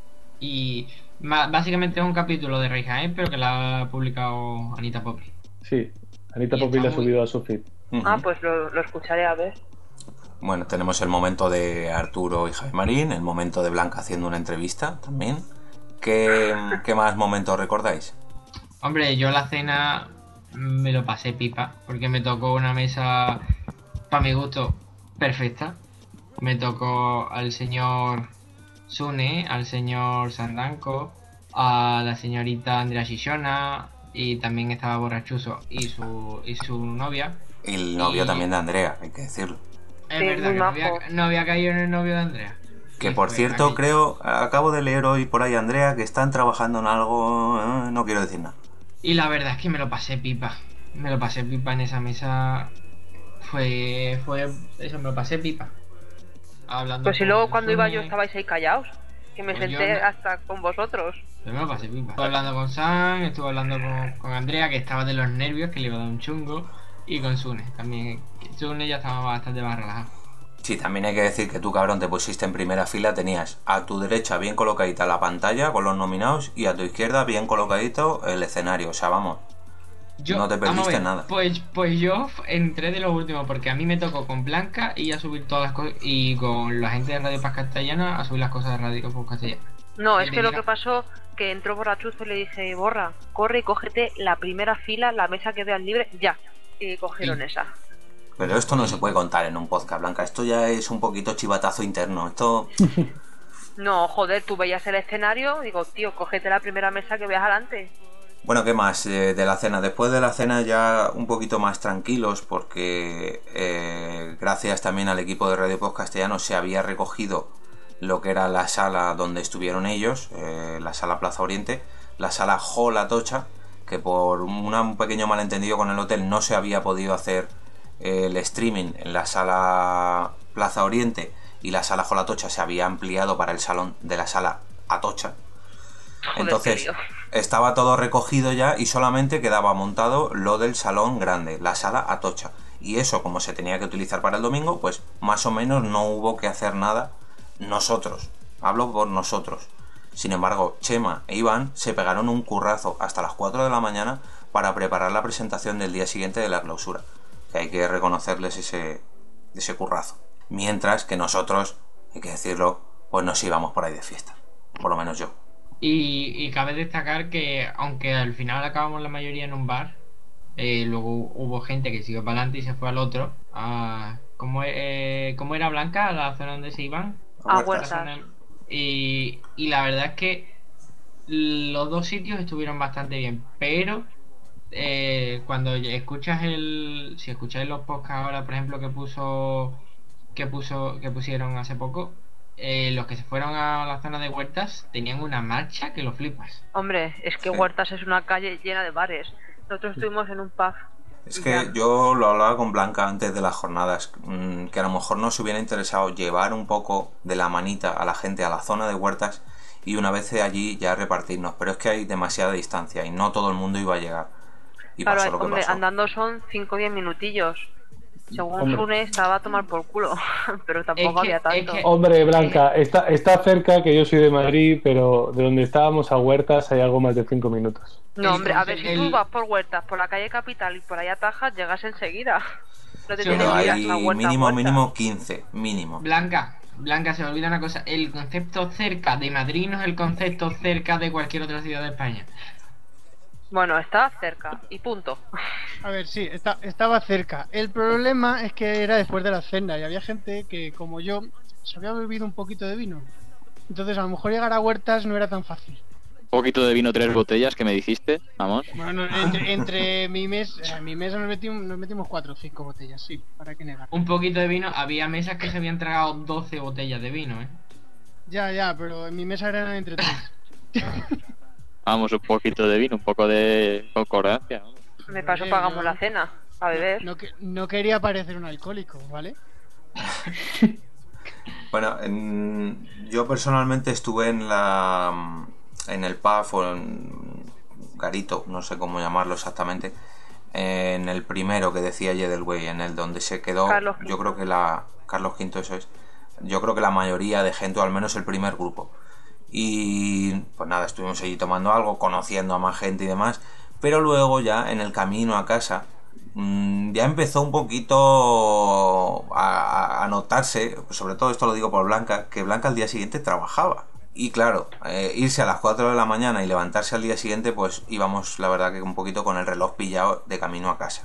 Y básicamente es un capítulo de Ray Jaén, pero que la ha publicado Anita Poppy. Sí, Anita Poppy lo ha subido a su feed. Pues lo escucharé a ver. Bueno, tenemos el momento de Arturo y Javi Marín, el momento de Blanca haciendo una entrevista también. ¿Qué más momentos recordáis? Hombre, yo la cena me lo pasé pipa, porque me tocó una mesa, para mi gusto, perfecta. Me tocó al señor Sune, al señor Sandanko, a la señorita Andrea Shishona, y también estaba Borrachuzo y su novia. Y el novio también de Andrea, hay que decirlo. Es verdad que no había caído en el novio de Andrea. Que por cierto, creo, acabo de leer hoy por ahí, Andrea, que están trabajando en algo, no quiero decir nada. Y la verdad es que me lo pasé pipa en esa mesa. Fue eso, me lo pasé pipa. Hablando pues si luego cuando iba yo estabais ahí callados, que me senté hasta con vosotros. Yo me lo pasé pipa. Estuve hablando con Sam, estuve hablando con Andrea, que estaba de los nervios, que le iba a dar un chungo, y con Sune también. Sune ya estaba bastante más relajado. Sí, también hay que decir que tú, cabrón, te pusiste en primera fila, tenías a tu derecha bien colocadita la pantalla con los nominados y a tu izquierda bien colocadito el escenario, o sea, vamos. No te perdiste nada. Pues yo entré de los últimos, porque a mí me tocó con Blanca y a subir todas las cosas, y con la gente de Radio Paz Castellana a subir las cosas de Radio Paz Castellana. No, es que lo que pasó, que entró Borrachuzo y le dije, Borra, corre y cógete la primera fila, la mesa que veas libre, ya. Y cogieron esa. Pero esto no se puede contar en un podcast, Blanca. Esto ya es un poquito chivatazo interno. Esto... No, joder, tú veías el escenario, digo, tío, cógete la primera mesa que veas adelante. Bueno, ¿qué más de la cena? Después de la cena ya un poquito más tranquilos porque gracias también al equipo de Radio Post Castellano se había recogido lo que era la sala donde estuvieron ellos, la sala Plaza Oriente, la sala Hall Atocha, que por un pequeño malentendido con el hotel no se había podido hacer el streaming en la sala Plaza Oriente, y la sala Hall Atocha se había ampliado para el salón de la sala Atocha. Entonces estaba todo recogido ya y solamente quedaba montado lo del salón grande, la sala Atocha. Y eso, como se tenía que utilizar para el domingo, pues más o menos no hubo que hacer nada nosotros. Hablo por nosotros. Sin embargo, Chema e Iván se pegaron un currazo hasta las 4 de la mañana para preparar la presentación del día siguiente de la clausura. Que hay que reconocerles ese currazo. Mientras que nosotros, hay que decirlo, pues nos íbamos por ahí de fiesta. Por lo menos yo. Y cabe destacar que, aunque al final acabamos la mayoría en un bar, luego hubo gente que siguió para adelante y se fue al otro. ¿Cómo era, Blanca? ¿A la zona donde se iban? A Huertas. Y la verdad es que los dos sitios estuvieron bastante bien, pero cuando escuchas si escucháis los podcasts ahora, por ejemplo, que pusieron hace poco, los que se fueron a la zona de Huertas tenían una marcha que lo flipas. Hombre, es que Huertas es una calle llena de bares. Nosotros estuvimos en un pub. Es que yo lo hablaba con Blanca antes de las jornadas, que a lo mejor nos hubiera interesado llevar un poco de la manita a la gente a la zona de Huertas y una vez de allí ya repartirnos, pero es que hay demasiada distancia y no todo el mundo iba a llegar. Y claro, pasó lo que hombre, pasó. andando son 5 o 10 minutillos. Según Sune estaba a tomar por culo, pero tampoco había tanto. Hombre, Blanca, está cerca, que yo soy de Madrid, pero de donde estábamos a Huertas hay algo más de 5 minutos. No, hombre, a ver, si tú vas por Huertas, por la calle Capital y por allá Tajas, llegas enseguida. No te tienes que ir hasta Huertas. Mínimo 15, mínimo. Blanca, se me olvida una cosa. El concepto cerca de Madrid no es el concepto cerca de cualquier otra ciudad de España. Bueno, estaba cerca y punto. A ver, sí, estaba cerca. El problema es que era después de la cena y había gente que, como yo, se había bebido un poquito de vino. Entonces, a lo mejor llegar a Huertas no era tan fácil. Un poquito de vino, 3 botellas que me dijiste, vamos. Bueno, entre mi mesa nos metimos 4 o 5 botellas, sí, para qué negar. Un poquito de vino, había mesas que se habían tragado 12 botellas de vino, Ya, pero en mi mesa eran entre 3. Vamos, un poquito de vino, un poco de concordancia. Me paso, pagamos la cena, a beber. No quería parecer un alcohólico, ¿vale? Bueno, yo personalmente estuve en el pub o en Garito, no sé cómo llamarlo exactamente, en el primero que decía Yedelwey, en el donde se quedó, yo creo que Carlos V, eso es, yo creo que la mayoría de gente, o al menos el primer grupo. Y pues nada, estuvimos allí tomando algo, conociendo a más gente y demás, pero luego ya en el camino a casa ya empezó un poquito a notarse, sobre todo esto lo digo por Blanca, que Blanca al día siguiente trabajaba. Y claro, irse a las 4 de la mañana y levantarse al día siguiente, pues íbamos, la verdad, que un poquito con el reloj pillado de camino a casa.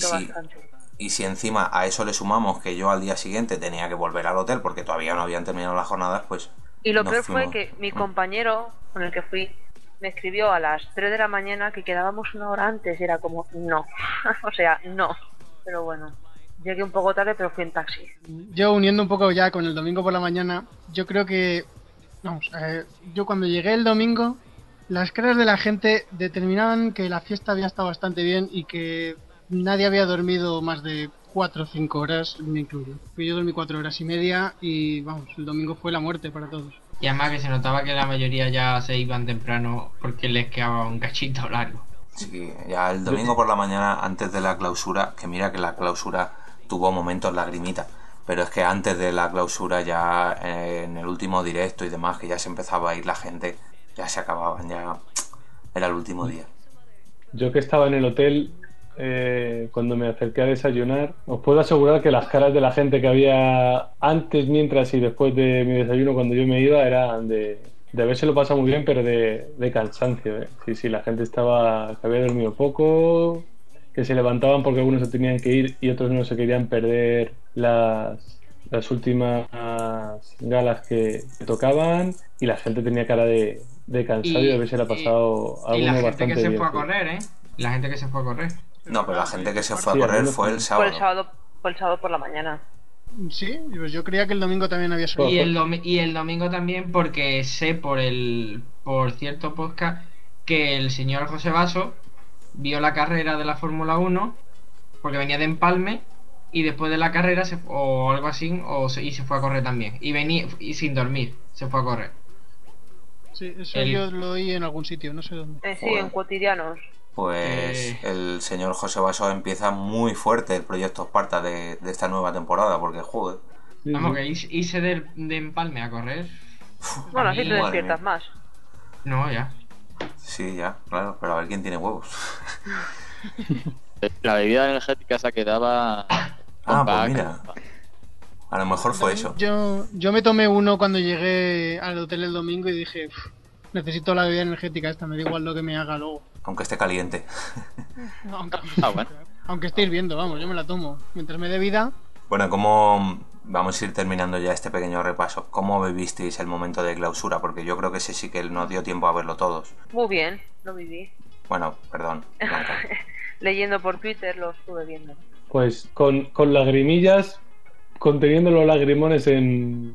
Y si encima a eso le sumamos que yo al día siguiente tenía que volver al hotel porque todavía no habían terminado las jornadas, pues... Y lo peor fue que mi compañero con el que fui me escribió a las 3 de la mañana que quedábamos una hora antes y era como, no, o sea, no. Pero bueno, llegué un poco tarde, pero fui en taxi. Yo, uniendo un poco ya con el domingo por la mañana, yo creo que, yo cuando llegué el domingo, las caras de la gente determinaban que la fiesta había estado bastante bien y que nadie había dormido más de 4 o 5 horas, me incluyo. Yo dormí 4 horas y media y vamos, el domingo fue la muerte para todos. Y además que se notaba que la mayoría ya se iban temprano porque les quedaba un cachito largo. Sí, ya el domingo por la mañana antes de la clausura, que mira que la clausura tuvo momentos lagrimita, pero es que antes de la clausura ya en el último directo y demás, que ya se empezaba a ir la gente, ya se acababan, ya era el último día. Yo que estaba en el hotel... cuando me acerqué a desayunar, os puedo asegurar que las caras de la gente que había antes, mientras y después de mi desayuno cuando yo me iba eran de habérselo pasado muy bien, pero de cansancio, Sí, la gente estaba, que había dormido poco, que se levantaban porque algunos se tenían que ir y otros no se querían perder las últimas galas que tocaban, y la gente tenía cara de cansado y de haberse pasado algo bastante bien. Y la gente que se fue a correr, La gente que se fue a correr. No, pero la gente que se fue a correr fue el sábado. Fue el sábado por la mañana. Sí, pues yo creía que el domingo también había Y salido. el domingo también porque sé por cierto podcast que el señor José Basso vio la carrera de la Fórmula 1 porque venía de Empalme y después de la carrera o algo así y se fue a correr también y venía y sin dormir se fue a correr. Sí, eso yo lo oí en algún sitio, no sé dónde. Sí, en Cotidianos. Pues el señor José Basso empieza muy fuerte el proyecto Esparta de esta nueva temporada, porque joder. Vamos, que irse de Empalme a correr. Bueno, así te despiertas más. No, ya. Sí, ya, claro, pero a ver quién tiene huevos. La bebida energética esa que daba. Pues mira. A lo mejor fue eso. Yo me tomé uno cuando llegué al hotel el domingo y dije, necesito la bebida energética esta, me da igual lo que me haga luego. Aunque esté caliente. Aunque esté hirviendo, vamos, yo me la tomo. Mientras me dé vida. Bueno, ¿cómo vamos a ir terminando ya este pequeño repaso? ¿Cómo vivisteis el momento de clausura? Porque yo creo que ese sí que nos dio tiempo a verlo todos. Muy bien, lo viví. Bueno, perdón, Blanca. Leyendo por Twitter lo estuve viendo. Pues con lagrimillas, conteniendo los lagrimones en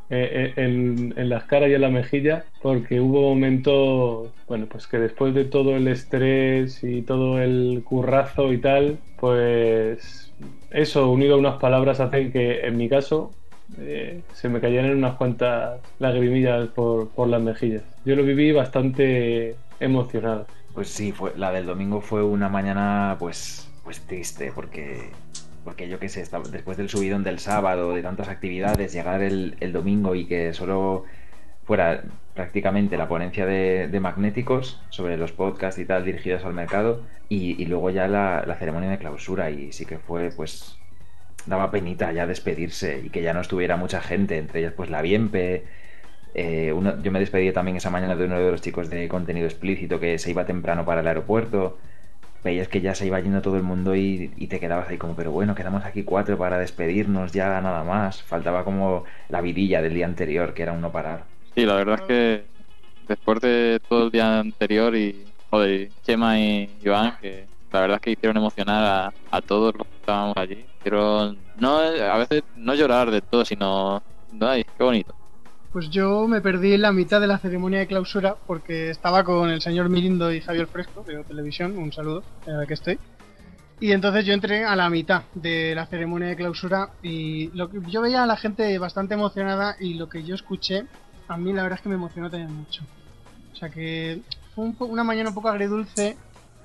las caras y en la mejilla, porque hubo momentos, bueno, pues que después de todo el estrés y todo el currazo y tal, pues eso unido a unas palabras hacen que en mi caso se me cayeran unas cuantas lagrimillas por las mejillas. Yo lo viví bastante emocionado. Pues sí, la del domingo fue una mañana pues triste, porque yo qué sé, después del subidón del sábado, de tantas actividades, llegar el domingo y que solo fuera prácticamente la ponencia de Magnéticos sobre los podcasts y tal dirigidos al mercado y luego ya la ceremonia de clausura, y sí que fue, pues daba penita ya despedirse y que ya no estuviera mucha gente, entre ellas pues la Bienpe. Yo me despedí también esa mañana de uno de los chicos de contenido explícito que se iba temprano para el aeropuerto. Veías que ya se iba yendo todo el mundo y te quedabas ahí como, pero bueno, quedamos aquí 4 para despedirnos, ya nada más. Faltaba como la vidilla del día anterior, que era un no parar. Sí, la verdad es que después de todo el día anterior y Chema y Iván, que la verdad es que hicieron emocionar a todos los que estábamos allí. Hicieron, a veces no llorar de todo, sino, ay, qué bonito. Pues yo me perdí en la mitad de la ceremonia de clausura porque estaba con el señor Mirindo y Javier Fresco de Televisión, un saludo, que estoy. Y entonces yo entré a la mitad de la ceremonia de clausura y yo veía a la gente bastante emocionada y lo que yo escuché, a mí la verdad es que me emocionó también mucho. O sea que fue una mañana un poco agridulce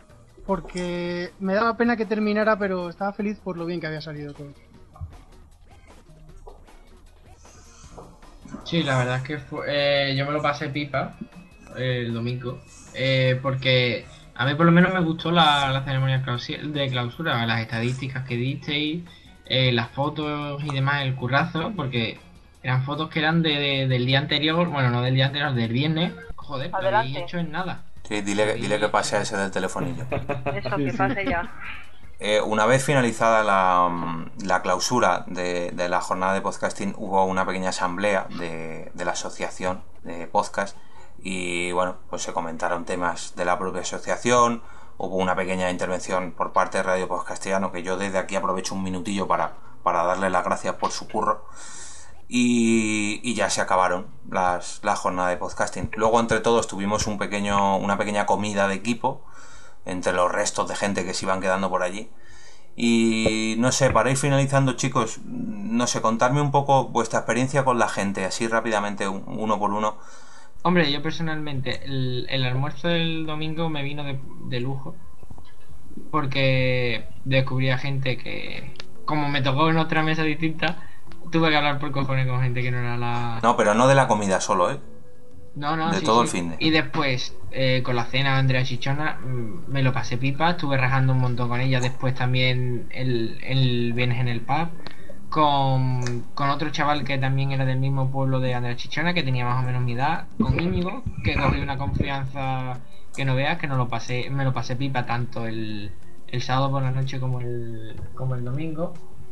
porque me daba pena que terminara, pero estaba feliz por lo bien que había salido todo. Sí, la verdad es que yo me lo pasé pipa el domingo, porque a mí por lo menos me gustó la ceremonia de clausura, las estadísticas que disteis, las fotos y demás, el currazo, porque eran fotos que eran del día anterior, bueno, no del día anterior, del viernes. Joder, lo habéis hecho en nada. Sí, dile que pase a ese del telefonillo. Eso, que pase ya. Una vez finalizada la clausura de la jornada de podcasting, hubo una pequeña asamblea de la asociación de podcast y bueno, pues se comentaron temas de la propia asociación. Hubo una pequeña intervención por parte de Radio Podcastiano, que yo desde aquí aprovecho un minutillo para darle las gracias por su curro. Y ya se acabaron las jornadas de podcasting. Luego entre todos tuvimos una pequeña comida de equipo entre los restos de gente que se iban quedando por allí. Y no sé, para ir finalizando, chicos, no sé, contarme un poco vuestra experiencia con la gente, así rápidamente, uno por uno. Hombre, yo personalmente, el almuerzo del domingo me vino de lujo, porque descubrí a gente que, como me tocó en otra mesa distinta, tuve que hablar por cojones con gente que no era la... No, pero no de la comida solo, ¿eh? No, de sí, todo sí. el fin de. Y después, con la cena de Andrea Chichona, me lo pasé pipa, estuve rajando un montón con ella. Después también el viernes en el pub, con otro chaval que también era del mismo pueblo de Andrea Chichona, que tenía más o menos mi edad, con Íñigo, que cogí una confianza que no veas, que me lo pasé pipa tanto el sábado por la noche como el domingo.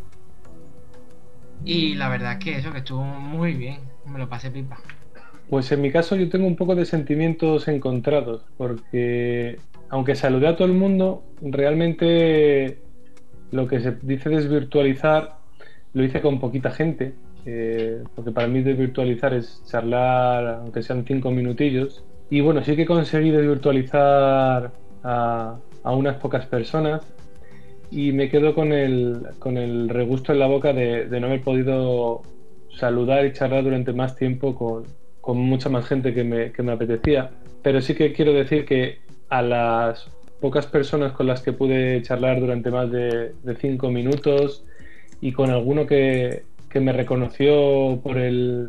Y la verdad es que estuvo muy bien, me lo pasé pipa. Pues en mi caso yo tengo un poco de sentimientos encontrados, porque aunque saludé a todo el mundo, realmente lo que se dice desvirtualizar lo hice con poquita gente, porque para mí desvirtualizar es charlar, aunque sean 5 minutillos. Y bueno, sí que he conseguido virtualizar a unas pocas personas y me quedo con el regusto en la boca de no haber podido saludar y charlar durante más tiempo con mucha más gente que me apetecía. Pero sí que quiero decir que a las pocas personas con las que pude charlar durante más de 5 minutos y con alguno que me reconoció por el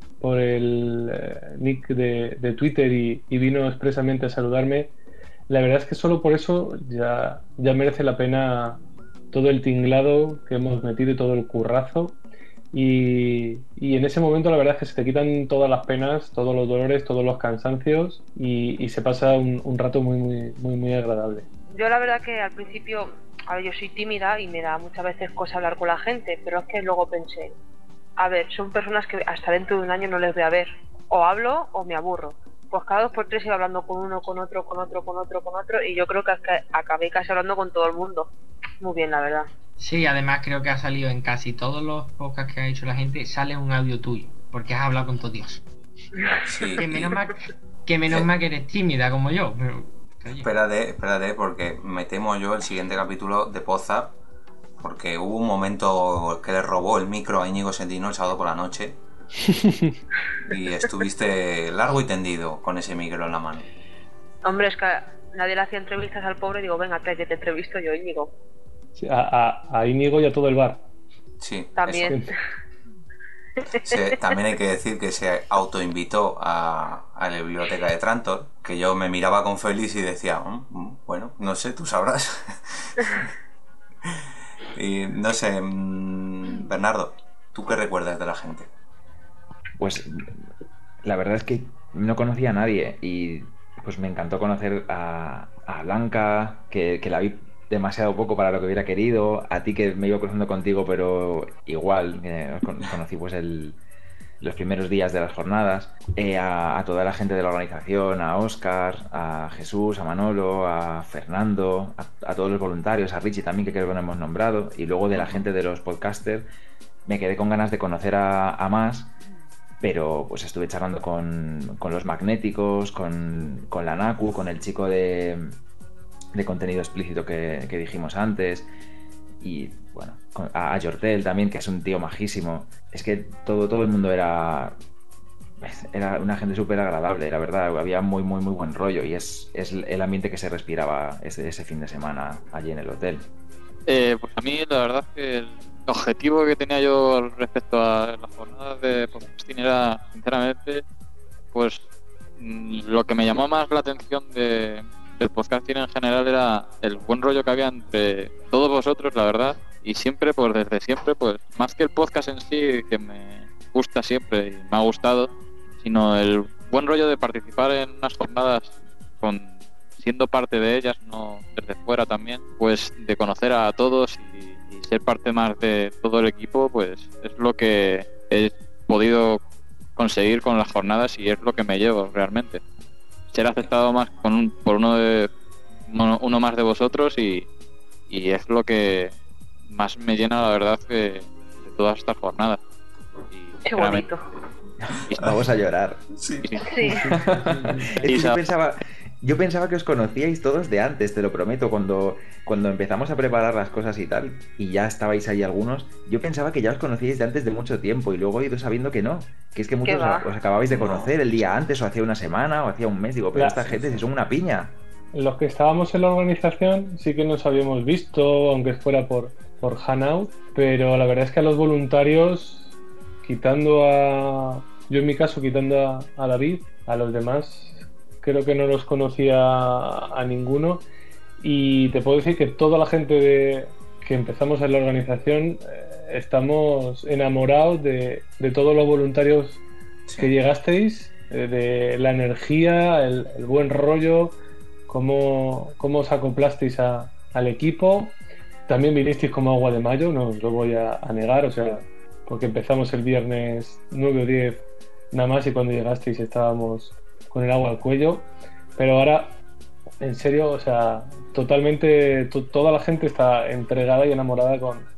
nick de Twitter y vino expresamente a saludarme, la verdad es que solo por eso ya merece la pena todo el tinglado que hemos metido y todo el currazo. Y en ese momento la verdad es que se te quitan todas las penas, todos los dolores, todos los cansancios y se pasa un rato muy agradable. Yo la verdad que al principio, a ver, yo soy tímida y me da muchas veces cosa hablar con la gente, pero es que luego pensé, a ver, son personas que hasta dentro de un año no les voy a ver, o hablo o me aburro. Pues cada 2 por 3 iba hablando con uno, con otro, y yo creo que acabé casi hablando con todo el mundo. Muy bien, la verdad. Sí, además creo que ha salido en casi todos los podcasts que ha hecho la gente, sale un audio tuyo, porque has hablado con todos Dios. Sí. Que menos mal que eres tímida como yo. Pero, oye. Espérate, porque me temo yo el siguiente capítulo de Podzap, porque hubo un momento que le robó el micro a Íñigo Sendino el sábado por la noche y estuviste largo y tendido con ese micro en la mano. Hombre, es que nadie le hacía entrevistas al pobre, digo, venga, que te entrevisto yo, Íñigo. Sí, a Íñigo y a todo el bar. Sí, también. También hay que decir que se autoinvitó a la biblioteca de Trantor, que yo me miraba con Félix y decía, bueno, no sé, tú sabrás. Y no sé, Bernardo, ¿tú qué recuerdas de la gente? Pues la verdad es que no conocía a nadie y pues me encantó conocer a Blanca, que la vi demasiado poco para lo que hubiera querido, a ti que me iba cruzando contigo, pero igual conocí pues los primeros días de las jornadas, a toda la gente de la organización, a Óscar, a Jesús, a Manolo, a Fernando, a todos los voluntarios, a Richie también, que creo que no hemos nombrado, y luego de la gente de los podcasters me quedé con ganas de conocer a más, pero pues estuve charlando con los magnéticos, con la Naku, con el chico de contenido explícito que dijimos antes, y bueno, a Yortel también, que es un tío majísimo. Es que todo el mundo era una gente súper agradable, la verdad, había muy buen rollo y es el ambiente que se respiraba ese fin de semana allí en el hotel. Pues a mí la verdad es que el objetivo que tenía yo respecto a las jornadas de podcasting era, sinceramente, pues lo que me llamó más la atención del podcasting en general era el buen rollo que había entre todos vosotros, la verdad, y siempre, pues desde siempre, pues más que el podcast en sí, que me gusta siempre y me ha gustado, sino el buen rollo de participar en unas jornadas siendo parte de ellas, no desde fuera también, pues de conocer a todos y ser parte más de todo el equipo, pues es lo que he podido conseguir con las jornadas y es lo que me llevo realmente. Ser aceptado más por uno más de vosotros y es lo que más me llena, la verdad, que de todas estas jornadas. Qué bonito. Vamos a llorar. Sí. Es que yo pensaba que os conocíais todos de antes, te lo prometo, cuando empezamos a preparar las cosas y tal, y ya estabais ahí algunos, yo pensaba que ya os conocíais de antes de mucho tiempo, y luego he ido sabiendo que no, que es que muchos os acababais de conocer el día antes, o hacía una semana, o hacía un mes, digo, pero esta gente si son una piña. Los que estábamos en la organización sí que nos habíamos visto, aunque fuera por Hangout, pero la verdad es que a los voluntarios, yo en mi caso quitando a David, a los demás creo que no los conocía a ninguno, y te puedo decir que toda la gente que empezamos en la organización estamos enamorados de todos los voluntarios que llegasteis, de la energía, el buen rollo, cómo os acoplasteis al equipo. También vinisteis como agua de mayo, no os lo voy a negar, o sea, porque empezamos el viernes 9 o 10 nada más y cuando llegasteis estábamos con el agua al cuello, pero ahora en serio, o sea, totalmente toda la gente está entregada y enamorada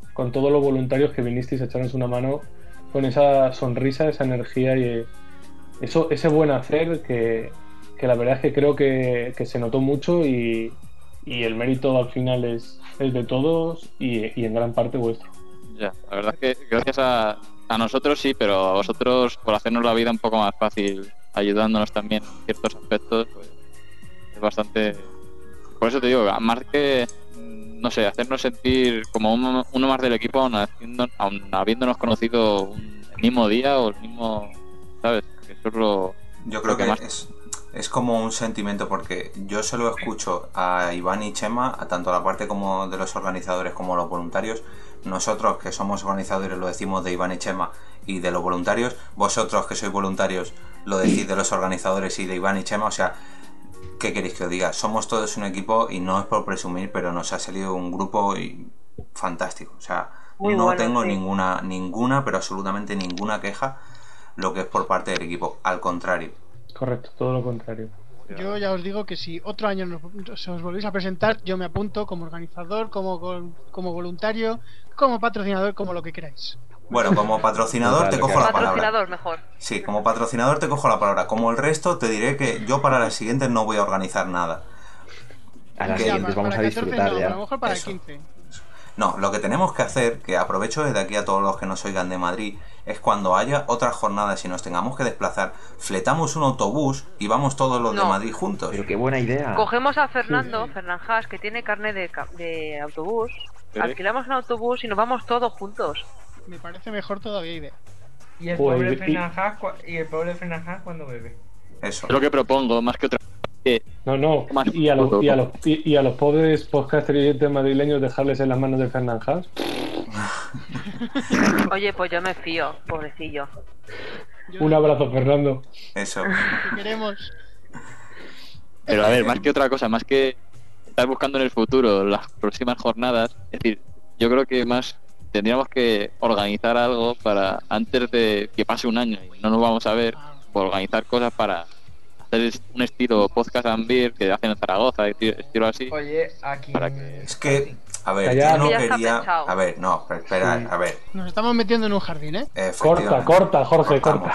con todos los voluntarios que vinisteis a echarnos una mano con esa sonrisa, esa energía y ese buen hacer que la verdad es que creo que se notó mucho y el mérito al final es de todos y en gran parte vuestro. Ya, la verdad es que gracias a nosotros sí, pero a vosotros por hacernos la vida un poco más fácil, ayudándonos también en ciertos aspectos, pues es bastante... Por eso te digo, más que, no sé, hacernos sentir como uno más del equipo, aun habiéndonos conocido el mismo día o el mismo, ¿sabes? Eso es lo... Yo creo que más... es como un sentimiento, porque yo se lo escucho a Iván y Chema, a tanto la parte como de los organizadores como los voluntarios. Nosotros que somos organizadores lo decimos de Iván y Chema y de los voluntarios. Vosotros que sois voluntarios lo decís de los organizadores y de Iván y Chema. O sea, ¿qué queréis que os diga? Somos todos un equipo y no es por presumir, pero nos ha salido un grupo fantástico. O sea, muy no bueno, tengo sí. ninguna, pero absolutamente ninguna queja lo que es por parte del equipo. Al contrario. Correcto, todo lo contrario. Yo ya os digo que si otro año os volvéis a presentar, yo me apunto como organizador, como voluntario, como patrocinador, como lo que queráis. Bueno, como patrocinador te cojo la palabra. Patrocinador mejor. Sí, como patrocinador te cojo la palabra. Como el resto te diré que yo para las siguientes no voy a organizar nada. A las Que- siguientes vamos a 14 disfrutar no, ya. a lo mejor para Eso. el 15. No, lo que tenemos que hacer, que aprovecho desde aquí a todos los que nos oigan de Madrid, es cuando haya otras jornadas y nos tengamos que desplazar, fletamos un autobús y vamos todos los de No. Madrid juntos. Pero qué buena idea. Cogemos a Fernando, Fernanjas, que tiene carne de autobús, Sí. alquilamos un autobús y nos vamos todos juntos. Me parece mejor todavía idea. Y el Pues, pobre y- Fernanjas cuando bebe. Eso. Es lo que propongo, más que otra que No, Más y a los puto. y a los pobres podcasters y oyentes madrileños dejarles en las manos de Fernanjas. Oye, pues yo me fío, pobrecillo. Un abrazo, Fernando. Eso. Que queremos. Pero a ver, más que otra cosa, más que estar buscando en el futuro las próximas jornadas, es decir, yo creo que más tendríamos que organizar algo para antes de que pase un año y no nos vamos a ver, pues organizar cosas para hacer un estilo podcast and beer que hacen en Zaragoza, estilo así. Oye, aquí. Para que- Es que, a ver, Callad. yo no Ya está quería... pensado. A ver, no, pero espera, Sí. a ver. Nos estamos metiendo en un jardín, ¿eh? Efectivamente. Corta, Jorge, Cortamos.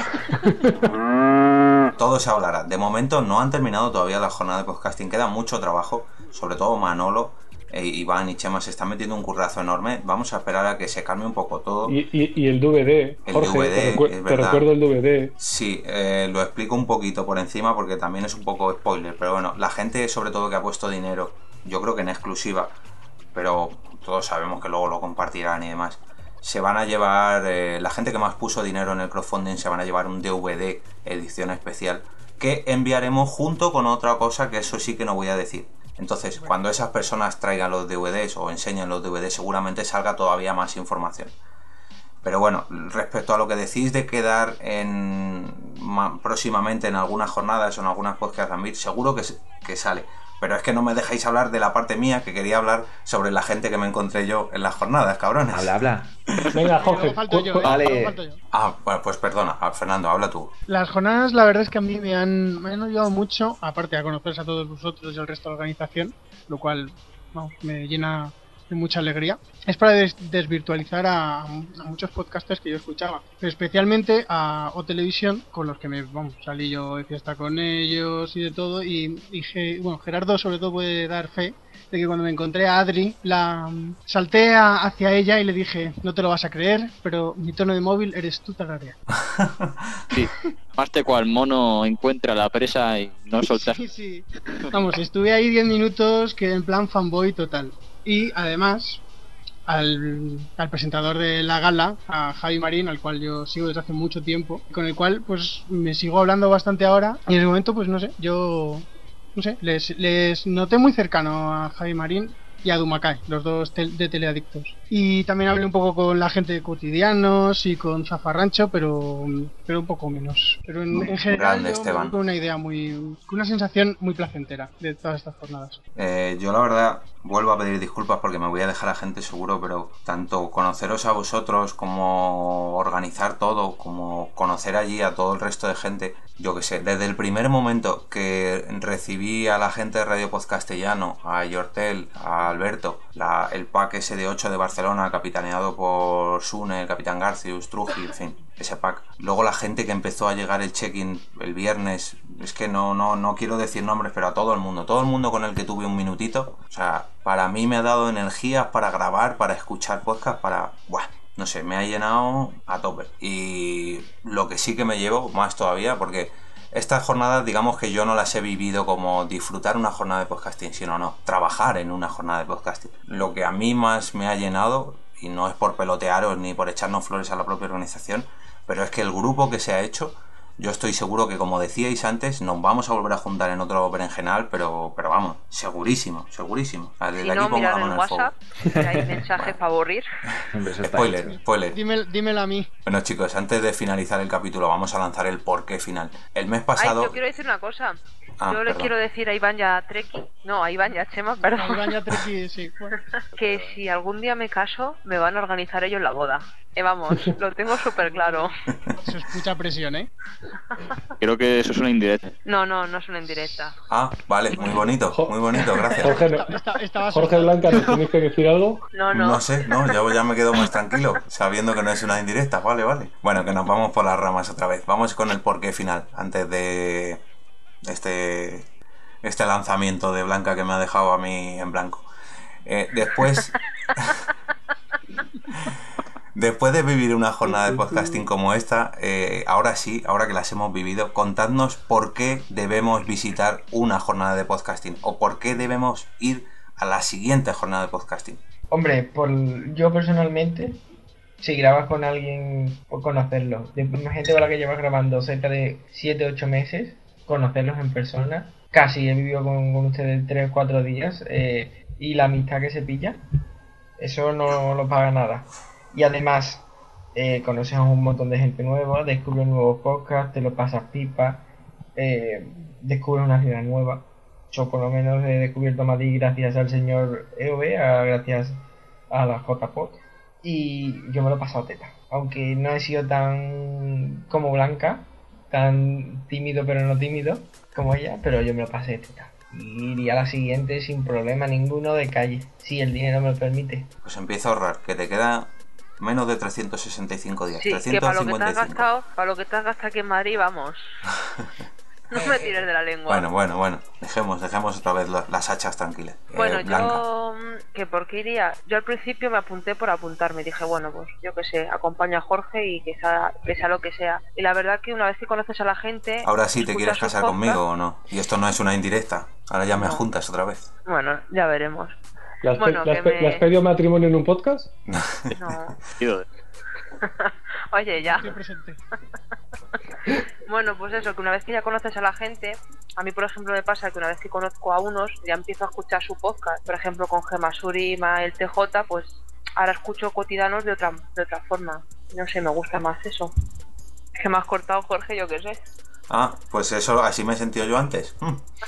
corta. Todo se hablará. De momento no han terminado todavía la jornada de podcasting. Queda mucho trabajo. Sobre todo Manolo, Iván y Chema se están metiendo un currazo enorme. Vamos a esperar a que se calme un poco todo. Y el DVD, El Jorge, DVD, es te verdad. recuerdo el DVD. Sí, lo explico un poquito por encima porque también es un poco spoiler. Pero bueno, la gente sobre todo que ha puesto dinero, yo creo que en exclusiva, pero todos sabemos que luego lo compartirán y demás, se van a llevar, la gente que más puso dinero en el crowdfunding se van a llevar un DVD edición especial que enviaremos junto con otra cosa que eso sí que no voy a decir. Entonces, cuando esas personas traigan los DVDs o enseñen los DVDs, seguramente salga todavía más información. Pero bueno, respecto a lo que decís de quedar próximamente en algunas jornadas o en algunas podcast and beer, seguro que sale. Pero es que no me dejáis hablar de la parte mía, que quería hablar sobre la gente que me encontré yo en las jornadas, cabrones. Habla. Venga, Jorge. Luego falto yo, Vale. luego falto yo. Ah, bueno, pues perdona, Fernando, habla tú. Las jornadas, la verdad es que a mí me han ayudado mucho, aparte a conoceros a todos vosotros y al resto de la organización, lo cual vamos, me llena de mucha alegría. Es para desvirtualizar a muchos podcasters que yo escuchaba, pero especialmente a O Televisión, con los que salí yo de fiesta con ellos y de todo, y bueno, Gerardo sobre todo puede dar fe de que cuando me encontré a Adri, salté hacia ella y le dije, no te lo vas a creer, pero mi tono de móvil eres tú, Tararea. Sí, más te cual mono encuentra la presa y no soltar. Sí. Vamos, estuve ahí 10 minutos que en plan fanboy total. Y además, al presentador de la gala, a Javi Marín, al cual yo sigo desde hace mucho tiempo, con el cual pues me sigo hablando bastante ahora. Y en ese momento, pues no sé, les noté muy cercano a Javi Marín y a Dumacay, los dos de Teleadictos. Y también hablé un poco con la gente de Cotidianos y con Zafarrancho, pero un poco menos. Pero en general Grande, yo Esteban. me con una sensación muy placentera de todas estas jornadas. Yo la verdad vuelvo a pedir disculpas porque me voy a dejar a gente seguro, pero tanto conoceros a vosotros como organizar todo, como conocer allí a todo el resto de gente, yo que sé, desde el primer momento que recibí a la gente de Radio Podcastellano, a Yortel, a Alberto, el pack ese de 8 de Barcelona, capitaneado por Sune, el Capitán Garcius, Trujillo, en fin, ese pack. Luego la gente que empezó a llegar el check-in el viernes, es que no quiero decir nombres, pero a todo el mundo con el que tuve un minutito, o sea, para mí me ha dado energías para grabar, para escuchar podcast, para... ¡buah! No sé, me ha llenado a tope. Y lo que sí que me llevo, más todavía, porque estas jornadas, digamos que yo no las he vivido como disfrutar una jornada de podcasting, sino no, trabajar en una jornada de podcasting. Lo que a mí más me ha llenado, y no es por pelotearos ni por echarnos flores a la propia organización, pero es que el grupo que se ha hecho, yo estoy seguro que, como decíais antes, nos vamos a volver a juntar en otro berenjenal, pero vamos, segurísimo. Desde Si aquí no, pongo la mirad mano en en el fuego. WhatsApp, que hay mensajes para aburrir. Spoiler. Dímelo a mí. Bueno, chicos, antes de finalizar el capítulo, vamos a lanzar el porqué final. El mes pasado... Yo quiero decir una cosa. Ah, Yo le perdón. quiero decir a Iván y a Treki, no, a Iván y a Chema, perdón. A Iván y a Treki, sí. Bueno. Que si algún día me caso, me van a organizar ellos la boda. Vamos, lo tengo súper claro. Eso es mucha presión, ¿eh? Creo que eso es una indirecta. No es una indirecta. Ah, vale, muy bonito, gracias. Jorge Blanca, ¿nos tenéis que decir algo? No sé, ya me quedo más tranquilo, sabiendo que no es una indirecta, vale. Bueno, que nos vamos por las ramas otra vez. Vamos con el porqué final, antes de este lanzamiento de Blanca que me ha dejado a mí en blanco. Después de vivir una jornada de podcasting como esta, ahora que las hemos vivido, contadnos por qué debemos visitar una jornada de podcasting o por qué debemos ir a la siguiente jornada de podcasting. Hombre, yo personalmente, si grabas con alguien, por conocerlo. De gente con la que llevas grabando cerca de 7-8 meses, conocerlos en persona. Casi he vivido con ustedes 3-4 días, y la amistad que se pilla, eso no lo paga nada. Y además, conoces a un montón de gente nueva, descubres nuevos podcasts, te lo pasas pipa, descubres una ciudad nueva. Yo por lo menos he descubierto Madrid gracias al señor EOB, gracias a la JPod, y yo me lo he pasado teta. Aunque no he sido tan como Blanca, tan tímido pero no tímido como ella, pero yo me lo pasé teta. Y iría a la siguiente sin problema ninguno de calle, si el dinero me lo permite. Pues empieza a ahorrar, que te queda menos de 365 días. Sí, 355. que para lo que te has gastado aquí en Madrid, vamos. No me tires de la lengua. Bueno, dejemos otra vez las hachas tranquilas. Bueno, Blanca. yo, que por qué iría, yo al principio me apunté por apuntarme, dije, bueno, pues yo qué sé, acompaño a Jorge y que sea lo que sea. Y la verdad que una vez que conoces a la gente... Ahora sí te escuchas quieres sus casar podcasts, conmigo o no. Y esto no es una indirecta. Ahora ya me No. juntas otra vez. Bueno, ya veremos. ¿Le has Bueno, ¿le has pedido matrimonio en un podcast? No. Oye, ya. Bueno, pues eso, que una vez que ya conoces a la gente, a mí por ejemplo me pasa que una vez que conozco a unos, ya empiezo a escuchar su podcast. Por ejemplo, con Gemma Surima, el TJ, pues ahora escucho Cotidianos de otra forma. No sé, me gusta más eso. Que me has cortado, Jorge, yo qué sé. Ah, pues eso, así me he sentido yo antes.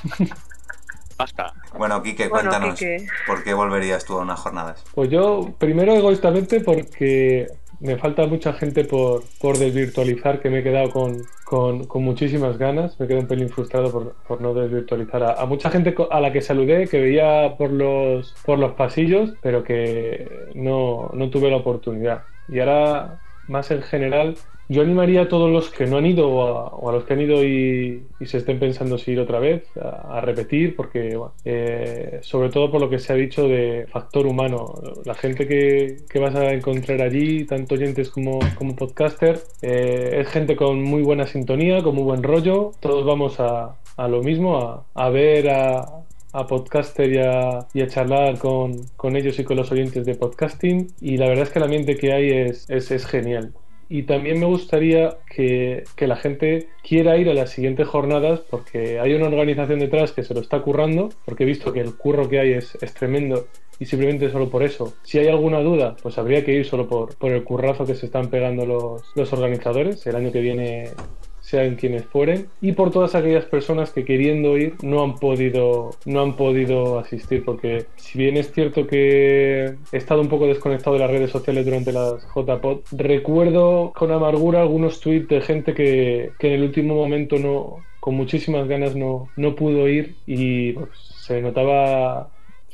Bueno, Quique, cuéntanos, Quique. ¿por qué volverías tú a unas jornadas? Pues yo, primero egoístamente, porque me falta mucha gente por desvirtualizar, que me he quedado con muchísimas ganas. Me quedo un pelín frustrado por no desvirtualizar a mucha gente a la que saludé, que veía por los pasillos, pero que no tuve la oportunidad. Y ahora, más en general, yo animaría a todos los que no han ido o a los que han ido y se estén pensando si ir otra vez a repetir, porque bueno, sobre todo por lo que se ha dicho de factor humano, la gente que vas a encontrar allí, tanto oyentes como podcaster, es gente con muy buena sintonía, con muy buen rollo. Todos vamos a lo mismo, a ver a podcaster y a charlar con ellos y con los oyentes de podcasting, y la verdad es que el ambiente que hay es genial. Y también me gustaría que la gente quiera ir a las siguientes jornadas, porque hay una organización detrás que se lo está currando, porque he visto que el curro que hay es tremendo, y simplemente solo por eso, si hay alguna duda, pues habría que ir solo por el currazo que se están pegando los organizadores el año que viene, sean quienes fueren, y por todas aquellas personas que queriendo ir no han podido asistir, porque si bien es cierto que he estado un poco desconectado de las redes sociales durante las JPod, recuerdo con amargura algunos tweets de gente que en el último momento con muchísimas ganas no pudo ir, y pues, se notaba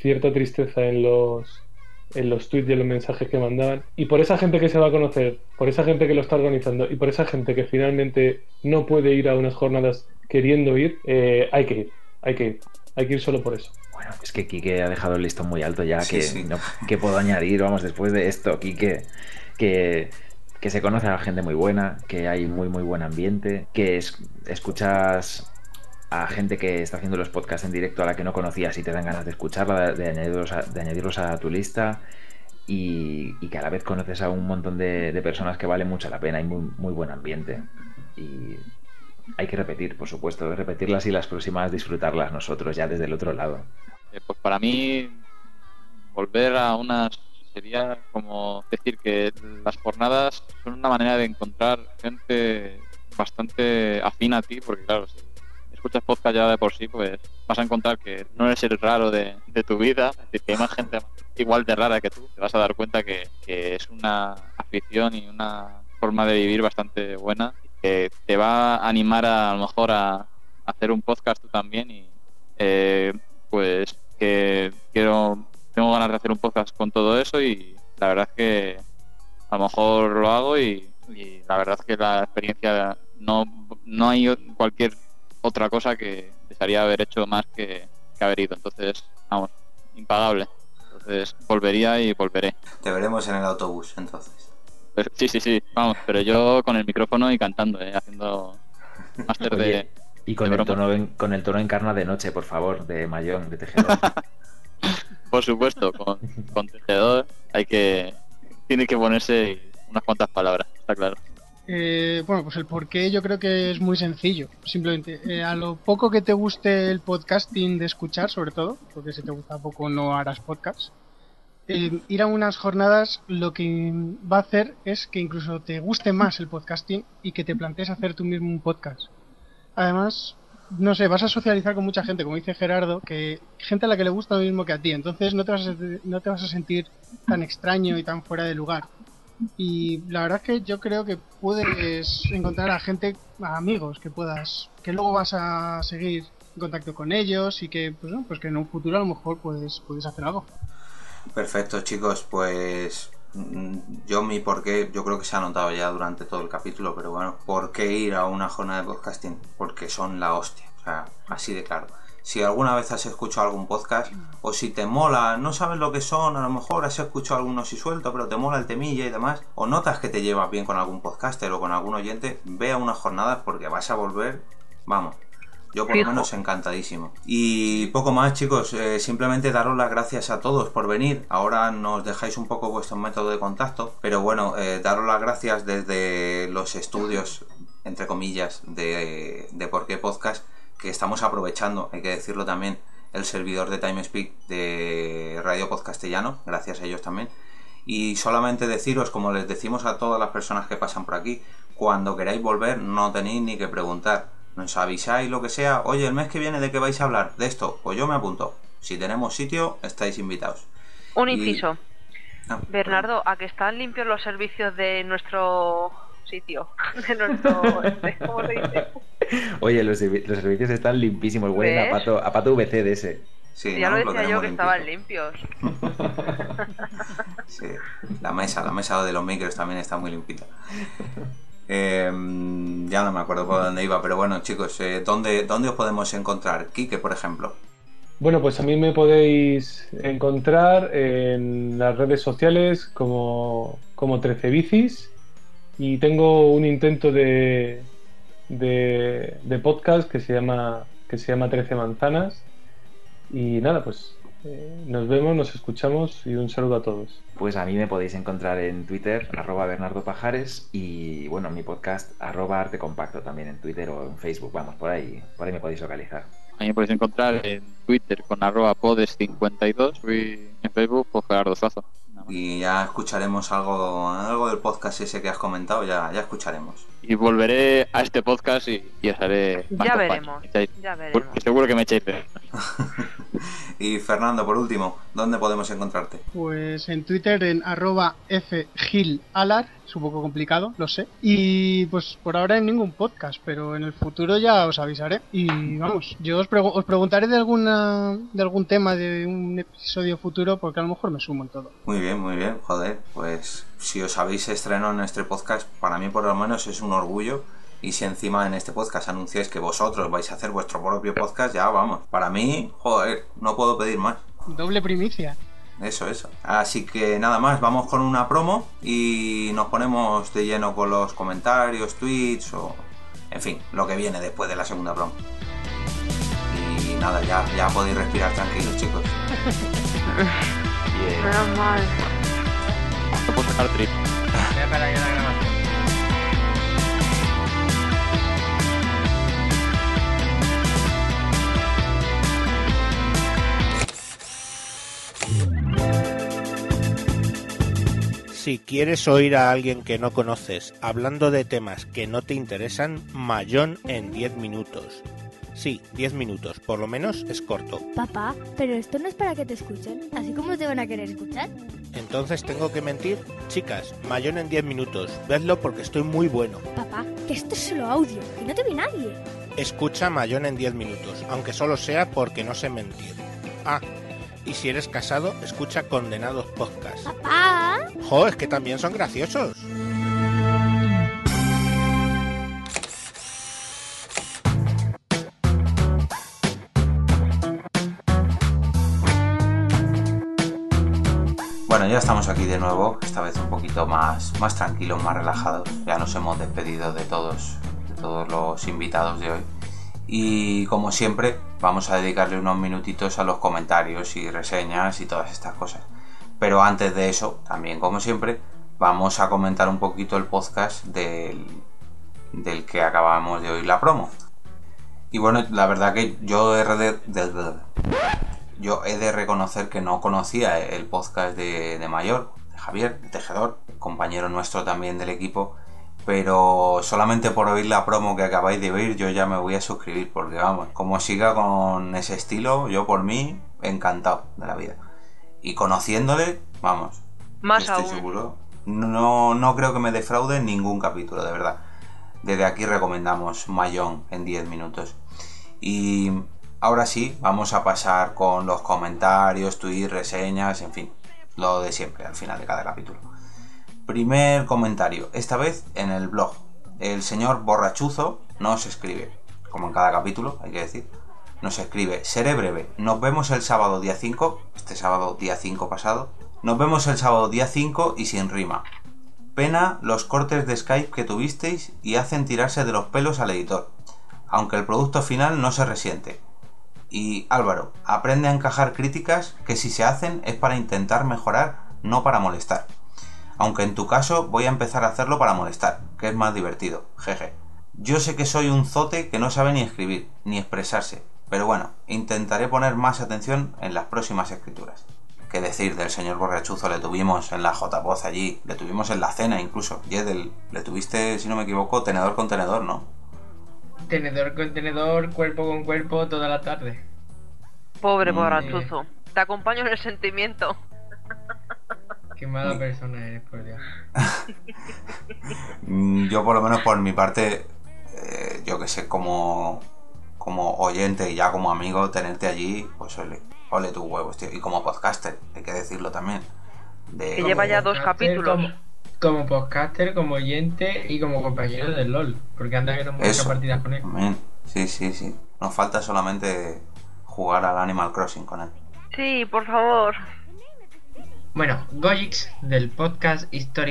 cierta tristeza en los tweets y en los mensajes que mandaban. Y por esa gente que se va a conocer, por esa gente que lo está organizando y por esa gente que finalmente no puede ir a unas jornadas queriendo ir, hay que ir solo por eso. Bueno, es que Quique ha dejado el listón muy alto ya, Sí, que sí. no, ¿qué puedo añadir? Vamos, después de esto, Quique, que se conoce a gente muy buena, que hay muy buen ambiente, que escuchas a gente que está haciendo los podcasts en directo a la que no conocías y te dan ganas de escucharla, de añadirlos a tu lista, y que a la vez conoces a un montón de personas que valen mucho la pena. Hay muy buen ambiente y hay que repetir, por supuesto, repetirlas y las próximas disfrutarlas nosotros ya desde el otro lado. Pues para mí volver a unas sería como decir que las jornadas son una manera de encontrar gente bastante afín a ti, porque claro, si escuchas podcast ya de por sí, pues vas a encontrar que no eres el raro de tu vida, es decir, que hay más gente igual de rara que tú. Te vas a dar cuenta que es una afición y una forma de vivir bastante buena, que te va a animar a lo mejor a hacer un podcast tú también. Y pues que tengo ganas de hacer un podcast con todo eso, y la verdad es que a lo mejor lo hago, y la verdad es que la experiencia no hay cualquier otra cosa que desearía haber hecho más que haber ido. Entonces, vamos, impagable. Entonces volvería y volveré. Te veremos en el autobús, entonces. Pero, sí, vamos, pero yo con el micrófono y cantando, haciendo máster de... Y con el tono en Carna de Noche, por favor, de Mayón, de Tejedor. Por supuesto, con Tejedor tiene que ponerse unas cuantas palabras, está claro. Bueno, pues el porqué yo creo que es muy sencillo. Simplemente, a lo poco que te guste el podcasting de escuchar, sobre todo, porque si te gusta poco no harás podcast, ir a unas jornadas lo que va a hacer es que incluso te guste más el podcasting y que te plantees hacer tú mismo un podcast. Además, no sé, vas a socializar con mucha gente, como dice Gerardo, que gente a la que le gusta lo mismo que a ti, entonces no te vas a sentir tan extraño y tan fuera de lugar. Y la verdad es que yo creo que puedes encontrar a amigos que luego vas a seguir en contacto con ellos, y que pues que en un futuro a lo mejor puedes hacer algo. Perfecto, chicos, pues mi porqué, yo creo que se ha notado ya durante todo el capítulo, pero bueno, ¿por qué ir a una jornada de podcasting? Porque son la hostia, o sea, así de claro. Si alguna vez has escuchado algún podcast, o si te mola, no sabes lo que son, a lo mejor has escuchado algunos y suelto, pero te mola el temilla y demás, o notas que te llevas bien con algún podcaster o con algún oyente, ve a una jornada porque vas a volver, vamos, yo por lo menos encantadísimo. Y poco más, chicos, simplemente daros las gracias a todos por venir. Ahora nos dejáis un poco vuestro método de contacto, pero bueno, daros las gracias desde los estudios, entre comillas, de Por qué Podcast, que estamos aprovechando, hay que decirlo también, el servidor de TimeSpeak de Radio Podcastellano, gracias a ellos también. Y solamente deciros, como les decimos a todas las personas que pasan por aquí, cuando queráis volver no tenéis ni que preguntar, nos avisáis lo que sea. Oye, el mes que viene, ¿de qué vais a hablar? De esto, pues yo me apunto. Si tenemos sitio, estáis invitados. Un inciso. Bernardo, ¿a que están limpios los servicios de nuestro sitio? De nuestro... ¿cómo se dice? Oye, los servicios están limpísimos, huelen a pato VC de ese. Sí, ya ¿no? lo decía yo que limpito. estaban limpios. Sí, la mesa de los micros también está muy limpita. Ya no me acuerdo por dónde iba, pero bueno, chicos, ¿dónde os podemos encontrar? Quique, por ejemplo. Bueno, pues a mí me podéis encontrar en las redes sociales como 13 bicis, y tengo un intento de podcast que se llama 13 manzanas. Y nada, pues nos vemos, nos escuchamos, y un saludo a todos. Pues a mí me podéis encontrar en Twitter, @BernardoPajares, y bueno, mi podcast @ArteCompacto también en Twitter o en Facebook, vamos, por ahí me podéis localizar. A mí me podéis encontrar en Twitter con @podes52 y en Facebook por Gerardo Zazo. Y ya escucharemos algo del podcast ese que has comentado, ya escucharemos. Y volveré a este podcast y os haré... Ya veremos, ya veremos. Porque seguro que me echéis de... Y Fernando, por último, ¿dónde podemos encontrarte? Pues en Twitter en @fgilalar, es un poco complicado, lo sé. Y pues por ahora en ningún podcast, pero en el futuro ya os avisaré. Y vamos, yo os preguntaré de algún tema de un episodio futuro, porque a lo mejor me sumo en todo. Muy bien, joder, pues si os habéis estrenado en este podcast, para mí por lo menos es un orgullo. Y si encima en este podcast anunciáis que vosotros vais a hacer vuestro propio podcast, ya vamos. Para mí, joder, no puedo pedir más. Doble primicia. Eso. Así que nada más, vamos con una promo y nos ponemos de lleno con los comentarios, tweets o... En fin, lo que viene después de la segunda promo. Y nada, ya podéis respirar tranquilos, chicos. Menos mal. No puedo sacar trip. Voy a parar ya la grabación. Si quieres oír a alguien que no conoces hablando de temas que no te interesan, Mayón en 10 minutos. Sí, 10 minutos, por lo menos es corto. Papá, pero esto no es para que te escuchen, así como te van a querer escuchar. ¿Entonces tengo que mentir? Chicas, Mayón en 10 minutos, vedlo porque estoy muy bueno. Papá, que esto es solo audio, que no te ve nadie. Escucha Mayón en 10 minutos, aunque solo sea porque no sé mentir. Ah, y si eres casado, escucha Condenados Podcast. ¡Papá! ¡Jo, es que también son graciosos! Bueno, ya estamos aquí de nuevo, esta vez un poquito más tranquilos, más relajados. Ya nos hemos despedido de todos los invitados de hoy. Y como siempre, vamos a dedicarle unos minutitos a los comentarios y reseñas y todas estas cosas. Pero antes de eso, también como siempre, vamos a comentar un poquito el podcast del que acabamos de oír la promo. Y bueno, la verdad que yo he de reconocer que no conocía el podcast de Mayor, de Javier, de Tejedor, compañero nuestro también del equipo. Pero solamente por oír la promo que acabáis de oír yo ya me voy a suscribir, porque vamos, como siga con ese estilo, yo por mí encantado de la vida. Y conociéndole, vamos, más estoy aún seguro, no creo que me defraude ningún capítulo, de verdad. Desde aquí recomendamos Mayón en 10 minutos. Y ahora sí, vamos a pasar con los comentarios, tweets, reseñas, en fin, lo de siempre al final de cada capítulo. Primer comentario, esta vez en el blog. El señor Borrachuzo nos escribe, como en cada capítulo, hay que decir, nos escribe: seré breve, nos vemos el sábado día 5, este sábado día 5 pasado, nos vemos el sábado día 5 y sin rima. Pena los cortes de Skype que tuvisteis y hacen tirarse de los pelos al editor, aunque el producto final no se resiente. Y Álvaro, aprende a encajar críticas que si se hacen es para intentar mejorar, no para molestar. Aunque en tu caso voy a empezar a hacerlo para molestar, que es más divertido, jeje. Yo sé que soy un zote que no sabe ni escribir, ni expresarse, pero bueno, intentaré poner más atención en las próximas escrituras. ¿Qué decir del señor Borrachuzo? Le tuvimos en la JPoz allí, le tuvimos en la cena incluso. Yedel, le tuviste, si no me equivoco, tenedor con tenedor, ¿no? Tenedor con tenedor, cuerpo con cuerpo, toda la tarde. Pobre Borrachuzo, te acompaño en el sentimiento. Qué mala persona eres, por Dios. Yo por lo menos por mi parte, yo que sé, como oyente y ya como amigo, tenerte allí, pues ole tus huevos, tío. Y como podcaster, hay que decirlo también. Que lleva ya 2 capítulos. Como podcaster, como oyente y como compañero del LOL. Porque anda que no muchas partidas con él. Amén. Sí. Nos falta solamente jugar al Animal Crossing con él. Sí, por favor. Bueno, Gojix del podcast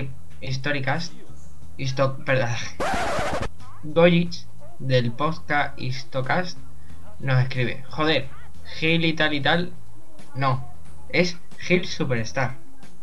Gojix del podcast Histocast nos escribe: joder, Gil y tal. No, es Gil Superstar.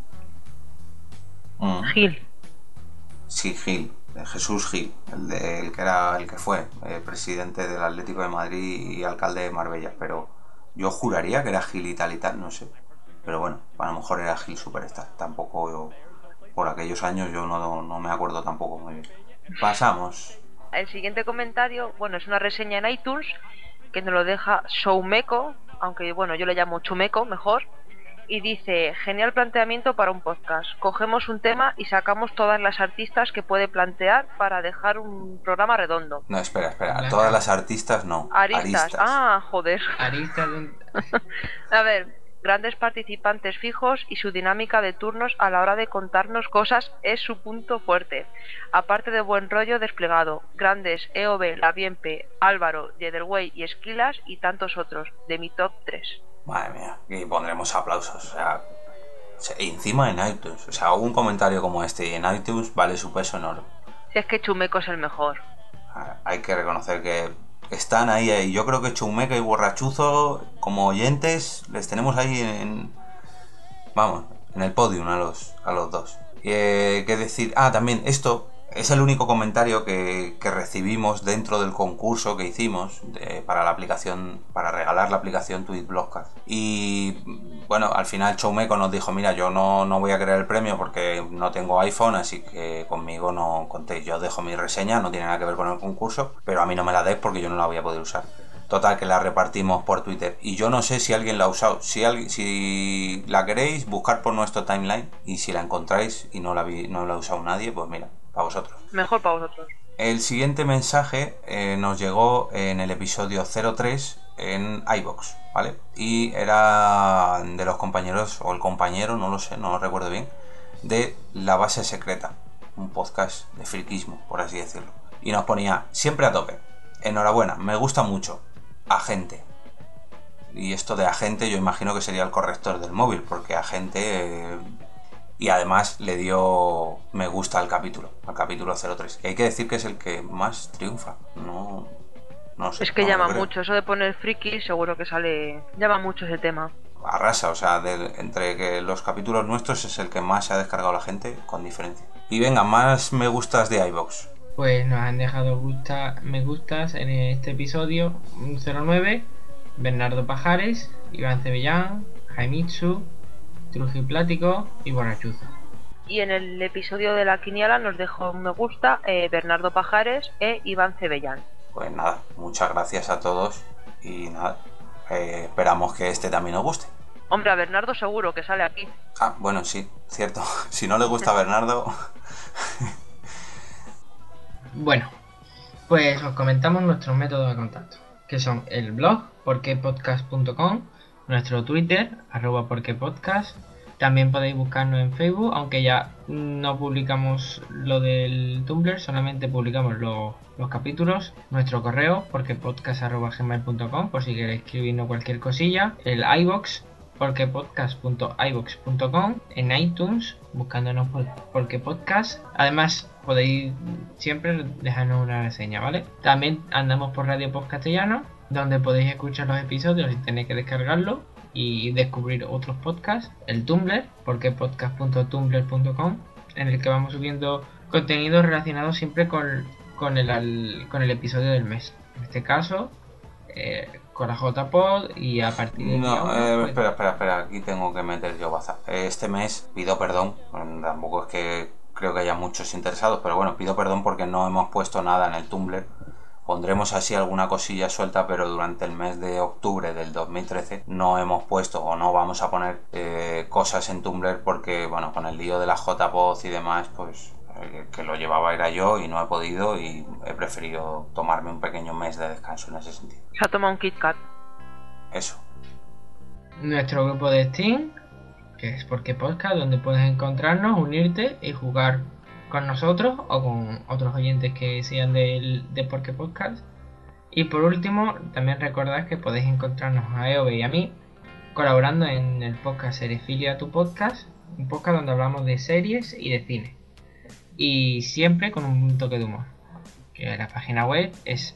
Gil. Sí, Gil, Jesús Gil, el que fue presidente del Atlético de Madrid y alcalde de Marbella, pero yo juraría que era Gil y tal, no sé. Pero bueno, a lo mejor era Gil Superstar. Tampoco por aquellos años yo no me acuerdo tampoco muy bien. Pasamos. El siguiente comentario, bueno, es una reseña en iTunes que nos lo deja Showmeco, aunque bueno, yo le llamo Chumeco mejor, y dice: genial planteamiento para un podcast. Cogemos un tema y sacamos todas las artistas que puede plantear para dejar un programa redondo. No, espera. Todas las artistas no. Aristas. Ah, joder. Aristas. A ver, grandes participantes fijos y su dinámica de turnos a la hora de contarnos cosas es su punto fuerte. Aparte de buen rollo desplegado, grandes EOB, Labienpe, Álvaro, Yedelwey y Esquilas y tantos otros, de mi top 3. Madre mía, y pondremos aplausos, o sea, encima en iTunes, o sea, un comentario como este en iTunes vale su peso en oro. Si es que Chumeco es el mejor. Hay que reconocer que están ahí. Yo creo que Chumeco y Borrachuzo, como oyentes, les tenemos ahí en el podium a los dos. ¿Qué decir? También esto es el único comentario que recibimos dentro del concurso que hicimos para la aplicación, para regalar la aplicación Tweetblogcast. Y bueno, al final Chumeco nos dijo: mira, yo no voy a querer el premio porque no tengo iPhone, así que conmigo no contéis. Yo dejo mi reseña, no tiene nada que ver con el concurso, pero a mí no me la des porque yo no la voy a poder usar. Total, que la repartimos por Twitter. Y yo no sé si alguien la ha usado. Si la queréis, buscar por nuestro timeline. Y si la encontráis y no la ha usado nadie, pues mira, para vosotros. Mejor para vosotros. El siguiente mensaje nos llegó en el episodio 03 en iVoox, ¿vale? Y era de los compañeros, o el compañero, no lo sé, no lo recuerdo bien, de La Base Secreta, un podcast de friquismo, por así decirlo. Y nos ponía: siempre a tope. Enhorabuena, me gusta mucho. Agente. Y esto de agente yo imagino que sería el corrector del móvil, porque agente... y además le dio me gusta al capítulo 03. Y hay que decir que es el que más triunfa. No sé. Es que llama mucho. Eso de poner friki seguro que sale... llama mucho ese tema. Arrasa, o sea, entre que los capítulos nuestros es el que más se ha descargado la gente, con diferencia. Y venga, más me gustas de iVoox. Pues nos han dejado me gustas en este episodio 09 Bernardo Pajares, Iván Cebellán, Jaimitsu, Trujiplático y Borrachuzo. Y en el episodio de la quiniela nos dejó un me gusta Bernardo Pajares e Iván Cebellán. Pues nada, muchas gracias a todos y nada, esperamos que este también os guste. Hombre, a Bernardo seguro que sale aquí. Bueno, sí, cierto. Si no le gusta a Bernardo... Bueno, pues os comentamos nuestros métodos de contacto, que son el blog porquepodcast.com, nuestro Twitter @porquepodcast. También podéis buscarnos en Facebook, aunque ya no publicamos lo del Tumblr, solamente publicamos los capítulos. Nuestro correo porquepodcast@gmail.com, por si queréis escribirnos cualquier cosilla. El iVoox porquepodcast.ivox.com, en iTunes buscándonos por porquepodcast. Además podéis siempre dejarnos una reseña, ¿vale? También andamos por Radio Post Castellano, donde podéis escuchar los episodios sin tener que descargarlo y descubrir otros podcasts. El Tumblr, porquepodcast.tumblr.com, en el que vamos subiendo contenido relacionado siempre con el episodio del mes. En este caso con la JPod, y a partir de... Espera, aquí tengo que meter yo baza. Este mes pido perdón, tampoco es que creo que haya muchos interesados, pero bueno, pido perdón porque no hemos puesto nada en el Tumblr. Pondremos así alguna cosilla suelta, pero durante el mes de octubre del 2013 no hemos puesto o no vamos a poner cosas en Tumblr porque, bueno, con el lío de la JPod y demás, pues que lo llevaba era yo y no he podido, y he preferido tomarme un pequeño mes de descanso en ese sentido. Se ha tomado un Kit Kat. Eso. Nuestro grupo de Steam, que es Porque Podcast, donde puedes encontrarnos, unirte y jugar con nosotros o con otros oyentes que sean de Porque Podcast. Y por último, también recordad que podéis encontrarnos a EOB y a mí colaborando en el podcast Seriefilia Tu Podcast, un podcast donde hablamos de series y de cine, y siempre con un toque de humor. Que la página web es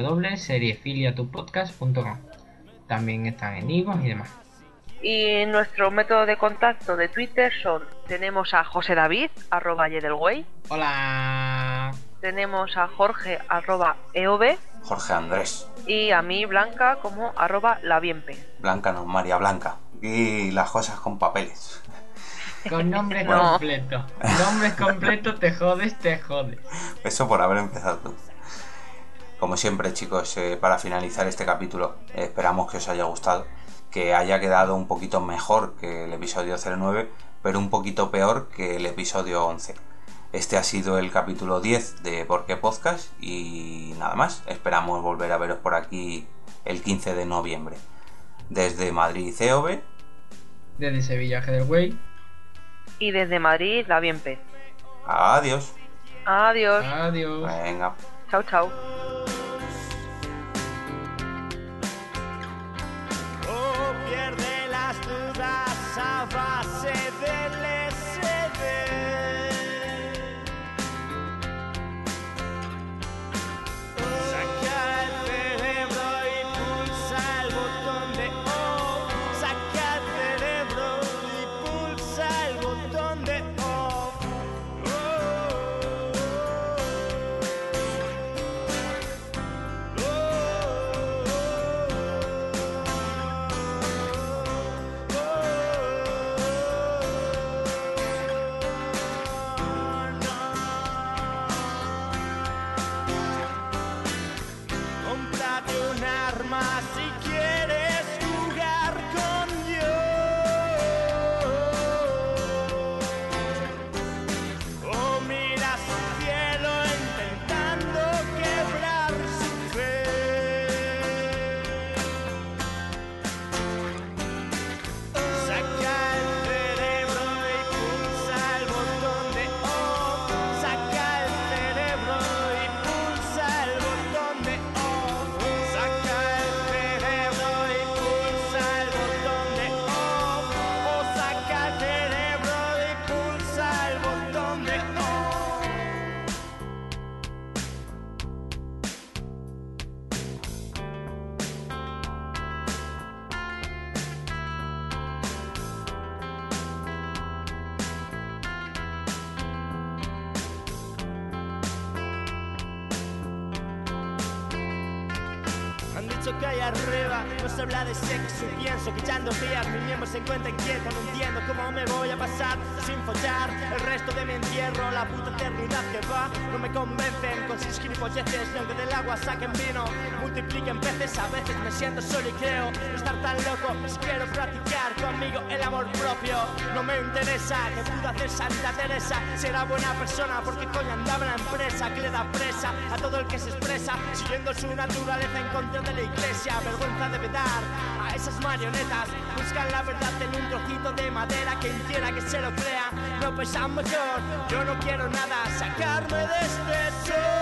www.seriefiliatupodcast.com. También están en iVoox y demás. Y nuestro método de contacto de Twitter tenemos a José David @yedelwey. Hola. Tenemos a Jorge @eob. Jorge Andrés. Y a mí, Blanca, como @labienpe. Blanca no, María Blanca. Y las cosas con papeles. Con nombre completo. Nombres completos, te jodes. Eso por haber empezado tú. Como siempre, chicos, para finalizar este capítulo, esperamos que os haya gustado. que haya quedado un poquito mejor que el episodio 09, pero un poquito peor que el episodio 11. Este ha sido el capítulo 10 de ¿Por qué Podcast? Y nada más, esperamos volver a veros por aquí el 15 de noviembre. Desde Madrid, COV. Desde Sevilla, Heatherway. Y desde Madrid, la Bienpe. Adiós. Adiós. Adiós. Venga. Chao, chao. Pierde las dudas a base del SD. Saca el cerebro y pulsa el botón de off. Saca el cerebro y pulsa el botón de off. Cómprate un arma si quieres jugar con Dios. O miras al cielo intentando quebrar su fe. Saca el cerebro y pulsa el botón de off. Saca el cerebro y pulsa el botón de off. Saca el cerebro y pulsa el botón de off. O saca el cerebro y pulsa el botón de off. Han dicho que allá arriba no se habla de sexo y pienso que ya en 2 días mi miembro se encuentra inquieto. No entiendo cómo me voy a pasar sin follar el resto de mi entierro. La puta eternidad que va no me convencen con sus gilipolleces. Ni aunque del agua saquen vino, multipliquen peces. A veces me siento solo y creo no estar tan loco. Si quiero practicar conmigo el amor propio, no me interesa que pudo hacer Santa Teresa. Será buena persona porque coño andaba en la empresa que le da presa a todo el que se expresa siguiendo su naturaleza en contra de la iglesia. Vergüenza debe dar a esas marionetas. Buscan la verdad en un trocito de madera. Quien quiera que se lo crea no pesa mejor. Yo no quiero nada, sacarme de este sol.